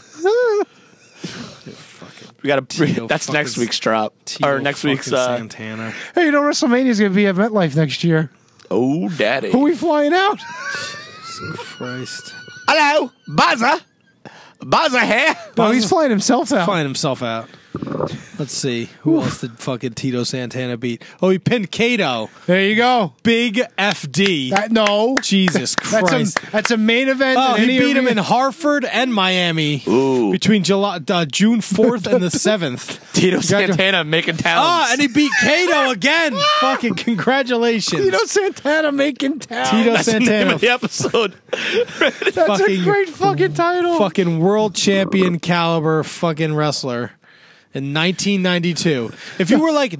Speaker 6: We got to.
Speaker 3: Tito
Speaker 6: That's next
Speaker 3: fucking-
Speaker 6: week's drop
Speaker 3: Tito
Speaker 6: or next week's.
Speaker 3: fucking Santana.
Speaker 1: Hey, you know WrestleMania is going to be at MetLife next year.
Speaker 6: Oh, daddy.
Speaker 1: Who are we flying out?
Speaker 3: Christ.
Speaker 6: Hello, Buzzer here.
Speaker 1: No, he's flying himself out.
Speaker 3: Find himself out. Let's see. Who else did fucking Tito Santana beat? Oh, he pinned Kato.
Speaker 1: There you go.
Speaker 3: Big FD.
Speaker 1: No.
Speaker 3: Jesus Christ.
Speaker 1: That's a main event.
Speaker 3: Oh,
Speaker 1: in
Speaker 3: he
Speaker 1: any
Speaker 3: beat him
Speaker 1: arena.
Speaker 3: in Hartford and Miami
Speaker 6: Ooh.
Speaker 3: between June 4th and the 7th.
Speaker 6: Tito Santana making towns.
Speaker 3: Oh, and he beat Kato again. Fucking congratulations.
Speaker 1: Tito Santana making town.
Speaker 3: Tito
Speaker 6: That's the name
Speaker 3: Santana.
Speaker 6: of the episode.
Speaker 1: That's
Speaker 3: fucking-
Speaker 1: a great fucking title.
Speaker 3: Fucking world champion caliber fucking wrestler. in 1992. If you were like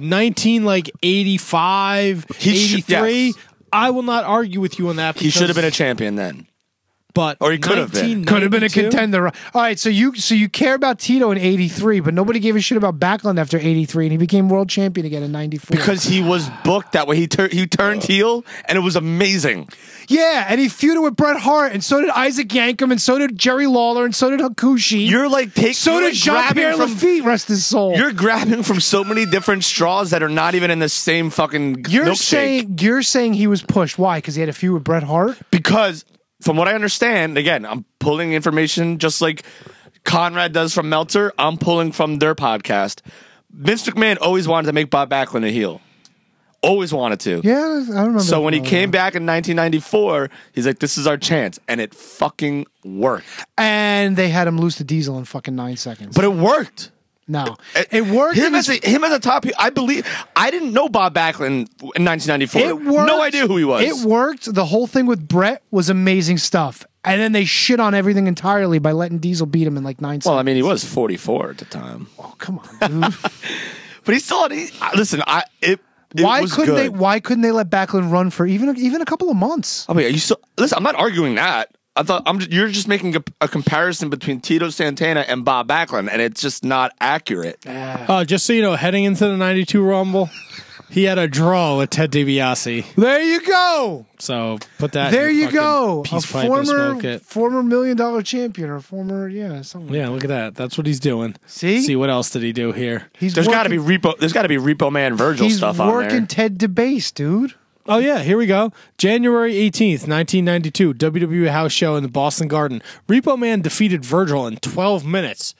Speaker 3: 85, 83,
Speaker 6: yes.
Speaker 3: I will not argue with you on that.
Speaker 6: He should have been a champion then.
Speaker 3: But
Speaker 6: Or he could have been.
Speaker 1: Could have been a
Speaker 3: 1992?
Speaker 1: contender. All right, so you care about Tito in 83, but nobody gave a shit about Backlund after 83, and he became world champion again in 94.
Speaker 6: Because he was booked that way. He turned heel, and it was amazing.
Speaker 1: Yeah, and he feuded with Bret Hart, and so did Isaac Yankem, and so did Jerry Lawler, and so did Hakushi.
Speaker 6: You're like
Speaker 1: so did Jean-Pierre Lafitte, rest his soul.
Speaker 6: You're grabbing from so many different straws that are not even in the same fucking milkshake.
Speaker 1: You're saying he was pushed. Why? Because he had a feud with Bret Hart?
Speaker 6: Because from what I understand, again, I'm pulling information just like Conrad does from Meltzer. I'm pulling from their podcast. Vince McMahon always wanted to make Bob Backlund a heel. Always wanted to.
Speaker 1: Yeah, I don't remember.
Speaker 6: So when he came back in 1994, he's like, this is our chance. And it fucking worked.
Speaker 1: And they had him lose to Diesel in fucking 9 seconds.
Speaker 6: But it worked.
Speaker 1: No. It worked.
Speaker 6: Him as a top heel, I believe. I didn't know Bob Backlund in 1994.
Speaker 1: It worked.
Speaker 6: No idea who he was.
Speaker 1: It worked. The whole thing with Brett was amazing stuff. And then they shit on everything entirely by letting Diesel beat him in like 9 seconds.
Speaker 6: Well, I mean, he was 44 at the time.
Speaker 1: Oh, come on, dude.
Speaker 6: But he still had... Listen, it
Speaker 1: Why
Speaker 6: was
Speaker 1: couldn't
Speaker 6: good.
Speaker 1: Why couldn't they let Backlund run for even a couple of months?
Speaker 6: I mean, are you still... Listen, I'm not arguing that. I thought you're just making a comparison between Tito Santana and Bob Backlund, and it's just not accurate.
Speaker 3: Just so you know, heading into the 92 Rumble, he had a draw with Ted DiBiase.
Speaker 1: There you go.
Speaker 3: So put that.
Speaker 1: There
Speaker 3: in your
Speaker 1: you go.
Speaker 3: fucking
Speaker 1: A
Speaker 3: peace pipe and smoke it.
Speaker 1: former $1 million champion or former something.
Speaker 3: Yeah, look at that. That's what he's doing.
Speaker 1: See
Speaker 3: what else did he do here?
Speaker 6: There's got to be Repo Man Virgil
Speaker 1: He's
Speaker 6: stuff on there.
Speaker 1: working Ted DeBase, dude.
Speaker 3: Oh, yeah, here we go. January 18th, 1992, WWE House Show in the Boston Garden. Repo Man defeated Virgil in 12 minutes.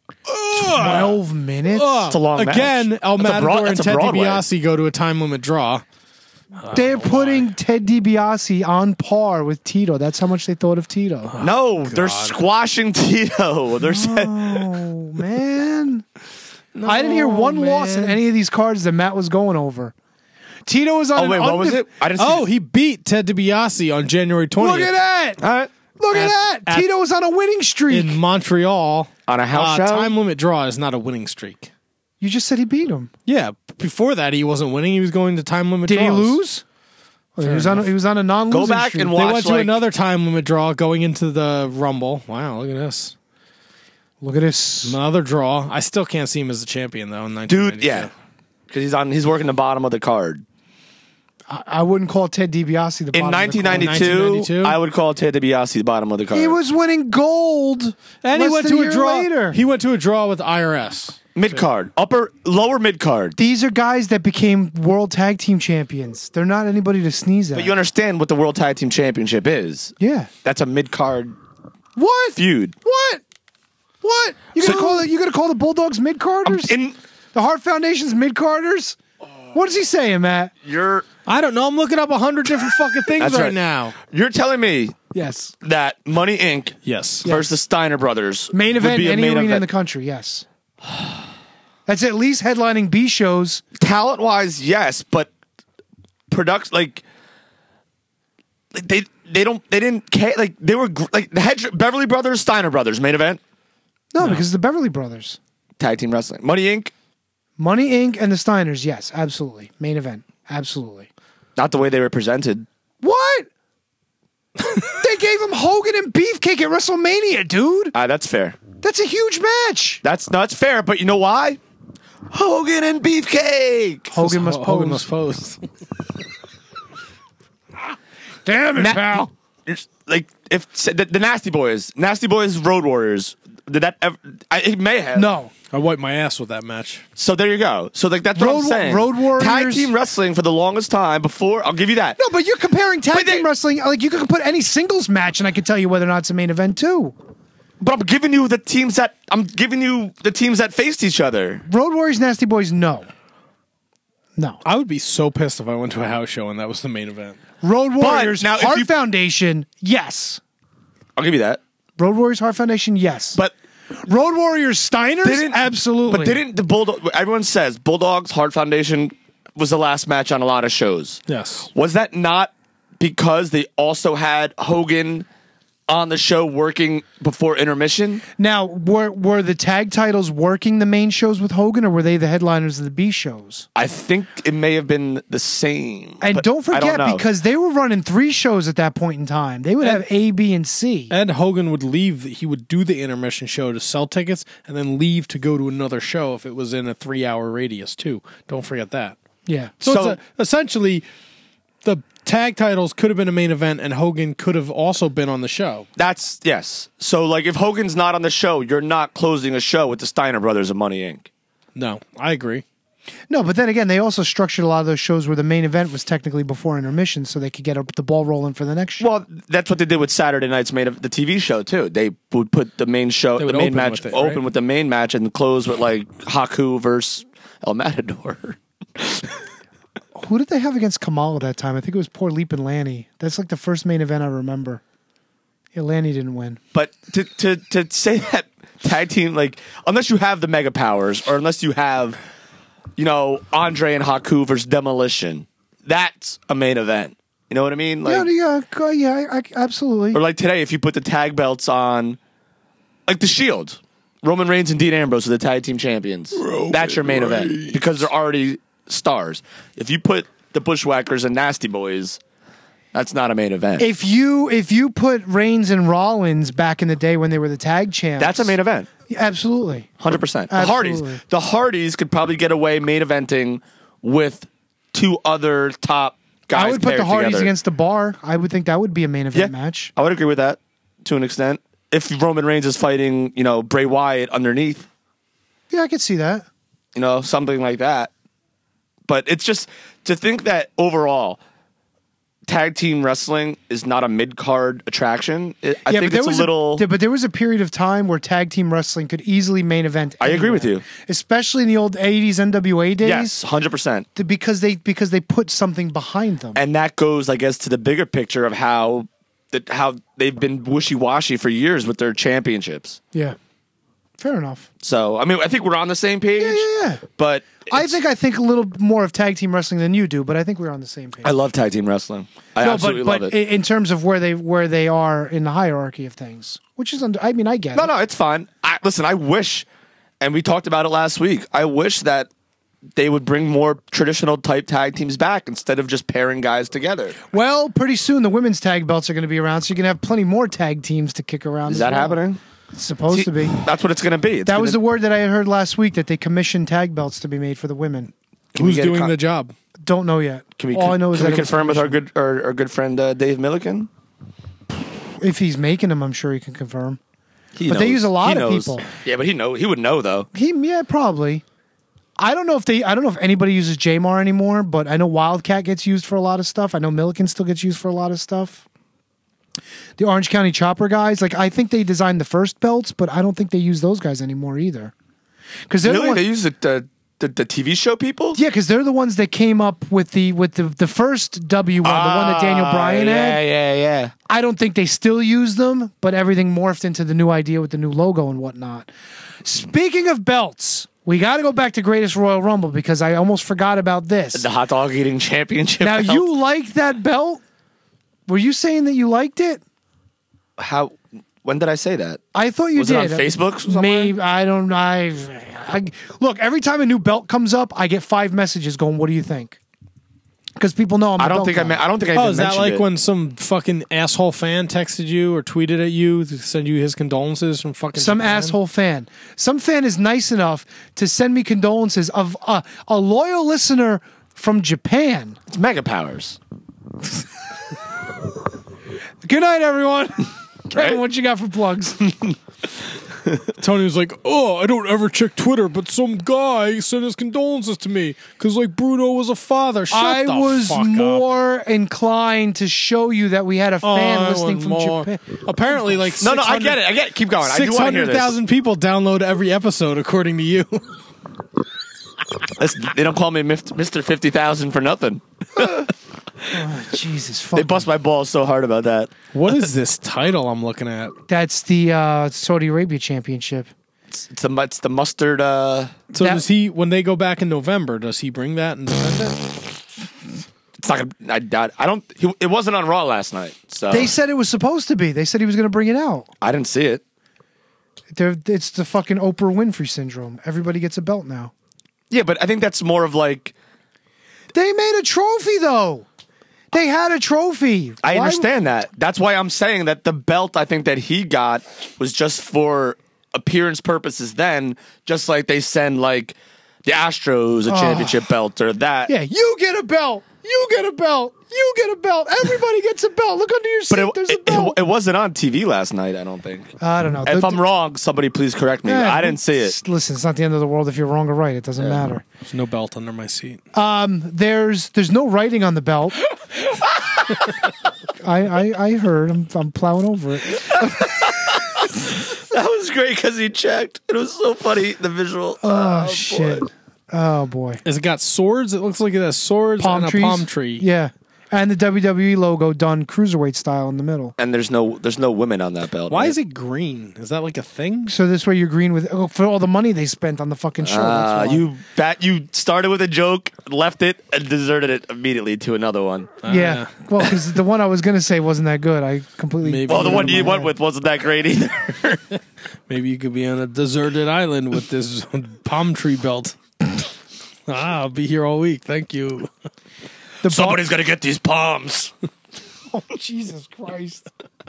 Speaker 1: 12 minutes?
Speaker 6: It's a long match.
Speaker 3: Again, El
Speaker 6: That's a
Speaker 3: Matador and
Speaker 6: that's a
Speaker 3: Ted
Speaker 6: Broadway.
Speaker 3: DiBiase go to a time limit draw.
Speaker 1: They're putting Ted DiBiase on par with Tito. That's how much they thought of Tito.
Speaker 6: No, they're squashing Tito. They're
Speaker 1: Oh, man. I didn't hear one loss in any of these cards that Matt was going over. Tito was on
Speaker 6: what was it? I didn't see
Speaker 3: Oh, he beat Ted DiBiase on January 20th.
Speaker 1: Look at that.
Speaker 6: All right.
Speaker 1: Look at that. Tito was on a winning streak.
Speaker 3: In Montreal.
Speaker 6: On a house show?
Speaker 3: Time limit draw is not a winning streak.
Speaker 1: You just said he beat him.
Speaker 3: Yeah, before that he wasn't winning. He was going to time limit
Speaker 1: Did
Speaker 3: draws.
Speaker 1: he lose? Well, he was on a non-losing
Speaker 6: Go back
Speaker 1: streak.
Speaker 6: and
Speaker 3: They
Speaker 6: watch
Speaker 3: went to another time limit draw going into the Rumble. Wow, look at this.
Speaker 1: Look at this.
Speaker 3: Another draw. I still can't see him as the champion though in 1992.
Speaker 6: Dude, yeah. Because he's working the bottom of the card.
Speaker 1: I wouldn't call Ted DiBiase the
Speaker 6: In
Speaker 1: bottom of the card.
Speaker 6: 1992, I would call Ted DiBiase the bottom of the card.
Speaker 1: He was winning gold.
Speaker 3: And he
Speaker 1: less
Speaker 3: went
Speaker 1: than
Speaker 3: to a
Speaker 1: year
Speaker 3: draw.
Speaker 1: later.
Speaker 3: He went to a draw with IRS.
Speaker 6: mid-card. Lower mid-card.
Speaker 1: These are guys that became world tag team champions. They're not anybody to sneeze at.
Speaker 6: But you understand what the World Tag Team Championship is.
Speaker 1: Yeah.
Speaker 6: That's a mid-card
Speaker 1: What?
Speaker 6: feud.
Speaker 1: What? What? You gonna call the Bulldogs mid-carders? The Hart Foundation's mid-carders? What is he saying, Matt?
Speaker 3: I don't know. I'm looking up 100 different fucking things
Speaker 6: That's right.
Speaker 3: now.
Speaker 6: You're telling me
Speaker 1: Yes.
Speaker 6: that Money Inc.
Speaker 3: Yes.
Speaker 6: versus the Steiner Brothers
Speaker 1: Main
Speaker 6: would
Speaker 1: event
Speaker 6: be a
Speaker 1: any
Speaker 6: main
Speaker 1: arena in
Speaker 6: event.
Speaker 1: the country, yes. That's at least headlining B shows.
Speaker 6: Talent-wise, yes, but they didn't care. Like they were like the Beverly Brothers, Steiner Brothers main event.
Speaker 1: No, because it's the Beverly Brothers.
Speaker 6: Tag Team Wrestling. Money Inc.
Speaker 1: Money Inc. and the Steiners, yes, absolutely. Main event, absolutely.
Speaker 6: Not the way they were presented.
Speaker 1: What? They gave him Hogan and Beefcake at WrestleMania, dude.
Speaker 6: That's fair.
Speaker 1: That's a huge match.
Speaker 6: That's fair, but you know why? Hogan and Beefcake.
Speaker 1: Hogan must pose.
Speaker 3: Hogan must pose.
Speaker 1: Damn it, pal.
Speaker 6: Like if the Nasty Boys, Road Warriors, did that ever? It may have.
Speaker 1: No.
Speaker 3: I wiped my ass with that match.
Speaker 6: So there you go. So like that's what I'm saying.
Speaker 1: Road Warriors.
Speaker 6: Tag Team Wrestling for the longest time before. I'll give you that.
Speaker 1: No, but you're comparing tag team wrestling. Like you can put any singles match, and I can tell you whether or not it's a main event too.
Speaker 6: But I'm giving you the teams that faced each other.
Speaker 1: Road Warriors, Nasty Boys, no.
Speaker 3: I would be so pissed if I went to a house show and that was the main event.
Speaker 1: Road Warriors,
Speaker 6: now, if
Speaker 1: Hart
Speaker 6: you-
Speaker 1: Foundation, yes.
Speaker 6: I'll give you that.
Speaker 1: Road Warriors, Hart Foundation, yes.
Speaker 6: But
Speaker 1: Road Warriors, Steiners, absolutely.
Speaker 6: But didn't the Bulldog? Everyone says Bulldogs Hart Foundation was the last match on a lot of shows.
Speaker 3: Yes.
Speaker 6: Was that not because they also had Hogan on the show working before intermission.
Speaker 1: Now, were the tag titles working the main shows with Hogan, or were they the headliners of the B shows?
Speaker 6: I think it may have been the same.
Speaker 1: And
Speaker 6: but
Speaker 1: don't
Speaker 6: I
Speaker 1: forget,
Speaker 6: know.
Speaker 1: because they were running 3 shows at that point in time. They would have A, B, and C.
Speaker 3: And Hogan would leave. He would do the intermission show to sell tickets and then leave to go to another show if it was in a 3-hour radius, too. Don't forget that.
Speaker 1: Yeah.
Speaker 3: So essentially, the tag titles could have been a main event, and Hogan could have also been on the show.
Speaker 6: That's, yes. So, like, if Hogan's not on the show, you're not closing a show with the Steiner Brothers of Money, Inc.
Speaker 3: No, I agree.
Speaker 1: No, but then again, they also structured a lot of those shows where the main event was technically before intermission, so they could get the ball rolling for the next show.
Speaker 6: Well, that's what they did with Saturday Night's the TV show, too. They would put the main show,
Speaker 3: They
Speaker 6: the
Speaker 3: would
Speaker 6: main
Speaker 3: open
Speaker 6: match,
Speaker 3: with it,
Speaker 6: open
Speaker 3: right?
Speaker 6: with the main match and close with, like, Haku versus El Matador.
Speaker 1: Who did they have against Kamala that time? I think it was poor Leap and Lanny. That's like the first main event I remember. Yeah, Lanny didn't win.
Speaker 6: But to say that tag team, like, unless you have the Mega Powers or unless you have, you know, Andre and Haku versus Demolition, that's a main event. You know what I mean? Like,
Speaker 1: Absolutely.
Speaker 6: or like today, if you put the tag belts on, like the Shield, Roman Reigns and Dean Ambrose are the tag team champions. That's your main event because they're already stars. If you put the Bushwhackers and Nasty Boys, that's not a main event.
Speaker 1: If you put Reigns and Rollins back in the day when they were the tag champs,
Speaker 6: That's a main event.
Speaker 1: Absolutely.
Speaker 6: 100%.
Speaker 1: Absolutely.
Speaker 6: The Hardys could probably get away main eventing with 2 other top guys.
Speaker 1: I would put
Speaker 6: paired
Speaker 1: the Hardys
Speaker 6: together.
Speaker 1: against the Bar. I would think that would be a main event
Speaker 6: Yeah.
Speaker 1: match.
Speaker 6: I would agree with that to an extent. If Roman Reigns is fighting, you know, Bray Wyatt underneath,
Speaker 1: Yeah, I could see that.
Speaker 6: you know, something like that. But it's just to think that overall, tag team wrestling is not a mid-card attraction. I think it's a little...
Speaker 1: But there was a period of time where tag team wrestling could easily main event.
Speaker 6: I agree with
Speaker 1: anywhere.
Speaker 6: you.
Speaker 1: Especially in the old 80s NWA days.
Speaker 6: Yes, 100%.
Speaker 1: Because they put something behind them.
Speaker 6: And that goes, I guess, to the bigger picture of how they've been wishy-washy for years with their championships.
Speaker 1: Yeah. Fair enough.
Speaker 6: So, I mean, I think we're on the same page.
Speaker 1: Yeah.
Speaker 6: But
Speaker 1: I think a little more of tag team wrestling than you do, but I think we're on the same page.
Speaker 6: I love tag team wrestling. I absolutely love it.
Speaker 1: In terms of where they are in the hierarchy of things, which is I get it.
Speaker 6: No, it's fine. Listen, I wish, and we talked about it last week, I wish that they would bring more traditional type tag teams back instead of just pairing guys together.
Speaker 1: Well, pretty soon the women's tag belts are going to be around, so you can have plenty more tag teams to kick around.
Speaker 6: Is that happening?
Speaker 1: It's supposed to be.
Speaker 6: That's what it's going to be.
Speaker 1: That was the word that I had heard last week, that they commissioned tag belts to be made for the women.
Speaker 3: Who's doing the job?
Speaker 1: Don't know yet.
Speaker 6: All
Speaker 1: I know is
Speaker 6: can
Speaker 1: that
Speaker 6: we
Speaker 1: it was
Speaker 6: confirm with our
Speaker 1: commissioned.
Speaker 6: good friend Dave Milliken?
Speaker 1: If he's making them, I'm sure he can confirm.
Speaker 6: He
Speaker 1: But they
Speaker 6: knows.
Speaker 1: use a lot
Speaker 6: He
Speaker 1: of
Speaker 6: knows.
Speaker 1: people.
Speaker 6: Yeah, but he would know though.
Speaker 1: Yeah, probably. I don't know if anybody uses Jamar anymore, but I know Wildcat gets used for a lot of stuff. I know Milliken still gets used for a lot of stuff. The Orange County Chopper guys, like, I think they designed the first belts, but I don't think they use those guys anymore either. Because they're
Speaker 6: Really, they use the TV show people.
Speaker 1: yeah, because they're the ones that came up with the first W one, the one that Daniel Bryan had.
Speaker 6: Yeah.
Speaker 1: I don't think they still use them, but everything morphed into the new idea with the new logo and whatnot. Speaking of belts, we got to go back to Greatest Royal Rumble because I almost forgot about this.
Speaker 6: The hot dog eating championship.
Speaker 1: Now,
Speaker 6: belt.
Speaker 1: you liked that belt? Were you saying that you liked it?
Speaker 6: How? When did I say that?
Speaker 1: I thought you
Speaker 6: Was
Speaker 1: did.
Speaker 6: it on Facebook somewhere?
Speaker 1: Maybe, I don't know. I look, every time a new belt comes up, I get 5 messages going, "What do you think?" Because people know I'm.
Speaker 6: I don't think I even
Speaker 3: Oh, is that
Speaker 6: mentioned
Speaker 3: like
Speaker 6: it.
Speaker 3: when some fucking asshole fan texted you or tweeted at you to send you his condolences from fucking
Speaker 1: Some
Speaker 3: Japan?
Speaker 1: asshole fan. Some fan is nice enough to send me condolences of a loyal listener from Japan.
Speaker 6: It's Mega Powers.
Speaker 1: Good night, everyone. Kevin,
Speaker 6: Right?
Speaker 1: what you got for plugs?
Speaker 3: Tony was like, "Oh, I don't ever check Twitter, but some guy sent his condolences to me because like Bruno was a father." Shut
Speaker 1: I
Speaker 3: the
Speaker 1: was
Speaker 3: fuck up.
Speaker 1: more inclined to show you that we had a fan
Speaker 3: I
Speaker 1: listening
Speaker 3: was
Speaker 1: from
Speaker 3: more-
Speaker 1: Japan.
Speaker 3: Apparently, like
Speaker 6: No, I get it. Keep going. I do want to hear this.
Speaker 3: 600,000 people download every episode, according to you.
Speaker 6: They don't call me Mr. 50,000 for nothing.
Speaker 1: Jesus,
Speaker 6: They bust my balls so hard about that.
Speaker 3: What is this title I'm looking at?
Speaker 1: That's the Saudi Arabia Championship.
Speaker 6: It's the mustard.
Speaker 3: So
Speaker 1: That-
Speaker 3: does he, when they go back in November, does he bring that and defend it?
Speaker 6: not. I doubt. I don't. It wasn't on Raw last night. So
Speaker 1: They said it was supposed to be. They said he was going to bring it out.
Speaker 6: I didn't see it.
Speaker 1: It's the fucking Oprah Winfrey syndrome. Everybody gets a belt now.
Speaker 6: Yeah, but I think that's more of like.
Speaker 1: They made a trophy though. They had a trophy.
Speaker 6: I
Speaker 1: Why-
Speaker 6: understand that. That's why I'm saying that the belt I think that he got was just for appearance purposes. Then, just like they send like the Astros a championship belt or that.
Speaker 1: Yeah, you get a belt. You get a belt. You get a belt. Everybody gets a belt. Look under your seat.
Speaker 6: But
Speaker 1: There's a belt.
Speaker 6: it wasn't on TV last night. I don't think.
Speaker 1: I don't know.
Speaker 6: If I'm wrong, somebody please correct me.
Speaker 1: Yeah,
Speaker 6: I didn't see it.
Speaker 1: Listen, it's not the end of the world if you're wrong or right. It doesn't matter.
Speaker 3: There's no belt under my seat.
Speaker 1: There's no writing on the belt. I heard. I'm plowing over it.
Speaker 6: That was great because he checked. It was so funny. The visual.
Speaker 1: Oh shit. Oh boy.
Speaker 3: Has it got swords? It looks like it has swords
Speaker 1: Palm
Speaker 3: and
Speaker 1: trees.
Speaker 3: a palm tree.
Speaker 1: Yeah. And the WWE logo done cruiserweight style in the middle.
Speaker 6: And there's no women on that belt.
Speaker 3: Why
Speaker 6: right?
Speaker 3: is it green? Is that like a thing?
Speaker 1: So this way you're green with for all the money they spent on the fucking show. That's why.
Speaker 6: You started with a joke, left it, and deserted it immediately to another one.
Speaker 1: Yeah. Well, because the one I was gonna say wasn't that good. I completely.
Speaker 3: Maybe.
Speaker 6: Well, the
Speaker 3: Yeah,
Speaker 6: one you
Speaker 1: in my
Speaker 6: went
Speaker 1: head.
Speaker 6: with wasn't that great either.
Speaker 3: Maybe you could be on a deserted island with this palm tree belt. I'll be here all week. Thank you.
Speaker 4: Somebody's gonna get these palms.
Speaker 1: Oh, Jesus Christ.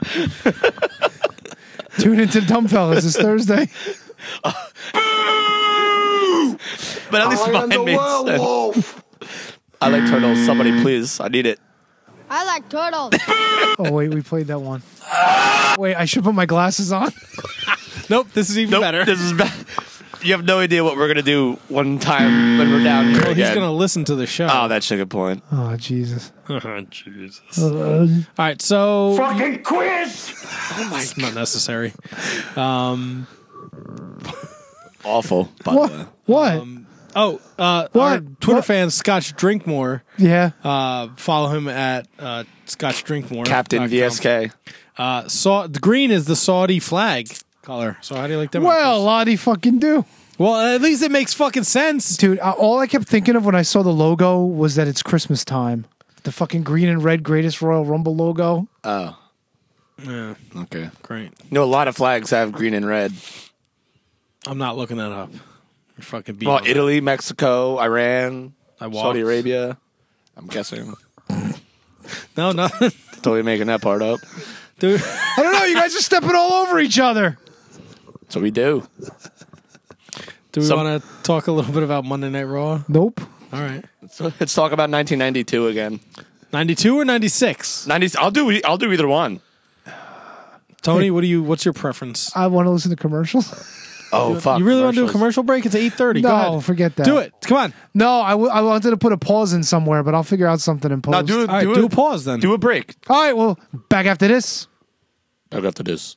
Speaker 1: Tune into Dumb Fellas this Thursday.
Speaker 6: But at least mine made sense. I like turtles. Somebody please. I need it.
Speaker 9: I like turtles.
Speaker 1: Oh, wait, we played that one. Wait, I should put my glasses on.
Speaker 3: Nope, this is even better.
Speaker 6: This is bad. You have no idea what we're gonna do one time when we're down here
Speaker 3: Well, he's
Speaker 6: again.
Speaker 3: going to listen to the show.
Speaker 6: Oh, that's a good point.
Speaker 1: Oh, Jesus.
Speaker 3: Jesus. All right, so
Speaker 8: Fucking quiz!
Speaker 3: it's not necessary.
Speaker 6: Awful, by the way.
Speaker 1: What?
Speaker 3: Our
Speaker 1: What?
Speaker 3: Twitter
Speaker 1: What?
Speaker 3: fan Scotch Drinkmore.
Speaker 1: Yeah.
Speaker 3: Follow him at Scotch Drinkmore.
Speaker 6: Captain VSK.
Speaker 3: The green is the Saudi flag color. So how do you like them?
Speaker 1: Well,
Speaker 3: apples?
Speaker 1: Lottie fucking do.
Speaker 3: Well, at least it makes fucking sense.
Speaker 1: Dude, all I kept thinking of when I saw the logo was that it's Christmas time. The fucking green and red Greatest Royal Rumble logo.
Speaker 6: Oh,
Speaker 3: Yeah,
Speaker 6: okay.
Speaker 3: great.
Speaker 6: You know, a lot of flags have green and red.
Speaker 3: I'm not looking that up. You're fucking beating
Speaker 6: Well,
Speaker 3: me.
Speaker 6: Italy, Mexico, Iran,
Speaker 3: I walked.
Speaker 6: Saudi Arabia. I'm guessing.
Speaker 3: No, nothing.
Speaker 6: Totally making that part up.
Speaker 3: Dude,
Speaker 1: I don't know. You guys are stepping all over each other.
Speaker 6: That's what we do.
Speaker 3: do we want to talk a little bit about Monday Night Raw?
Speaker 1: Nope.
Speaker 3: All right.
Speaker 6: Let's talk about 1992 again.
Speaker 3: 92 or 96?
Speaker 6: 90s. I'll do either one.
Speaker 3: Tony, what's your preference?
Speaker 1: I want to listen to commercials.
Speaker 6: Oh fuck!
Speaker 3: You really want to do a
Speaker 6: commercials.
Speaker 3: commercial break? It's 8:30. Go
Speaker 1: No,
Speaker 3: ahead.
Speaker 1: forget that.
Speaker 3: Do it. Come on.
Speaker 1: No, I wanted to put a pause in somewhere, but I'll figure out something and post.
Speaker 6: No, do
Speaker 3: All right, do a pause then.
Speaker 6: Do a break.
Speaker 1: All right, well, back after this.
Speaker 6: Back after this.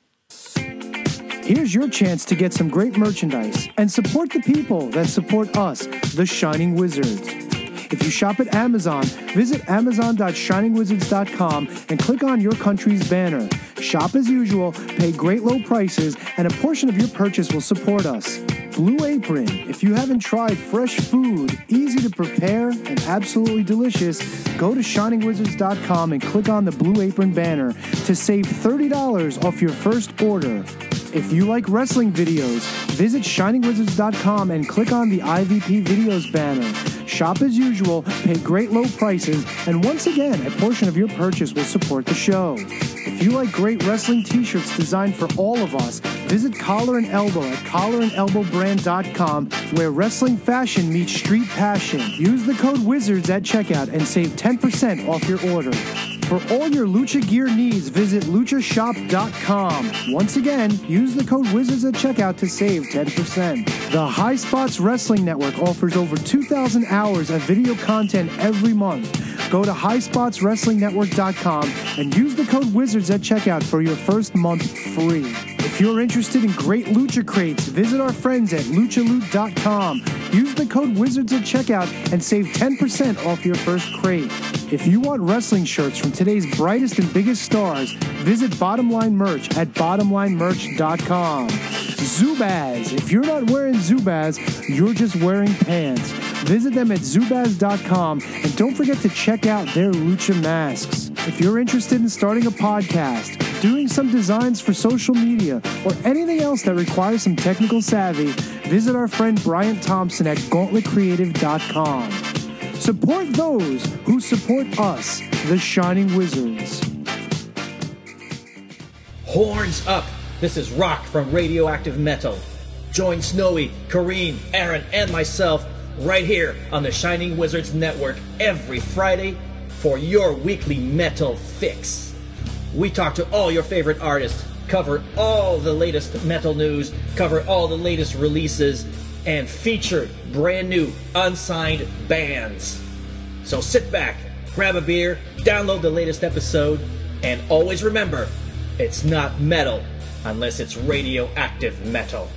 Speaker 1: Here's your chance to get some great merchandise and support the people that support us, the Shining Wizards. If you shop at Amazon, visit amazon.shiningwizards.com and click on your country's banner. Shop as usual, pay great low prices, and a portion of your purchase will support us. Blue Apron. If you haven't tried fresh food, easy to prepare, and absolutely delicious, go to shiningwizards.com and click on the Blue Apron banner to save $30 off your first order. If you like wrestling videos, visit shiningwizards.com and click on the IVP videos banner. Shop as usual, pay great low prices, and once again, a portion of your purchase will support the show. If you like great wrestling t-shirts designed for all of us, visit Collar and Elbow at collarandelbowbrand.com, where wrestling fashion meets street passion. Use the code WIZARDS at checkout and save 10% off your order. For all your lucha gear needs, visit luchashop.com. Once again, use the code WIZARDS at checkout to save 10%. The High Spots Wrestling Network offers over 2,000 hours of video content every month. Go to highspotswrestlingnetwork.com and use the code WIZARDS at checkout for your first month free. If you're interested in great lucha crates, visit our friends at luchaloot.com. Use the code WIZARDS at checkout and save 10% off your first crate. If you want wrestling shirts from today's brightest and biggest stars, visit Bottom Merch at bottomlinemerch.com. Zubaz. If you're not wearing Zubaz, you're just wearing pants. Visit them at Zubaz.com and don't forget to check out their lucha masks. If you're interested in starting a podcast, doing some designs for social media, or anything else that requires some technical savvy, visit our friend Bryant Thompson at gauntletcreative.com. Support those who support us, the Shining Wizards.
Speaker 10: Horns up! This is Rock from Radioactive Metal. Join Snowy, Kareen, Aaron, and myself right here on the Shining Wizards Network every Friday for your weekly metal fix. We talk to all your favorite artists, cover all the latest metal news, cover all the latest releases, and feature brand new unsigned bands. So sit back, grab a beer, download the latest episode, and always remember, it's not metal unless it's radioactive metal.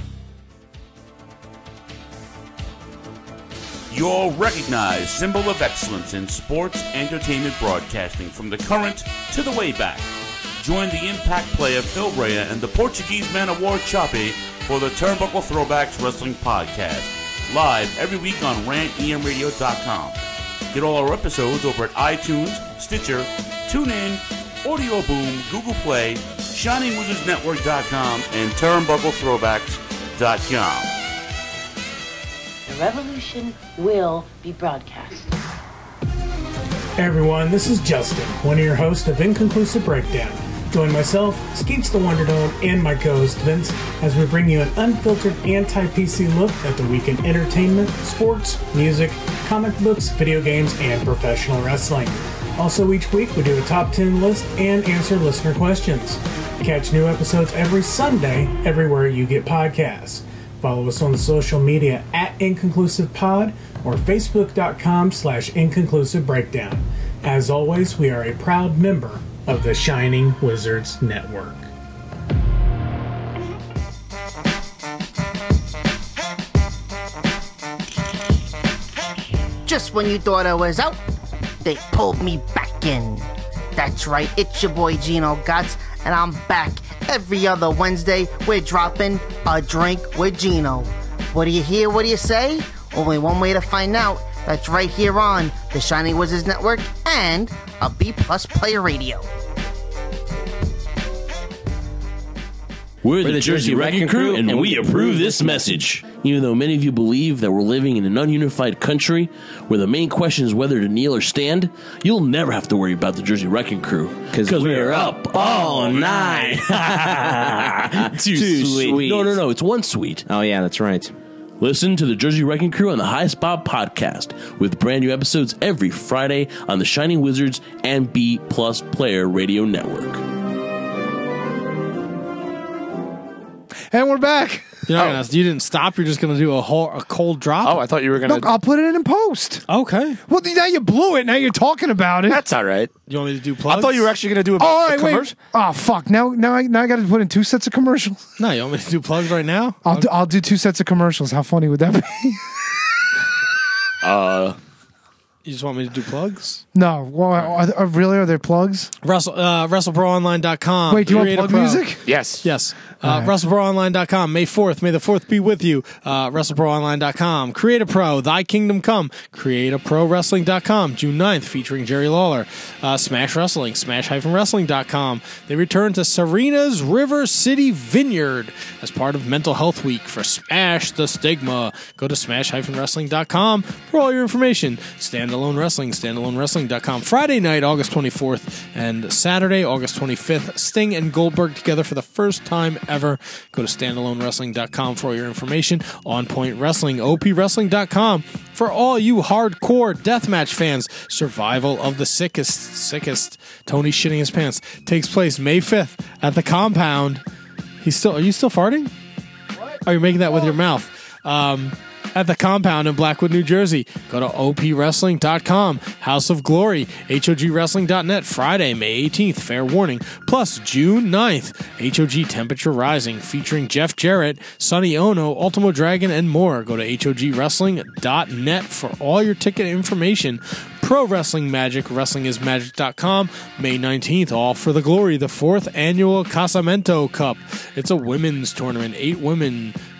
Speaker 11: Your recognized symbol of excellence in sports entertainment broadcasting from the current to the way back. Join the Impact player Phil Brea and the Portuguese man of war Choppy for the Turnbuckle Throwbacks Wrestling Podcast, live every week on rantemradio.com. Get all our episodes over at iTunes, Stitcher, TuneIn, Audio Boom, Google Play, ShiningWizardsNetwork.com, and TurnbuckleThrowbacks.com.
Speaker 12: The revolution will be broadcast.
Speaker 13: Hey everyone, this is Justin, one of your hosts of Inconclusive Breakdown. Join myself, Skeets the Wonder Dome, and my co-host Vince as we bring you an unfiltered anti-PC look at the week in entertainment, sports, music, comic books, video games, and professional wrestling. Also, each week we do a top 10 list and answer listener questions. Catch new episodes every Sunday everywhere you get podcasts. Follow us on the social media at InconclusivePod or Facebook.com/InconclusiveBreakdown. As always, we are a proud member of the Shining Wizards Network.
Speaker 12: Just when you thought I was out, they pulled me back in. That's right, it's your boy Gino Gotts, and I'm back. Every other Wednesday, we're dropping a drink with Gino. What do you hear? What do you say? Only one way to find out. That's right here on the Shining Wizards Network and a B+ Player Radio.
Speaker 14: We're the Jersey Wrecking Crew, and we approve this message. Even though many of you believe that we're living in an ununified country where the main question is whether to kneel or stand, you'll never have to worry about the Jersey Wrecking Crew. Because we're up all night. Too sweet. No, it's one sweet.
Speaker 15: Oh, yeah, that's right.
Speaker 14: Listen to the Jersey Wrecking Crew on the Highest Bob podcast with brand new episodes every Friday on the Shining Wizards and B+ Player Radio Network.
Speaker 1: And we're back.
Speaker 3: You're not gonna, you didn't stop. You're just going to do a cold drop.
Speaker 6: Oh, I thought you were going to.
Speaker 1: No, I'll put it in post.
Speaker 3: Okay.
Speaker 1: Well, now you blew it. Now you're talking about it.
Speaker 6: That's all right.
Speaker 3: You want me to do plugs?
Speaker 6: I thought you were actually going to do a commercial.
Speaker 1: Wait. Oh fuck! Now I got to put in 2 sets of commercials.
Speaker 3: No, you want me to do plugs right now?
Speaker 1: I'll do 2 sets of commercials. How funny would that be?
Speaker 3: You just want me to do plugs?
Speaker 1: No. Well, are there plugs?
Speaker 3: WrestleProOnline.com.
Speaker 1: Wait, do you want plug music?
Speaker 6: Yes.
Speaker 3: WrestleProOnline.com. May 4th. May the 4th be with you. WrestleProOnline.com. Create a Pro. Thy Kingdom Come. CreateAProWrestling.com. June 9th, featuring Jerry Lawler. Smash Wrestling. Smash-Wrestling.com. They return to Serena's River City Vineyard as part of Mental Health Week for Smash the Stigma. Go to Smash-Wrestling.com for all your information. Standalone Wrestling. StandaloneWrestling.com. Friday night, August 24th, and Saturday, August 25th. Sting and Goldberg together for the first time ever. Go to StandaloneWrestling.com for all your information. On Point Wrestling, OPWrestling.com for all you hardcore deathmatch fans. Survival of the sickest. Tony shitting his pants takes place May 5th at the Compound. Are you still farting? What? Oh, you're making that with your mouth. At the Compound in Blackwood, New Jersey. Go to opwrestling.com. House of Glory, HOGwrestling.net. Friday, May 18th, fair warning. Plus, June 9th, HOG Temperature Rising, featuring Jeff Jarrett, Sonny Ono, Ultimo Dragon, and more. Go to HOGwrestling.net for all your ticket information. Pro Wrestling Magic, WrestlingIsMagic.com. May 19th, All for the Glory, the 4th annual Casamento Cup. It's a women's tournament. 8 women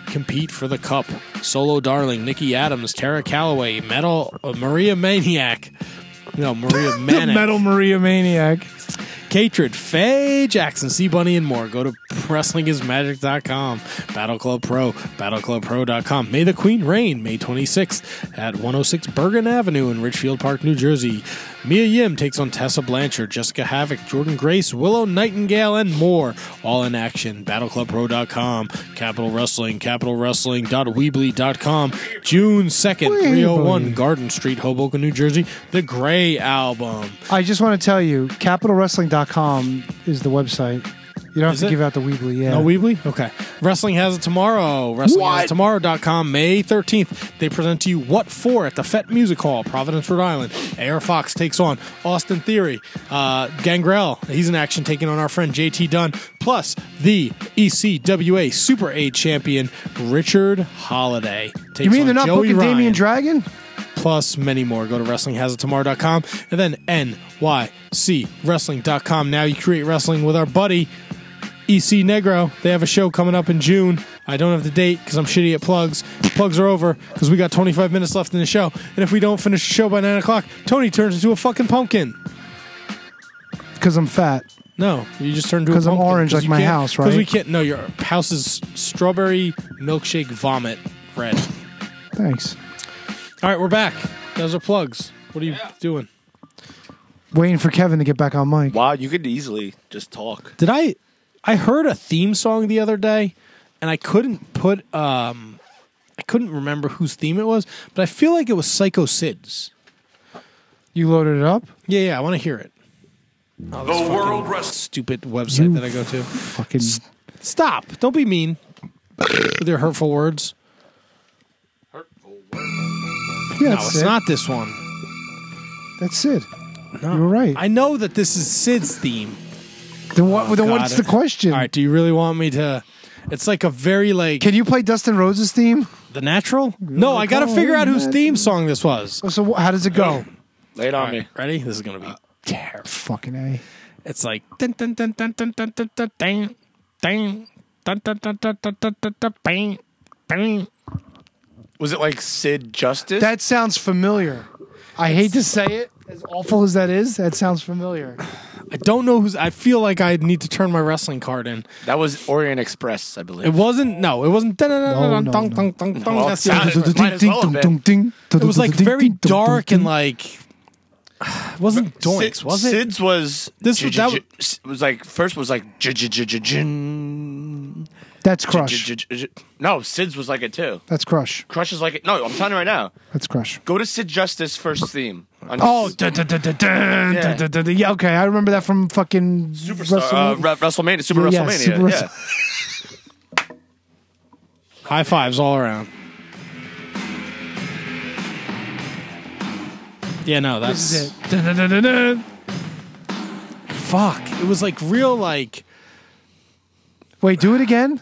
Speaker 3: compete for the cup. Solo Darling, Nikki Adams, Tara Calloway, Maria Maniac. No, Maria Maniac.
Speaker 1: Metal Maria Maniac.
Speaker 3: Catred, Faye Jackson, C Bunny, and more. Go to WrestlingIsMagic.com. Battle Club Pro, BattleClubPro.com. May the Queen reign, May 26th at 106 Bergen Avenue in Richfield Park, New Jersey. Mia Yim takes on Tessa Blanchard, Jessica Havoc, Jordan Grace, Willow Nightingale, and more. All in action. BattleClubPro.com. Capital Wrestling, CapitalWrestling.weebly.com. June 2nd, 301 Garden Street, Hoboken, New Jersey. The Gray Album.
Speaker 1: I just want to tell you, CapitalWrestling.com is the website. You don't have to give out the Weebly, yeah.
Speaker 3: No Weebly? Okay. Wrestling Has It Tomorrow. WrestlingHasItTomorrow.com. May 13th. They present to you What For at the Fett Music Hall, Providence, Rhode Island. AR Fox takes on Austin Theory. Gangrel, he's in action taking on our friend JT Dunn. Plus, the ECWA Super 8 champion, Richard Holiday.
Speaker 1: You mean they're not
Speaker 3: Joey
Speaker 1: booking
Speaker 3: Ryan.
Speaker 1: Damian Dragon?
Speaker 3: Plus many more. Go to WrestlingHasItTomorrow.com and then NYCWrestling.com. Now you create wrestling with our buddy EC Negro. They have a show coming up in June. I don't have the date because I'm shitty at plugs. Plugs are over because we got 25 minutes left in the show. And if we don't finish the show by 9 o'clock, Tony turns into a fucking pumpkin.
Speaker 1: Because I'm fat.
Speaker 3: No, you just turned into a pumpkin.
Speaker 1: Because I'm orange like my house, right?
Speaker 3: Because we can't. No, your house is strawberry milkshake vomit red.
Speaker 1: Thanks.
Speaker 3: All right, we're back. Those are plugs. What are you doing?
Speaker 1: Waiting for Kevin to get back on mic.
Speaker 6: Wow, you could easily just talk.
Speaker 3: Did I heard a theme song the other day, and I couldn't remember whose theme it was, but I feel like it was Psycho Sid's.
Speaker 1: You loaded it up?
Speaker 3: Yeah, I want to hear it. Oh, the World stupid website that I go to.
Speaker 1: Fucking
Speaker 3: stop! Don't be mean with your hurtful words.
Speaker 1: Yeah,
Speaker 3: no, it's not this one.
Speaker 1: That's Sid.
Speaker 3: No,
Speaker 1: you were right.
Speaker 3: I know that this is Sid's theme.
Speaker 1: Then what? Then what's the question?
Speaker 3: All right, do you really want me to? It's like a very like.
Speaker 1: Can you play Dustin Rhodes' theme?
Speaker 3: The Natural? No, I got to figure out whose theme song this was.
Speaker 1: So how does it go?
Speaker 6: Lay it on me.
Speaker 3: Ready? This is gonna be terrible.
Speaker 1: Fucking A.
Speaker 3: It's like dun dun dun dun dun dun dun dun dun dun dun dun dun dun dun dun dun.
Speaker 6: Was it like Sid Justice?
Speaker 1: That sounds familiar. I hate to say it, as awful as that is. That sounds familiar.
Speaker 3: I don't know who's. I feel like I need to turn my wrestling card in.
Speaker 6: That was Orient Express, I believe.
Speaker 3: It wasn't. No, it wasn't. It was like very dark and like. It wasn't Doinks, was it?
Speaker 6: Sid's was.
Speaker 3: This was that.
Speaker 6: Was like first was like.
Speaker 1: That's Crush.
Speaker 6: No, Sid's was like it too.
Speaker 1: That's Crush.
Speaker 6: Crush is like it. No, I'm telling you right now.
Speaker 1: That's Crush.
Speaker 6: Go to Sid Justice first theme.
Speaker 1: Oh, yeah, okay. I remember that from fucking
Speaker 6: WrestleMania, Super WrestleMania. Yeah.
Speaker 3: High fives all around. Yeah, no, that's
Speaker 1: This is it.
Speaker 3: Fuck. It was like real like.
Speaker 1: Wait, do it again.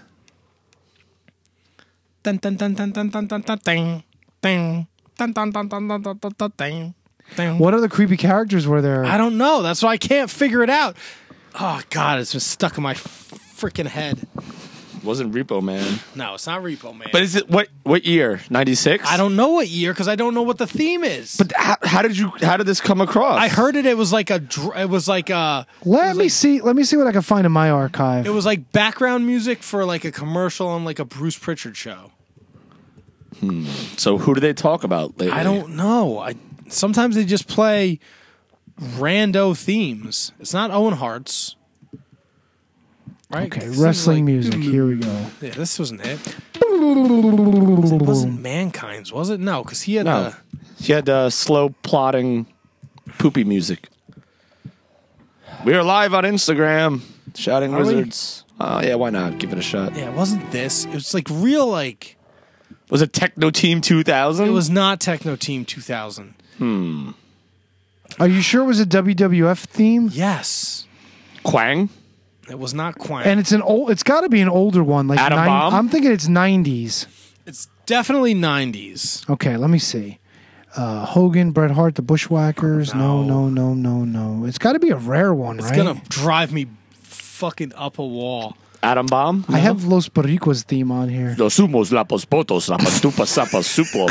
Speaker 3: Dun dun dun dun dun dun dun dun ding ding dun dun dun dun dun dun dun ding ding.
Speaker 1: What other creepy characters were there?
Speaker 3: I don't know. That's why I can't figure it out. Oh God, it's just stuck in my freaking head.
Speaker 6: Wasn't Repo Man?
Speaker 3: No, it's not Repo Man.
Speaker 6: But is it what year? 96?
Speaker 3: I don't know what year because I don't know what the theme is.
Speaker 6: But how did this come across?
Speaker 3: I heard it. It was like a.
Speaker 1: Let me see what I can find in my archive.
Speaker 3: It was like background music for like a commercial on like a Bruce Pritchard show.
Speaker 6: So who do they talk about lately?
Speaker 3: I don't know. Sometimes they just play rando themes. It's not Owen Hart's. Right?
Speaker 1: Okay, wrestling music. Here we go.
Speaker 3: Yeah, this wasn't it. It wasn't Mankind's, was it? No, because he had
Speaker 6: he had slow plotting poopy music. We are live on Instagram, Shouting Wizards. Oh yeah, why not? Give it a shot.
Speaker 3: Yeah, it wasn't this. It was like real like.
Speaker 6: Was it Techno Team 2000?
Speaker 3: It was not Techno Team 2000.
Speaker 1: Are you sure it was a WWF theme?
Speaker 3: Yes.
Speaker 6: Quang?
Speaker 3: It was not Quang.
Speaker 1: And it's got to be an older one. Like
Speaker 6: Adam Bomb?
Speaker 1: I'm thinking it's 90s.
Speaker 3: It's definitely 90s.
Speaker 1: Okay, let me see. Hogan, Bret Hart, the Bushwhackers. No. It's got to be a rare one, right?
Speaker 3: It's going to drive me fucking up a wall.
Speaker 6: Atom Bomb.
Speaker 1: I have Los Boricuas theme on here.
Speaker 6: Los humos, lapos, potos, lapastupa, sapas, supo.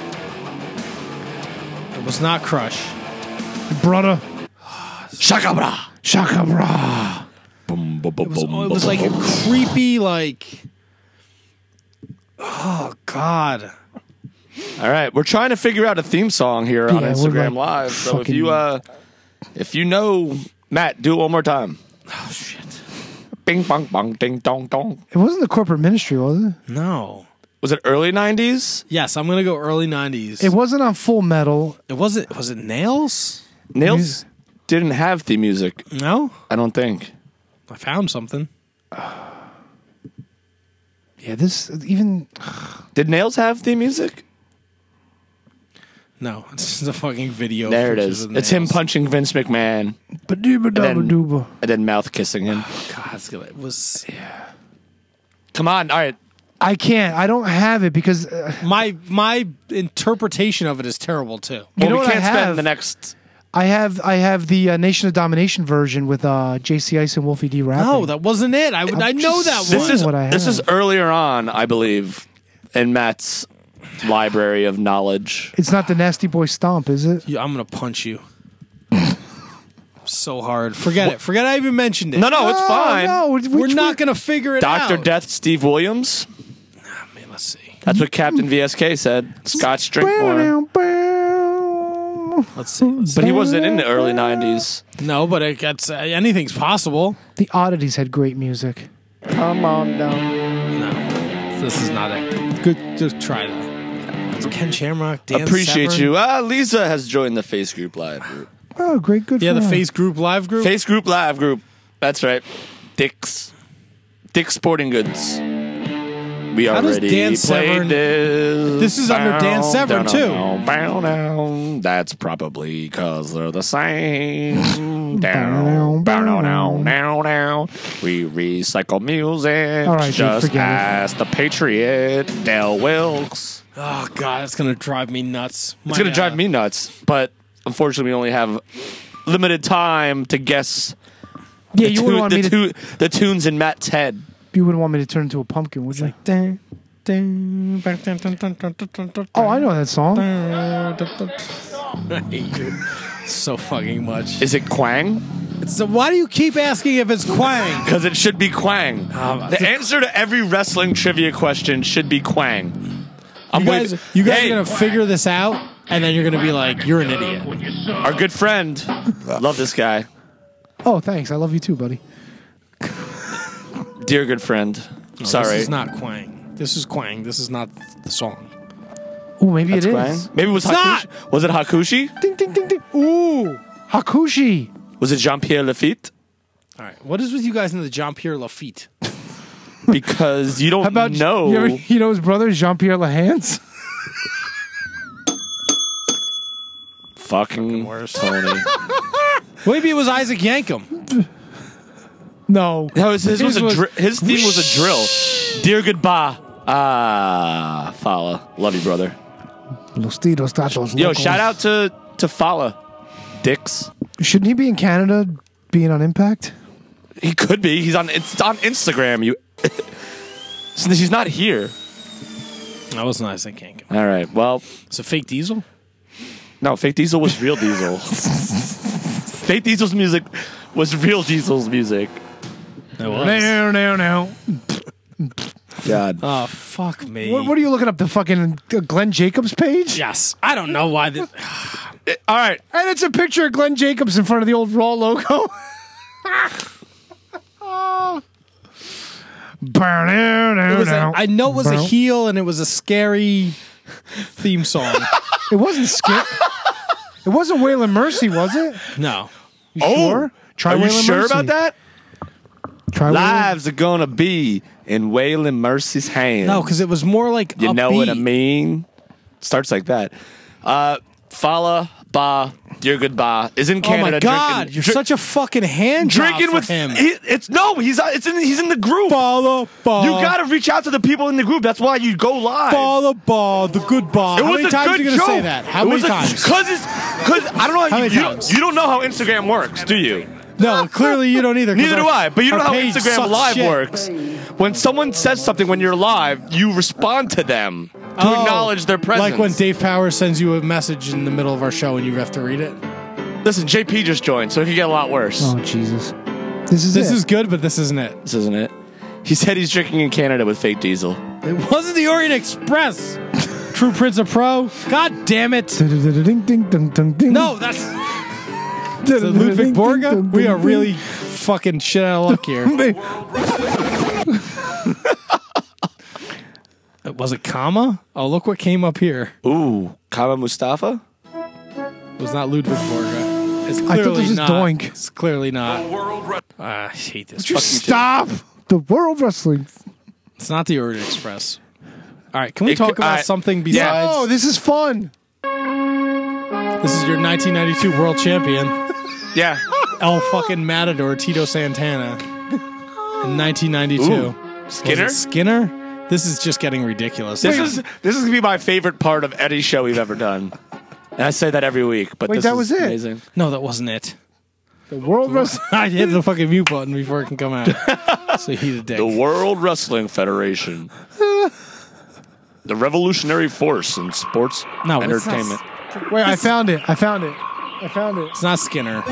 Speaker 3: It was not Crush.
Speaker 1: Brother.
Speaker 6: Shakabra.
Speaker 1: Shakabra.
Speaker 3: It was like a creepy, like... Oh, God.
Speaker 6: All right, we're trying to figure out a theme song here on Instagram Live. So if you know, Matt, do it one more time.
Speaker 3: Oh, shit.
Speaker 6: Bing, bong, bong, ding, dong, dong.
Speaker 1: It wasn't the Corporate Ministry, was it?
Speaker 3: No.
Speaker 6: Was it early 90s?
Speaker 3: Yes, I'm going to go early 90s.
Speaker 1: It wasn't on Full Metal.
Speaker 3: It wasn't. Was it Nails?
Speaker 6: Nails didn't have theme music.
Speaker 3: No?
Speaker 6: I don't think.
Speaker 3: I found something.
Speaker 1: Yeah, this even...
Speaker 6: Did Nails have theme music?
Speaker 3: No, it's just a fucking video.
Speaker 6: There it is. It's him punching Vince McMahon. And then mouth kissing him.
Speaker 3: Oh, God, it was... Yeah.
Speaker 6: Come on, all right.
Speaker 1: I can't. I don't have it because...
Speaker 3: My interpretation of it is terrible, too.
Speaker 1: You know
Speaker 6: we
Speaker 1: what
Speaker 6: can't
Speaker 1: I have?
Speaker 6: spend the next...
Speaker 1: I have the Nation of Domination version with JC Ice and Wolfie D rapping.
Speaker 3: No, that wasn't it. I know that one.
Speaker 6: This is earlier on, I believe, in Matt's library of knowledge.
Speaker 1: It's not the Nasty Boy Stomp, is it?
Speaker 3: Yeah, I'm going to punch you. So hard. Forget it. Forget I even mentioned it.
Speaker 6: No, it's fine.
Speaker 1: No,
Speaker 3: we're not going to figure it out.
Speaker 6: Dr. Death Steve Williams.
Speaker 3: Man, let's see.
Speaker 6: That's what Captain VSK said. Scotch Drinkmore.
Speaker 3: Let's see.
Speaker 6: But he wasn't in the early 90s.
Speaker 3: No, but it gets anything's possible.
Speaker 1: The Oddities had great music.
Speaker 6: Come on down.
Speaker 3: No, this is not it. Good, just try that. It's Ken Shamrock, Dan
Speaker 6: Appreciate
Speaker 3: Severn.
Speaker 6: you. Lisa has joined the Face Group Live group.
Speaker 1: Oh, great, good.
Speaker 3: Yeah,
Speaker 1: for
Speaker 3: the
Speaker 1: her.
Speaker 3: Face Group Live group.
Speaker 6: Face Group Live group. That's right. Dick's Sporting Goods. We
Speaker 3: How does
Speaker 6: already
Speaker 3: Dan
Speaker 6: played
Speaker 3: Severn-
Speaker 6: this.
Speaker 3: This is under Dan Severn, too.
Speaker 6: That's probably because they're the same. Down. We recycle music.
Speaker 1: All right, dude,
Speaker 6: just
Speaker 1: forget it.
Speaker 6: ask the Patriot, Del Wilkes.
Speaker 3: Oh God, it's gonna drive me nuts.
Speaker 6: It's going to drive me nuts, but unfortunately, we only have limited time to guess.
Speaker 1: Yeah, you wouldn't want me to.
Speaker 6: The tunes in Matt's head.
Speaker 1: You wouldn't want me to turn into a pumpkin, would you? Oh, I know that song.
Speaker 3: I hate you so fucking much.
Speaker 6: Is it Quang?
Speaker 3: So why do you keep asking if it's Quang?
Speaker 6: Because it should be Quang. The answer to every wrestling trivia question should be Quang.
Speaker 3: You guys are gonna figure this out, and then you're gonna be like, "You're an idiot."
Speaker 6: Our good friend, love this guy.
Speaker 1: Oh, thanks. I love you too, buddy.
Speaker 6: Dear good friend.
Speaker 3: No,
Speaker 6: Sorry.
Speaker 3: this is not Quang. This is Quang. This is not the song.
Speaker 1: Oh, maybe
Speaker 6: That's
Speaker 1: it
Speaker 6: Quang?
Speaker 1: is.
Speaker 6: Maybe it was
Speaker 3: It's
Speaker 6: Hakushi.
Speaker 3: not!
Speaker 6: Was it Hakushi?
Speaker 1: Ding, ding, ding, ding. Ooh, Hakushi.
Speaker 6: Was it Jean-Pierre Lafitte?
Speaker 3: All right. What is with you guys in the Jean-Pierre Lafitte?
Speaker 6: Because you don't
Speaker 1: How about
Speaker 6: know.
Speaker 1: You know his brother Jean-Pierre Lahans?
Speaker 6: Fucking
Speaker 3: worse.
Speaker 6: Tony.
Speaker 3: Maybe it was Isaac Yankem.
Speaker 1: No.
Speaker 6: His theme was a drill. Dear goodbye. Fala. Love you, brother.
Speaker 1: Los tiros, tatos,
Speaker 6: Yo,
Speaker 1: locos.
Speaker 6: shout out to Fala. Dicks.
Speaker 1: Shouldn't he be in Canada being on Impact?
Speaker 6: He could be. It's on Instagram. He's not here.
Speaker 3: That was Isaac Yankem.
Speaker 6: All right. Well,
Speaker 3: It's a fake Diesel.
Speaker 6: no, Fake Diesel was real Diesel. Fake Diesel's music was real Diesel's music.
Speaker 3: It was.
Speaker 1: No.
Speaker 6: God.
Speaker 3: Oh fuck me.
Speaker 1: What are you looking up? The fucking Glenn Jacobs page?
Speaker 3: Yes, I don't know why.
Speaker 6: All right.
Speaker 1: And it's a picture of Glenn Jacobs in front of the old Raw logo.
Speaker 3: I know it was a heel and it was a scary theme song.
Speaker 1: It wasn't scary. It wasn't Waylon Mercy, was it?
Speaker 3: No.
Speaker 1: You sure? Try
Speaker 6: Are you
Speaker 1: Waylon
Speaker 6: sure
Speaker 1: Mercy.
Speaker 6: about that?
Speaker 1: Try Waylon.
Speaker 6: Lives are gonna be in Waylon Mercy's hands.
Speaker 3: No, because it was more like
Speaker 6: You know what I
Speaker 3: upbeat.
Speaker 6: mean? Starts like that. Fala Ba, dear goodbye, is in
Speaker 3: Oh
Speaker 6: Canada.
Speaker 3: my God!
Speaker 6: drinking,
Speaker 3: You're such a fucking hand
Speaker 6: drinking
Speaker 3: job
Speaker 6: with
Speaker 3: for him.
Speaker 6: He's in the group.
Speaker 3: Follow Ba.
Speaker 6: You gotta reach out to the people in the group. That's why you go live.
Speaker 3: Follow Ba, the good Ba.
Speaker 6: It
Speaker 3: How
Speaker 6: was
Speaker 3: many
Speaker 6: a
Speaker 3: times are
Speaker 6: good
Speaker 3: you gonna
Speaker 6: joke.
Speaker 3: say that? How
Speaker 6: It
Speaker 3: many
Speaker 6: was
Speaker 3: times?
Speaker 6: Because I don't know.
Speaker 3: How many times?
Speaker 6: You don't know how Instagram works, do you?
Speaker 3: No, clearly you don't either. 'cause
Speaker 6: Neither do I. But you know
Speaker 3: our
Speaker 6: how
Speaker 3: page
Speaker 6: Instagram
Speaker 3: sucks
Speaker 6: Live
Speaker 3: shit.
Speaker 6: works. When someone says something when you're live, you respond to them to acknowledge their presence.
Speaker 3: Like when Dave Powers sends you a message in the middle of our show and you have to read it.
Speaker 6: Listen, JP just joined, so it could get a lot worse.
Speaker 1: Oh, Jesus. This
Speaker 3: is good, but this isn't it.
Speaker 6: This isn't it. He said he's drinking in Canada with fake diesel.
Speaker 3: It wasn't the Orient Express. True Prince of Pro. God damn it. No, that's the Ludwig Borga. We are really fucking shit out of luck here. Was it Kama? Oh, look what came up here.
Speaker 6: Ooh, Kama Mustafa?
Speaker 3: It was not Ludwig Borga. It's
Speaker 1: I thought
Speaker 3: clearly
Speaker 1: this was
Speaker 3: not.
Speaker 1: Doink.
Speaker 3: It's clearly not. I hate this.
Speaker 1: Would you stop? The World Wrestling.
Speaker 3: It's not the Orient Express. All right, can we talk about something besides?
Speaker 1: Yeah. Oh, this is fun.
Speaker 3: This is your 1992 World Champion.
Speaker 6: Yeah.
Speaker 3: El fucking Matador, Tito Santana. In 1992.
Speaker 6: Ooh. Skinner?
Speaker 3: Was it Skinner? This is just getting ridiculous.
Speaker 6: This is gonna be my favorite part of any show we've ever done. And I say that every week, but
Speaker 1: Wait,
Speaker 6: this
Speaker 1: that
Speaker 6: is
Speaker 1: was it?
Speaker 6: amazing.
Speaker 3: No, that wasn't it.
Speaker 1: The World Wrestling.
Speaker 3: I hit the fucking mute button before it can come out. So he's a dick.
Speaker 6: The World Wrestling Federation. The revolutionary force in sports entertainment.
Speaker 1: Wait, I found it. I found it.
Speaker 3: It's not Skinner.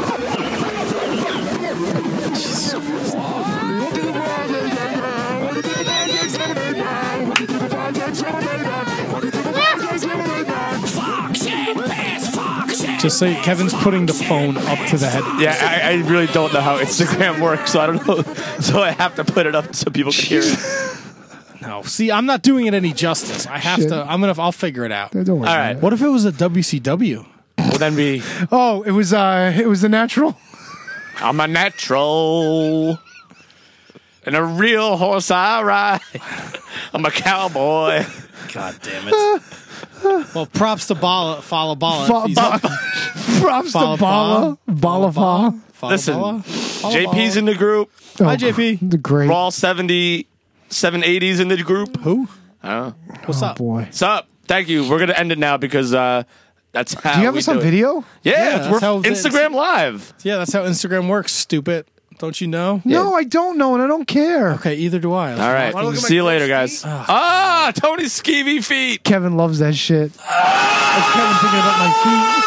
Speaker 3: Just so Kevin's putting the phone up to the head.
Speaker 6: Yeah, I really don't know how Instagram works, so I don't know. So I have to put it up so people can hear it.
Speaker 3: No, see, I'm not doing it any justice. I have
Speaker 1: Shit.
Speaker 3: to. I'll figure it out.
Speaker 1: Don't worry
Speaker 6: All
Speaker 1: about
Speaker 6: right.
Speaker 1: it.
Speaker 3: What if it was a WCW?
Speaker 6: Well, then
Speaker 1: Oh, it was the natural.
Speaker 6: I'm a natural. And a real horse I ride. I'm a cowboy.
Speaker 3: God damn it. Well, props to Bala. Follow Bala.
Speaker 1: Props to Bala. Bala.
Speaker 6: Listen, JP's in the group.
Speaker 3: Hi, JP.
Speaker 1: The great.
Speaker 6: Raw 70, 780s in the group.
Speaker 3: Who?
Speaker 6: I don't know.
Speaker 3: What's up?
Speaker 1: Boy.
Speaker 6: What's up? Thank you. We're going to end it now because that's how
Speaker 1: Do you have
Speaker 6: we
Speaker 1: us on
Speaker 6: do it.
Speaker 1: video?
Speaker 6: Yeah,
Speaker 3: that's
Speaker 6: we're
Speaker 3: how
Speaker 6: Instagram Live.
Speaker 3: Yeah, that's how Instagram works, stupid. Don't you know?
Speaker 1: No, I don't know, and I don't care.
Speaker 3: Okay, either do I.
Speaker 6: All right. See you later, guys. Tony's skeevy feet.
Speaker 1: Kevin loves that shit. That's Kevin thinking about my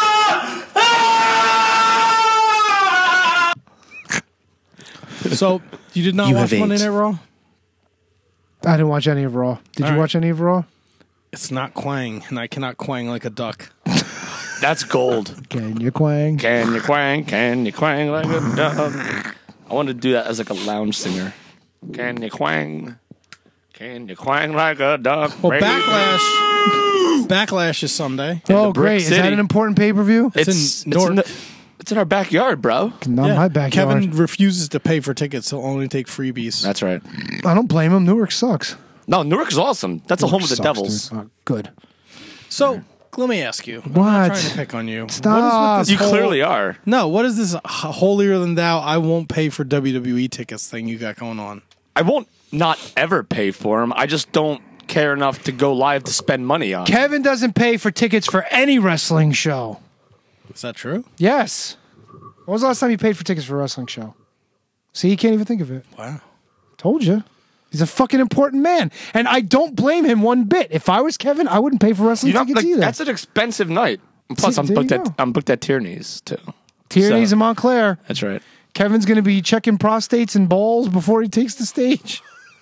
Speaker 1: feet.
Speaker 3: So, you did not
Speaker 7: You
Speaker 3: watch
Speaker 7: have
Speaker 3: Monday
Speaker 7: eight.
Speaker 3: Night Raw?
Speaker 1: I didn't watch any of Raw. Did you watch any of Raw?
Speaker 3: It's not quang, and I cannot quang like a duck.
Speaker 6: That's gold.
Speaker 1: Can you quang?
Speaker 6: Can you quang? Can you quang like a dog? I want to do that as like a lounge singer. Can you quang? Can you quang like a dog?
Speaker 3: Well, Backlash is Sunday.
Speaker 1: Oh,
Speaker 6: Brick
Speaker 1: great. Is
Speaker 6: City.
Speaker 1: that an important pay-per-view?
Speaker 3: It's in Newark.
Speaker 6: It's in our backyard, bro.
Speaker 1: Not my backyard.
Speaker 3: Kevin refuses to pay for tickets. He'll only take freebies.
Speaker 6: That's right.
Speaker 1: I don't blame him. Newark sucks.
Speaker 6: No, Newark is awesome. That's the home of the
Speaker 1: Sucks,
Speaker 6: Devils.
Speaker 1: dude. Oh, good.
Speaker 3: So, let me ask you. I'm
Speaker 1: What?
Speaker 3: not trying to pick on you.
Speaker 1: Stop.
Speaker 3: What is with this
Speaker 6: You
Speaker 3: whole-
Speaker 6: clearly are.
Speaker 3: No, what is this holier than thou, I won't pay for WWE tickets thing you got going on?
Speaker 6: I won't not ever pay for them. I just don't care enough to go live to spend money on.
Speaker 1: Kevin doesn't pay for tickets for any wrestling show.
Speaker 3: Is that true?
Speaker 1: Yes. When was the last time you paid for tickets for a wrestling show? See, he can't even think of it.
Speaker 3: Wow.
Speaker 1: Told you. He's a fucking important man. And I don't blame him one bit. If I was Kevin, I wouldn't pay for wrestling tickets either.
Speaker 6: That's an expensive night. Plus,
Speaker 1: See,
Speaker 6: I'm
Speaker 1: there
Speaker 6: booked
Speaker 1: you
Speaker 6: at
Speaker 1: go.
Speaker 6: I'm booked at Tierney's too.
Speaker 1: Tierney's
Speaker 6: So-
Speaker 1: in Montclair.
Speaker 6: That's right.
Speaker 1: Kevin's going to be checking prostates and balls before he takes the stage.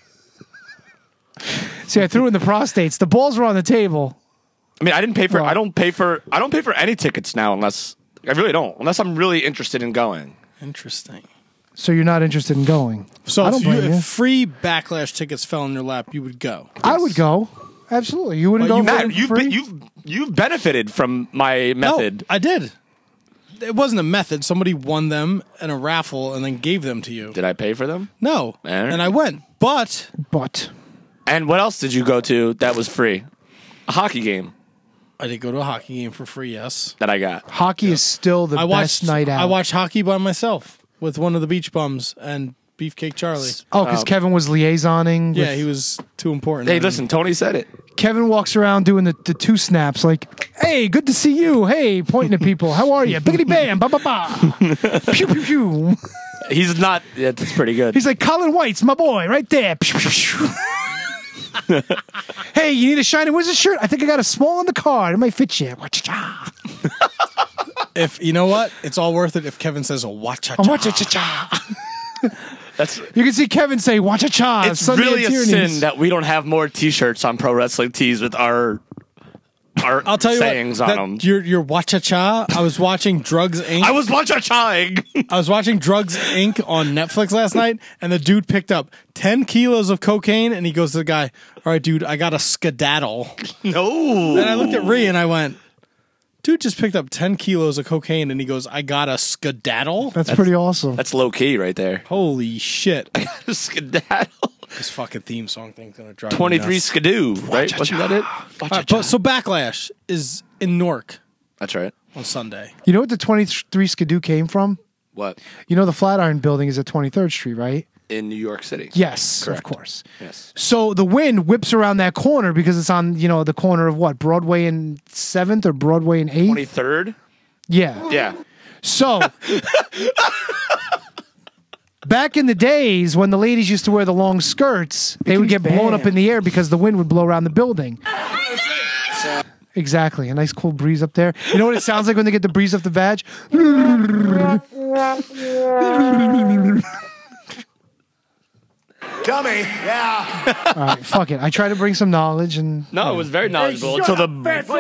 Speaker 1: See, I threw in the prostates. The balls were on the table.
Speaker 6: I mean, I didn't pay for.
Speaker 1: Well-
Speaker 6: I don't pay for any tickets now unless I really don't. Unless I'm really interested in going.
Speaker 3: Interesting.
Speaker 1: So you're not interested in going.
Speaker 3: So
Speaker 1: I don't blame you.
Speaker 3: if free Backlash tickets fell in your lap, you would go.
Speaker 1: I would go. Absolutely. You wouldn't
Speaker 3: Well,
Speaker 1: go
Speaker 3: you-
Speaker 1: for
Speaker 6: Matt,
Speaker 1: it for free?
Speaker 6: you've benefited from my method.
Speaker 3: No, I did. It wasn't a method. Somebody won them in a raffle and then gave them to you.
Speaker 6: Did I pay for them?
Speaker 3: No. And I went. But
Speaker 6: And what else did you go to that was free? A hockey game
Speaker 3: I did go to a hockey game for free, yes.
Speaker 6: that I got.
Speaker 1: Hockey is still the best night out.
Speaker 3: I watched hockey by myself with one of the Beach Bums and Beefcake Charlie.
Speaker 1: Oh, because Kevin was liaisoning.
Speaker 3: Yeah,
Speaker 1: with-
Speaker 3: he was too important.
Speaker 6: Hey, listen, Tony said it.
Speaker 1: Kevin walks around doing the two snaps like, hey, good to see you. Hey, pointing at people. How are you? Biggity bam, ba ba ba. Pew pew pew.
Speaker 6: He's not. Yeah, that's pretty good.
Speaker 1: He's like, Colin White's my boy right there. Hey, you need a Shining Wizard shirt? I think I got a small in the car. It might fit you.
Speaker 3: If you know what, it's all worth it if Kevin says a
Speaker 1: Cha-cha.
Speaker 6: That's.
Speaker 1: You can see Kevin say Cha-cha.
Speaker 6: It's really a sin that we don't have more T-shirts on Pro Wrestling Tees with our
Speaker 3: I'll tell you
Speaker 6: sayings
Speaker 3: what,
Speaker 6: on them.
Speaker 3: Your Cha-cha. I was watching Drugs Inc.
Speaker 6: I was Cha-chaing.
Speaker 3: I was watching Drugs Inc. on Netflix last night, and the dude picked up 10 kilos of cocaine, and he goes to the guy, all right, dude, I got a skedaddle.
Speaker 6: No.
Speaker 3: And I looked at Rhea, and I went, dude just picked up 10 kilos of cocaine, and he goes, I got a skedaddle?
Speaker 1: That's pretty awesome.
Speaker 6: That's low-key right there.
Speaker 3: Holy shit.
Speaker 6: I got a skedaddle.
Speaker 3: This fucking theme song thing's going to drive
Speaker 6: 23
Speaker 3: me nuts.
Speaker 6: skidoo, right? Wasn't that it?
Speaker 3: But, so Backlash is in Newark
Speaker 6: That's right.
Speaker 3: on Sunday.
Speaker 1: You know what the 23 Skidoo came from?
Speaker 6: What?
Speaker 1: You know the Flatiron Building is at 23rd Street, right?
Speaker 6: In New York City.
Speaker 1: Yes,
Speaker 6: Correct.
Speaker 1: of course.
Speaker 6: Yes.
Speaker 1: So the wind whips around that corner because it's on, the corner of what? Broadway and 7th or Broadway and 8th?
Speaker 6: 23rd?
Speaker 1: Yeah.
Speaker 6: Yeah.
Speaker 1: So back in the days when the ladies used to wear the long skirts, they would get blown up in the air because the wind would blow around the building. Exactly. A nice cool breeze up there. You know what it sounds like when they get the breeze off the badge?
Speaker 8: Dummy, yeah.
Speaker 1: All right, fuck it. I try to bring some knowledge and
Speaker 6: No, it was very knowledgeable until the.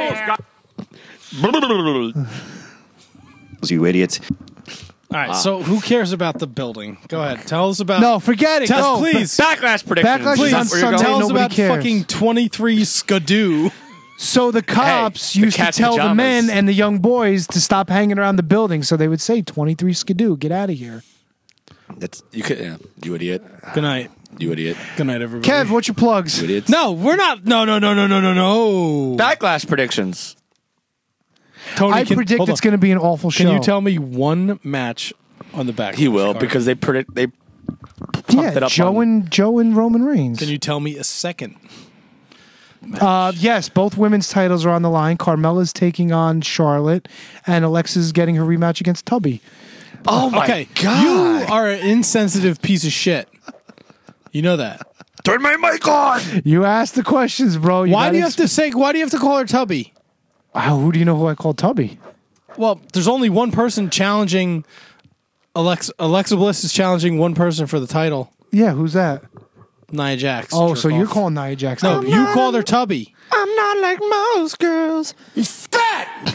Speaker 7: You idiots.
Speaker 3: All right, so who cares about the building? Go ahead. Tell us about...
Speaker 1: No, forget it.
Speaker 3: Tell,
Speaker 1: Go.
Speaker 3: please.
Speaker 6: Backlash predictions.
Speaker 1: Backlash is on
Speaker 6: Is that where you're
Speaker 1: Sunday.
Speaker 3: Tell us
Speaker 1: Nobody
Speaker 3: about
Speaker 1: cares.
Speaker 3: fucking 23 Skidoo.
Speaker 1: So the cops
Speaker 6: the
Speaker 1: used to
Speaker 6: cat's
Speaker 1: tell the
Speaker 6: pajamas.
Speaker 1: men and the young boys to stop hanging around the building. So they would say, 23 Skidoo, get out of here.
Speaker 6: That's you could. Yeah, you idiot.
Speaker 3: Good night.
Speaker 6: You idiot.
Speaker 3: Good night, everybody.
Speaker 1: Kev, what's your plugs?
Speaker 6: You idiots.
Speaker 3: No, we're not. No.
Speaker 6: Backlash predictions.
Speaker 3: Tony,
Speaker 1: I predict
Speaker 3: hold
Speaker 1: it's
Speaker 3: on.
Speaker 1: going to be an awful show.
Speaker 3: Can you tell me one match on the back?
Speaker 6: He will because they pumped it up.
Speaker 1: Joe and Roman Reigns.
Speaker 3: Can you tell me a second?
Speaker 1: Yes, both women's titles are on the line. Carmella's taking on Charlotte, and Alexa's getting her rematch against Tubby.
Speaker 6: Oh my god!
Speaker 3: You are an insensitive piece of shit. You know that.
Speaker 6: Turn my mic on.
Speaker 1: You asked the questions, bro.
Speaker 3: Why do you have to call her Tubby?
Speaker 1: Who do you know who I called Tubby?
Speaker 3: Well, there's only one person challenging. Alexa Bliss is challenging one person for the title.
Speaker 1: Yeah, who's that?
Speaker 3: Nia Jax.
Speaker 1: Oh, so you're calling Nia Jax?
Speaker 3: No,
Speaker 1: Tubby.
Speaker 3: you called her Tubby.
Speaker 6: I'm not like most girls.
Speaker 8: He's fat.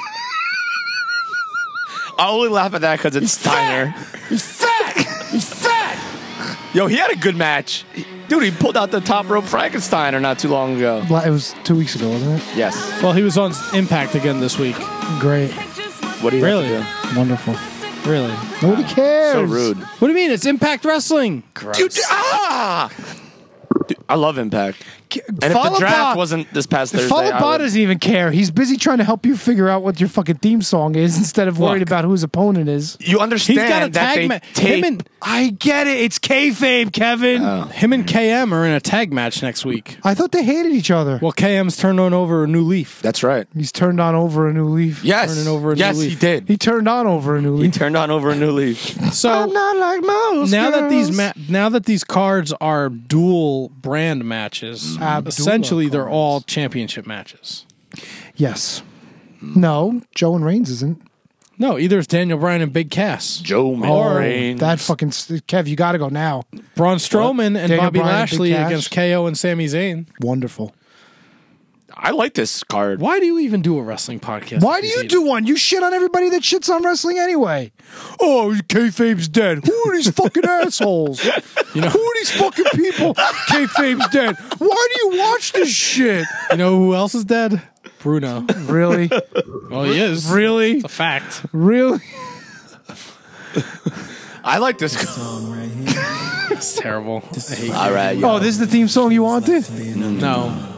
Speaker 6: I only laugh at that because it's Steiner.
Speaker 8: He's fat. He's fat.
Speaker 6: Yo, he had a good match. Dude, he pulled out the top rope Frankensteiner not too long ago.
Speaker 1: It was 2 weeks ago, wasn't it?
Speaker 6: Yes.
Speaker 3: Well, he was on Impact again this week.
Speaker 1: Great.
Speaker 6: What do you
Speaker 3: Really?
Speaker 6: have to do?
Speaker 1: Wonderful.
Speaker 3: Really?
Speaker 1: Nobody cares.
Speaker 6: So rude.
Speaker 3: What do you mean? It's Impact Wrestling.
Speaker 6: Dude, Dude, I love Impact. And if the draft wasn't this past Thursday,
Speaker 1: Falaba doesn't even care. He's busy trying to help you figure out what your fucking theme song is instead of worried about who his opponent is.
Speaker 6: You understand
Speaker 3: He's got a
Speaker 6: that
Speaker 3: tag
Speaker 6: they tape...
Speaker 1: I get it. It's kayfabe, Kevin.
Speaker 3: Him and KM are in a tag match next week.
Speaker 1: I thought they hated each other.
Speaker 3: Well, KM's turned on over a new leaf.
Speaker 6: That's right.
Speaker 1: He's turned on over a new leaf.
Speaker 6: Yes.
Speaker 3: Turning over a new
Speaker 6: Yes,
Speaker 3: leaf.
Speaker 6: he did.
Speaker 1: He turned on over a new
Speaker 6: He
Speaker 1: leaf.
Speaker 6: turned on over a new leaf.
Speaker 3: So
Speaker 1: I'm not like most
Speaker 3: now that
Speaker 1: girls.
Speaker 3: now that these cards are dual brand matches, essentially they're all championship matches.
Speaker 1: Yes. No, Joe and Reigns isn't.
Speaker 3: No, either it's Daniel Bryan and Big Cass.
Speaker 6: Joe Reigns.
Speaker 1: That fucking Kev, you got to go now.
Speaker 3: Braun Strowman and
Speaker 1: Daniel
Speaker 3: Bobby
Speaker 1: Bryan and Big
Speaker 3: Lashley
Speaker 1: Cass?
Speaker 3: against KO and Sami Zayn.
Speaker 1: Wonderful.
Speaker 6: I like this card.
Speaker 3: Why do you even do a wrestling podcast?
Speaker 1: Why do you do one? You shit on everybody that shits on wrestling anyway. Oh, kayfabe's dead. Who are these fucking assholes?
Speaker 3: You know,
Speaker 1: who are these fucking people? Kayfabe's dead. Why do you watch this shit?
Speaker 3: You know who else is dead? Bruno.
Speaker 1: Really?
Speaker 3: Well, he is.
Speaker 1: Really?
Speaker 3: It's a fact.
Speaker 1: Really?
Speaker 6: I like this.
Speaker 3: It's terrible. I hate
Speaker 6: All right.
Speaker 1: Oh, this is the theme song you wanted?
Speaker 3: No.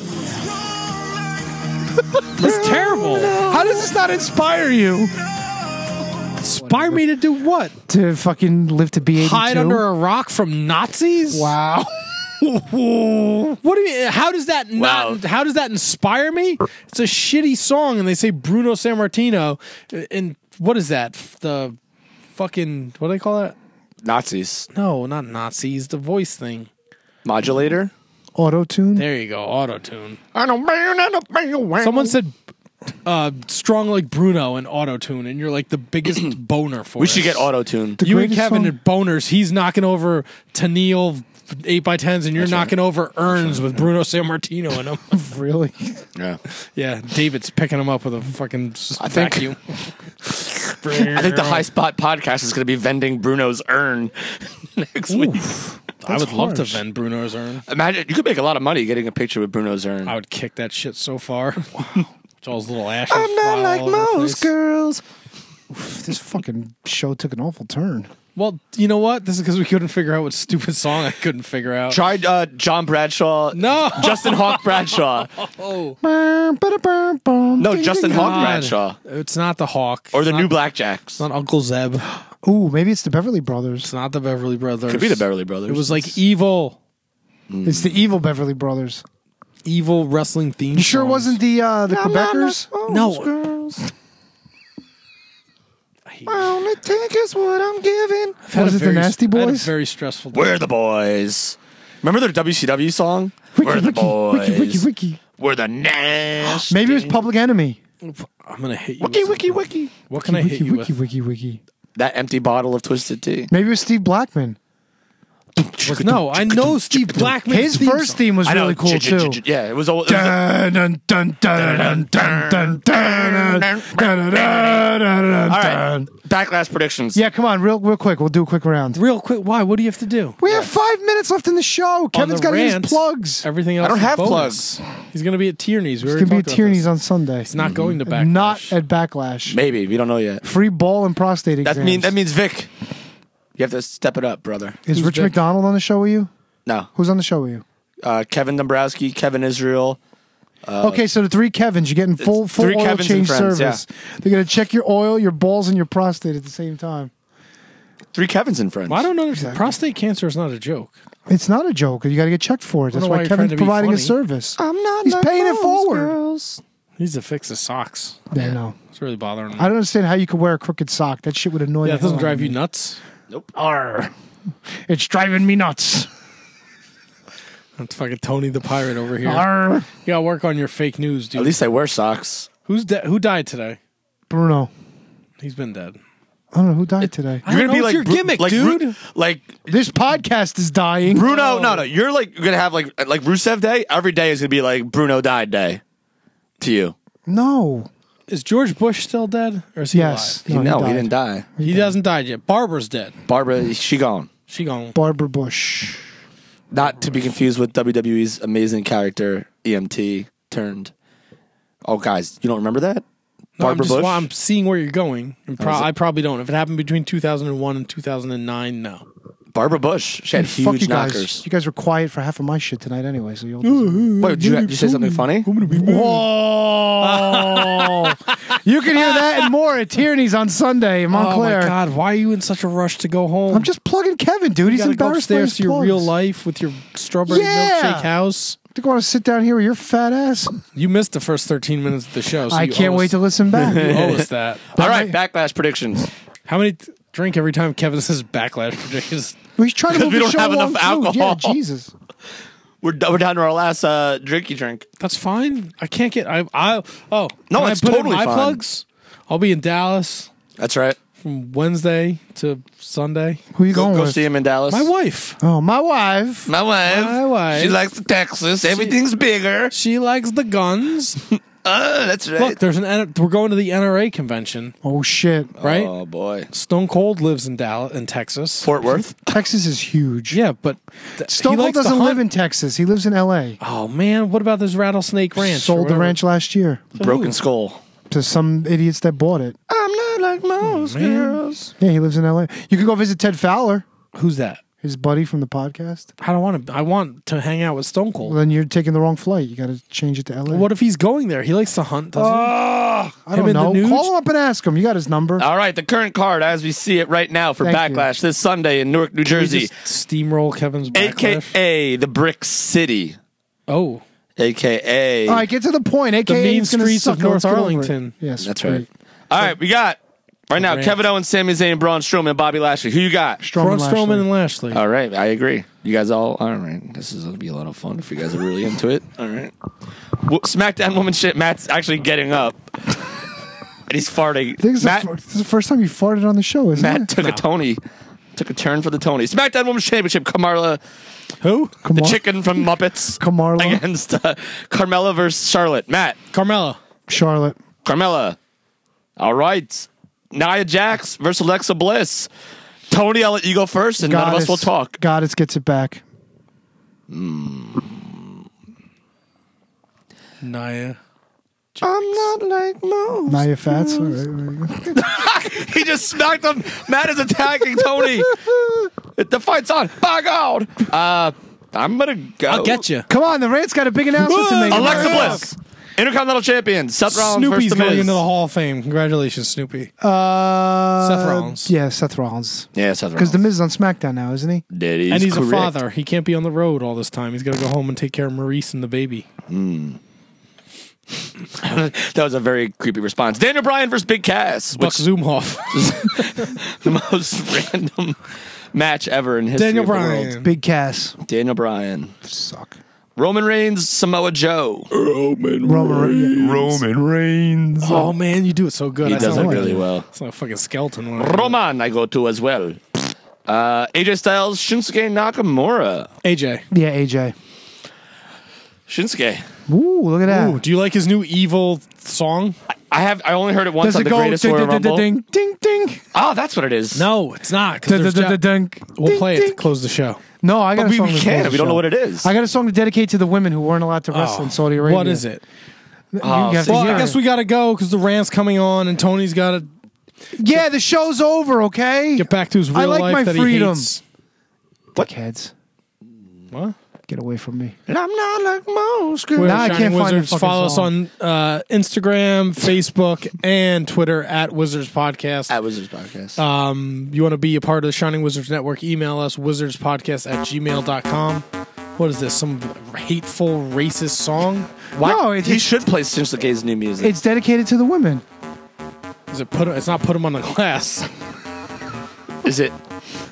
Speaker 3: It's terrible.
Speaker 1: How does this not inspire you?
Speaker 3: Inspire me to do what?
Speaker 1: To fucking live to be 82?
Speaker 3: Hide under a rock from Nazis?
Speaker 1: Wow.
Speaker 3: What do you mean? How does that not?
Speaker 6: Wow.
Speaker 3: How does that inspire me? It's a shitty song, and they say Bruno Sammartino. And what is that? The fucking, what do they call that?
Speaker 6: Nazis.
Speaker 3: No, not Nazis. The voice thing.
Speaker 6: Modulator?
Speaker 1: Auto-tune?
Speaker 3: There you go. Auto-tune. Someone said strong like Bruno and auto-tune, and you're like the biggest boner for
Speaker 6: We
Speaker 3: us.
Speaker 6: should get auto-tune.
Speaker 1: The
Speaker 3: You and
Speaker 1: greatest
Speaker 3: Kevin
Speaker 1: song-
Speaker 3: at boners. He's knocking over Tennille 8x10s, and you're knocking over urns with Bruno Sammartino in them.
Speaker 1: Really?
Speaker 6: Yeah.
Speaker 3: Yeah, David's picking them up with a fucking vacuum.
Speaker 6: I think the High Spot podcast is going to be vending Bruno's urn next week.
Speaker 3: I would love to
Speaker 1: harsh.
Speaker 3: vend Bruno's urn.
Speaker 6: Imagine, you could make a lot of money getting a picture with Bruno's urn.
Speaker 3: I would kick that shit so far. Joel's little ashes.
Speaker 1: I'm not
Speaker 3: fly
Speaker 1: like
Speaker 3: all over the
Speaker 1: most
Speaker 3: place.
Speaker 1: girls. Oof, this fucking show took an awful turn.
Speaker 3: Well, you know what? This is because we couldn't figure out what stupid song I couldn't figure out.
Speaker 6: Tried John Bradshaw.
Speaker 3: No.
Speaker 6: Justin Hawk Bradshaw.
Speaker 3: Oh.
Speaker 6: No, Justin Hawk Bradshaw.
Speaker 3: It's not the Hawk.
Speaker 6: Or the
Speaker 3: It's
Speaker 6: New
Speaker 3: not-
Speaker 6: Blackjacks.
Speaker 3: It's not Uncle Zeb.
Speaker 1: Ooh, maybe it's the Beverly Brothers.
Speaker 3: It's not the Beverly Brothers.
Speaker 6: Could be the Beverly Brothers.
Speaker 3: It was like evil
Speaker 1: It's the evil Beverly Brothers.
Speaker 3: wrestling theme.
Speaker 1: You sure it
Speaker 3: songs.
Speaker 1: wasn't the Quebecers?
Speaker 3: No.
Speaker 6: Only take is what I'm giving.
Speaker 3: I've had
Speaker 1: Was
Speaker 3: a
Speaker 1: it the
Speaker 3: very-
Speaker 1: Nasty
Speaker 3: I had a
Speaker 1: Boys?
Speaker 3: very stressful day.
Speaker 6: We're the boys. Remember their WCW song? We're the boys.
Speaker 1: Wiki.
Speaker 6: We're the nasty.
Speaker 1: Maybe it was Public Enemy.
Speaker 3: I'm gonna hit you.
Speaker 6: Wiki,
Speaker 3: with
Speaker 6: wiki,
Speaker 3: something.
Speaker 6: wiki.
Speaker 3: What can I hit you with?
Speaker 1: Wiki.
Speaker 6: That empty bottle of Twisted Tea.
Speaker 1: Maybe it was Steve Blackman.
Speaker 3: No, I know Steve Blackman.
Speaker 1: His first theme was really cool too.
Speaker 6: Yeah, it was all.
Speaker 1: Dun, dun, dun, dun, dun, dun, dun, dun, dun, dun, dun, dun,
Speaker 6: All right,
Speaker 1: dun.
Speaker 6: backlash predictions.
Speaker 1: Yeah, come on, real quick. We'll do a quick round.
Speaker 3: Real quick, why? What do you have to do?
Speaker 1: We have 5 minutes left in the show. Kevin's
Speaker 3: the
Speaker 1: got to get
Speaker 3: rant,
Speaker 1: his plugs.
Speaker 3: Everything else.
Speaker 6: I don't
Speaker 3: is
Speaker 6: have
Speaker 3: bonus.
Speaker 6: plugs.
Speaker 3: He's gonna be at Tierney's. We
Speaker 1: It's
Speaker 3: already
Speaker 1: going to be at
Speaker 3: talked about
Speaker 1: Tierney's
Speaker 3: this.
Speaker 1: on Sunday.
Speaker 3: It's not going to Backlash.
Speaker 1: Not at Backlash.
Speaker 6: Maybe we don't know yet.
Speaker 1: Free ball and prostate exams.
Speaker 6: That means Vic. You have to step it up, brother.
Speaker 1: Is
Speaker 3: Who's
Speaker 1: Rich
Speaker 3: Vic?
Speaker 1: McDonald on the show with you?
Speaker 6: No,
Speaker 1: Who's on the show with you?
Speaker 6: Kevin Dombrowski, Kevin Israel.
Speaker 1: Okay, so the 3 Kevins, you're getting full
Speaker 6: three
Speaker 1: oil
Speaker 6: Kevins
Speaker 1: change
Speaker 6: and friends,
Speaker 1: service. They're going to check your oil, your balls, and your prostate at the same time.
Speaker 6: 3 Kevins and friends.
Speaker 3: Well, I don't understand. Prostate cancer is not a joke.
Speaker 1: It's not a joke. You got to get checked for it.
Speaker 3: I
Speaker 1: That's
Speaker 3: don't know
Speaker 1: why
Speaker 3: why you're trying
Speaker 1: Kevin's
Speaker 3: to be
Speaker 1: providing a
Speaker 3: funny.
Speaker 1: service.
Speaker 6: I'm not.
Speaker 1: He's
Speaker 6: like
Speaker 1: paying it
Speaker 6: most
Speaker 1: forward.
Speaker 6: girls.
Speaker 3: Needs to fix his socks.
Speaker 1: Yeah, no.
Speaker 3: It's really bothering me.
Speaker 1: I don't understand how you could wear a crooked sock. That shit would annoy
Speaker 3: Yeah,
Speaker 1: the
Speaker 3: it doesn't
Speaker 1: hell out of
Speaker 3: drive you
Speaker 1: me.
Speaker 3: nuts.
Speaker 1: Arr. It's driving me nuts.
Speaker 3: That's fucking Tony the Pirate over here.
Speaker 1: Arr.
Speaker 3: You gotta work on your fake news, dude.
Speaker 6: At least I wear socks.
Speaker 3: Who died today?
Speaker 1: Bruno.
Speaker 3: He's been dead.
Speaker 1: I don't know who died today.
Speaker 3: I don't know, it's your gimmick, dude.
Speaker 6: Like
Speaker 1: This podcast is dying.
Speaker 6: Bruno. No. You're like gonna have like Rusev Day. Every day is gonna be like Bruno died day. To you.
Speaker 1: No.
Speaker 3: Is George Bush still dead? Or is he
Speaker 1: Yes.
Speaker 3: alive?
Speaker 1: No,
Speaker 6: he
Speaker 1: died.
Speaker 6: didn't die.
Speaker 3: He hasn't died yet. Barbara's dead.
Speaker 6: Barbara, she gone.
Speaker 3: She gone.
Speaker 1: Barbara Bush.
Speaker 6: Not to be confused with WWE's amazing character EMT turned. Oh, guys, you don't remember that?
Speaker 3: No,
Speaker 6: Barbara Bush.
Speaker 3: I'm seeing where you're going. And
Speaker 6: Oh, is it?
Speaker 3: I probably don't. If it happened between 2001 and 2009, no.
Speaker 6: Barbara Bush. She had
Speaker 1: Fuck
Speaker 6: huge
Speaker 1: you guys.
Speaker 6: knockers.
Speaker 1: You guys were quiet for half of my shit tonight anyway, so you'll
Speaker 6: Wait, did you say something funny?
Speaker 1: Whoa! You can hear that and more at Tierney's on Sunday in Montclair.
Speaker 3: Oh my God! Why are you in such a rush to go home?
Speaker 1: I'm just plugging Kevin, dude.
Speaker 3: You
Speaker 1: He's
Speaker 3: gotta go
Speaker 1: embarrassed by
Speaker 3: upstairs
Speaker 1: his
Speaker 3: to your
Speaker 1: plugs.
Speaker 3: real life with your strawberry
Speaker 1: Yeah.
Speaker 3: milkshake house.
Speaker 1: You want to sit down here with your fat ass?
Speaker 3: You missed the first 13 minutes of the show. So
Speaker 1: I
Speaker 3: you
Speaker 1: can't
Speaker 3: owe
Speaker 1: wait
Speaker 3: us-
Speaker 1: to listen back.
Speaker 3: You owe us that.
Speaker 6: All right, backlash predictions.
Speaker 3: How many drink every time Kevin says backlash predictions?
Speaker 1: He's trying to
Speaker 6: Because
Speaker 1: move
Speaker 6: we
Speaker 1: the
Speaker 6: don't
Speaker 1: show
Speaker 6: have enough
Speaker 1: along, too.
Speaker 6: alcohol.
Speaker 1: Yeah, Jesus.
Speaker 6: We're down to our last drinky drink.
Speaker 3: That's fine. I can't get. No,
Speaker 6: No,
Speaker 3: can
Speaker 6: it's
Speaker 3: I put
Speaker 6: totally
Speaker 3: in my
Speaker 6: fine.
Speaker 3: plugs. I'll be in Dallas
Speaker 6: That's right.
Speaker 3: from Wednesday to Sunday.
Speaker 1: Who you
Speaker 6: Go
Speaker 1: going with?
Speaker 6: see him in Dallas.
Speaker 3: My wife.
Speaker 1: Oh, my wife.
Speaker 6: My wife.
Speaker 3: My wife.
Speaker 6: She likes the Texas. Everything's bigger.
Speaker 3: She likes the guns.
Speaker 6: That's right.
Speaker 3: Look, we're going to the NRA convention,
Speaker 1: Oh, shit.
Speaker 3: right?
Speaker 6: Oh boy.
Speaker 3: Stone Cold lives in Dallas, in Texas.
Speaker 6: Fort Worth.
Speaker 1: Texas is huge.
Speaker 3: Yeah, but
Speaker 1: Stone Cold doesn't live in Texas. He lives in L.A.
Speaker 3: Oh man, what about this Rattlesnake Ranch? or
Speaker 1: Sold the
Speaker 3: whatever?
Speaker 1: ranch last year
Speaker 6: Broken Skull.
Speaker 1: to some idiots that bought it.
Speaker 6: I'm not like most
Speaker 3: man.
Speaker 6: girls.
Speaker 1: Yeah, he lives in L.A. You can go visit Ted Fowler,
Speaker 3: Who's that?
Speaker 1: his buddy from the podcast.
Speaker 3: I don't want to. I want to hang out with Stone
Speaker 1: Well,
Speaker 3: Cold.
Speaker 1: then you're taking the wrong flight. You got to change it to L.A.
Speaker 3: What if he's going there? He likes to hunt, doesn't
Speaker 1: I
Speaker 3: Him
Speaker 1: don't
Speaker 3: in the
Speaker 1: know.
Speaker 3: nude?
Speaker 1: Call him up and ask him. You got his number.
Speaker 6: All right, the current card as we see it right now for
Speaker 1: Thank you.
Speaker 6: Backlash this Sunday in Newark, New
Speaker 3: he? Can we
Speaker 6: Jersey,
Speaker 3: just steamroll Kevin's backlash.
Speaker 6: a.k.a. the Brick City,
Speaker 3: Oh,
Speaker 6: a.k.a.
Speaker 1: All right, get to the point. AKA
Speaker 3: the main
Speaker 1: it's gonna
Speaker 3: streets
Speaker 1: suck.
Speaker 3: of North
Speaker 1: Let's get over it.
Speaker 3: Arlington.
Speaker 1: Yes,
Speaker 6: That's
Speaker 1: great.
Speaker 6: right. All right, we got Right now, Kevin Owens, Sami Zayn, Braun Strowman, Bobby Lashley. Who you got?
Speaker 3: Braun Strowman and Lashley.
Speaker 6: All right, I agree. You guys all right. This is going to be a lot of fun if you guys are really into it. All right. SmackDown Women's shit. Matt's actually getting up. And he's farting.
Speaker 1: I think this is the first time you farted on the show, isn't it?
Speaker 6: Matt took a Tony. Took a turn for the Tony. SmackDown Women's Championship. Carmella.
Speaker 3: Who?
Speaker 6: The chicken from Muppets.
Speaker 1: Carmella.
Speaker 6: Against Carmella versus Charlotte. Matt.
Speaker 3: Carmella.
Speaker 1: Charlotte.
Speaker 6: Carmella. All right. Nia Jax versus Alexa Bliss. Tony, I'll let you go first, and none of us will talk.
Speaker 1: Goddess gets it back.
Speaker 3: Nia.
Speaker 6: I'm not like most.
Speaker 1: Nia Fats. All right.
Speaker 6: He just smacked him. Matt is attacking Tony. The fight's on. By God. I'm going to go.
Speaker 3: I'll get you.
Speaker 1: Come on, the Rant's got a big announcement to make.
Speaker 6: Alexa Bliss. Intercontinental Champion. Seth Rollins
Speaker 3: Snoopy's
Speaker 6: versus The
Speaker 3: going
Speaker 6: Miz.
Speaker 3: into the Hall of Fame. Congratulations, Snoopy. Seth Rollins.
Speaker 1: Yeah, Seth Rollins.
Speaker 6: Yeah, Seth Rollins.
Speaker 1: Because The Miz is on SmackDown now, isn't he?
Speaker 3: And he's a father. He can't be on the road all this time. He's got to go home and take care of Maurice and the baby.
Speaker 6: That was a very creepy response. Daniel Bryan versus Big Cass.
Speaker 3: Buck Zumhoff.
Speaker 6: The most random match ever in history
Speaker 3: Daniel
Speaker 6: of the
Speaker 3: Bryan.
Speaker 6: world.
Speaker 1: Big Cass.
Speaker 6: Daniel Bryan.
Speaker 1: Suck.
Speaker 6: Roman Reigns, Samoa Joe.
Speaker 1: Roman Reigns.
Speaker 3: Oh, man, you do it so good.
Speaker 6: He
Speaker 3: I
Speaker 6: does
Speaker 3: sound
Speaker 6: it
Speaker 3: like
Speaker 6: really well.
Speaker 3: It's like a fucking skeleton.
Speaker 6: Roman I go to as well. AJ Styles, Shinsuke Nakamura.
Speaker 3: AJ.
Speaker 1: Yeah, AJ.
Speaker 6: Shinsuke.
Speaker 1: Ooh, look at that.
Speaker 3: Ooh, do you like his new evil song?
Speaker 6: I only heard it once
Speaker 1: Does
Speaker 6: on
Speaker 1: it
Speaker 6: the
Speaker 1: go
Speaker 6: Greatest
Speaker 1: ding,
Speaker 6: Royal
Speaker 1: ding,
Speaker 6: Rumble.
Speaker 1: ding, ding, ding?
Speaker 6: Oh, that's what it is.
Speaker 3: No, it's not. 'Cause there's We'll play it to close the show.
Speaker 1: No, I got
Speaker 6: But
Speaker 1: a song.
Speaker 6: we
Speaker 1: to
Speaker 6: can't.
Speaker 1: close
Speaker 6: We
Speaker 1: the
Speaker 6: don't know
Speaker 1: show.
Speaker 6: what it is.
Speaker 1: I got a song to dedicate to the women who weren't allowed to wrestle in Saudi Arabia.
Speaker 3: What is it?
Speaker 1: You have to
Speaker 3: Well,
Speaker 1: hear
Speaker 3: I guess
Speaker 1: it.
Speaker 3: we got to go because the rant's coming on and Tony's got to
Speaker 1: Yeah, the show's over. Okay.
Speaker 3: get back to his real
Speaker 1: I like
Speaker 3: life
Speaker 1: my
Speaker 3: that
Speaker 1: freedom.
Speaker 3: he hates.
Speaker 1: Dickheads,
Speaker 3: What?
Speaker 1: get away from me.
Speaker 6: And I'm not like most
Speaker 3: We're
Speaker 6: girls.
Speaker 1: Now I
Speaker 3: Shining
Speaker 1: can't find the
Speaker 3: Wizards.
Speaker 1: fucking
Speaker 3: Follow
Speaker 1: song.
Speaker 3: us on Instagram, Facebook, and Twitter at Wizards Podcast.
Speaker 6: At Wizards Podcast.
Speaker 3: You want to be a part of the Shining Wizards Network? Email us wizardspodcast@gmail.com. What is this? Some hateful, racist song?
Speaker 1: No,
Speaker 6: He should play Shinsuke's new music.
Speaker 1: it's dedicated to the women.
Speaker 3: Is it put? It's not put him on the glass.
Speaker 6: Is it?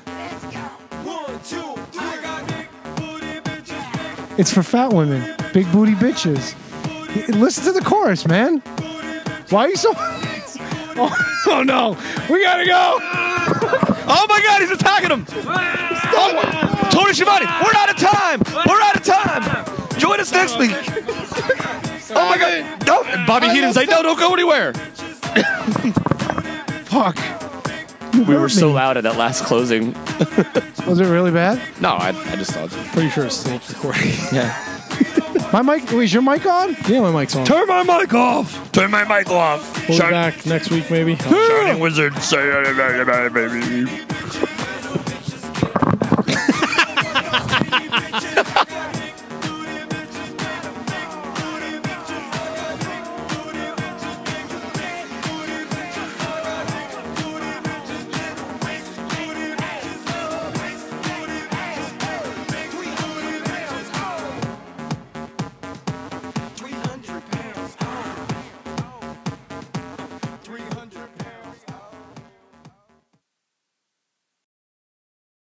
Speaker 1: It's for fat women, big booty bitches. Listen to the chorus, man. Why are you so?
Speaker 3: Oh no, we gotta go.
Speaker 6: Oh my God, he's attacking him! Oh, Tony Schiavone, we're out of time! We're out of time! Join us next week! Oh my God! No, and Bobby Heenan's like, no, don't go anywhere!
Speaker 1: Fuck.
Speaker 6: We were so loud at that last closing.
Speaker 1: Was it really bad?
Speaker 6: No, I just thought.
Speaker 3: Pretty sure it's still recording.
Speaker 6: Yeah.
Speaker 1: My mic. Wait, is your mic on?
Speaker 3: Yeah, my mic's on.
Speaker 5: Turn my mic off.
Speaker 4: Turn my mic off.
Speaker 3: We'll be back next week, maybe.
Speaker 4: Shining Wizard. Say baby.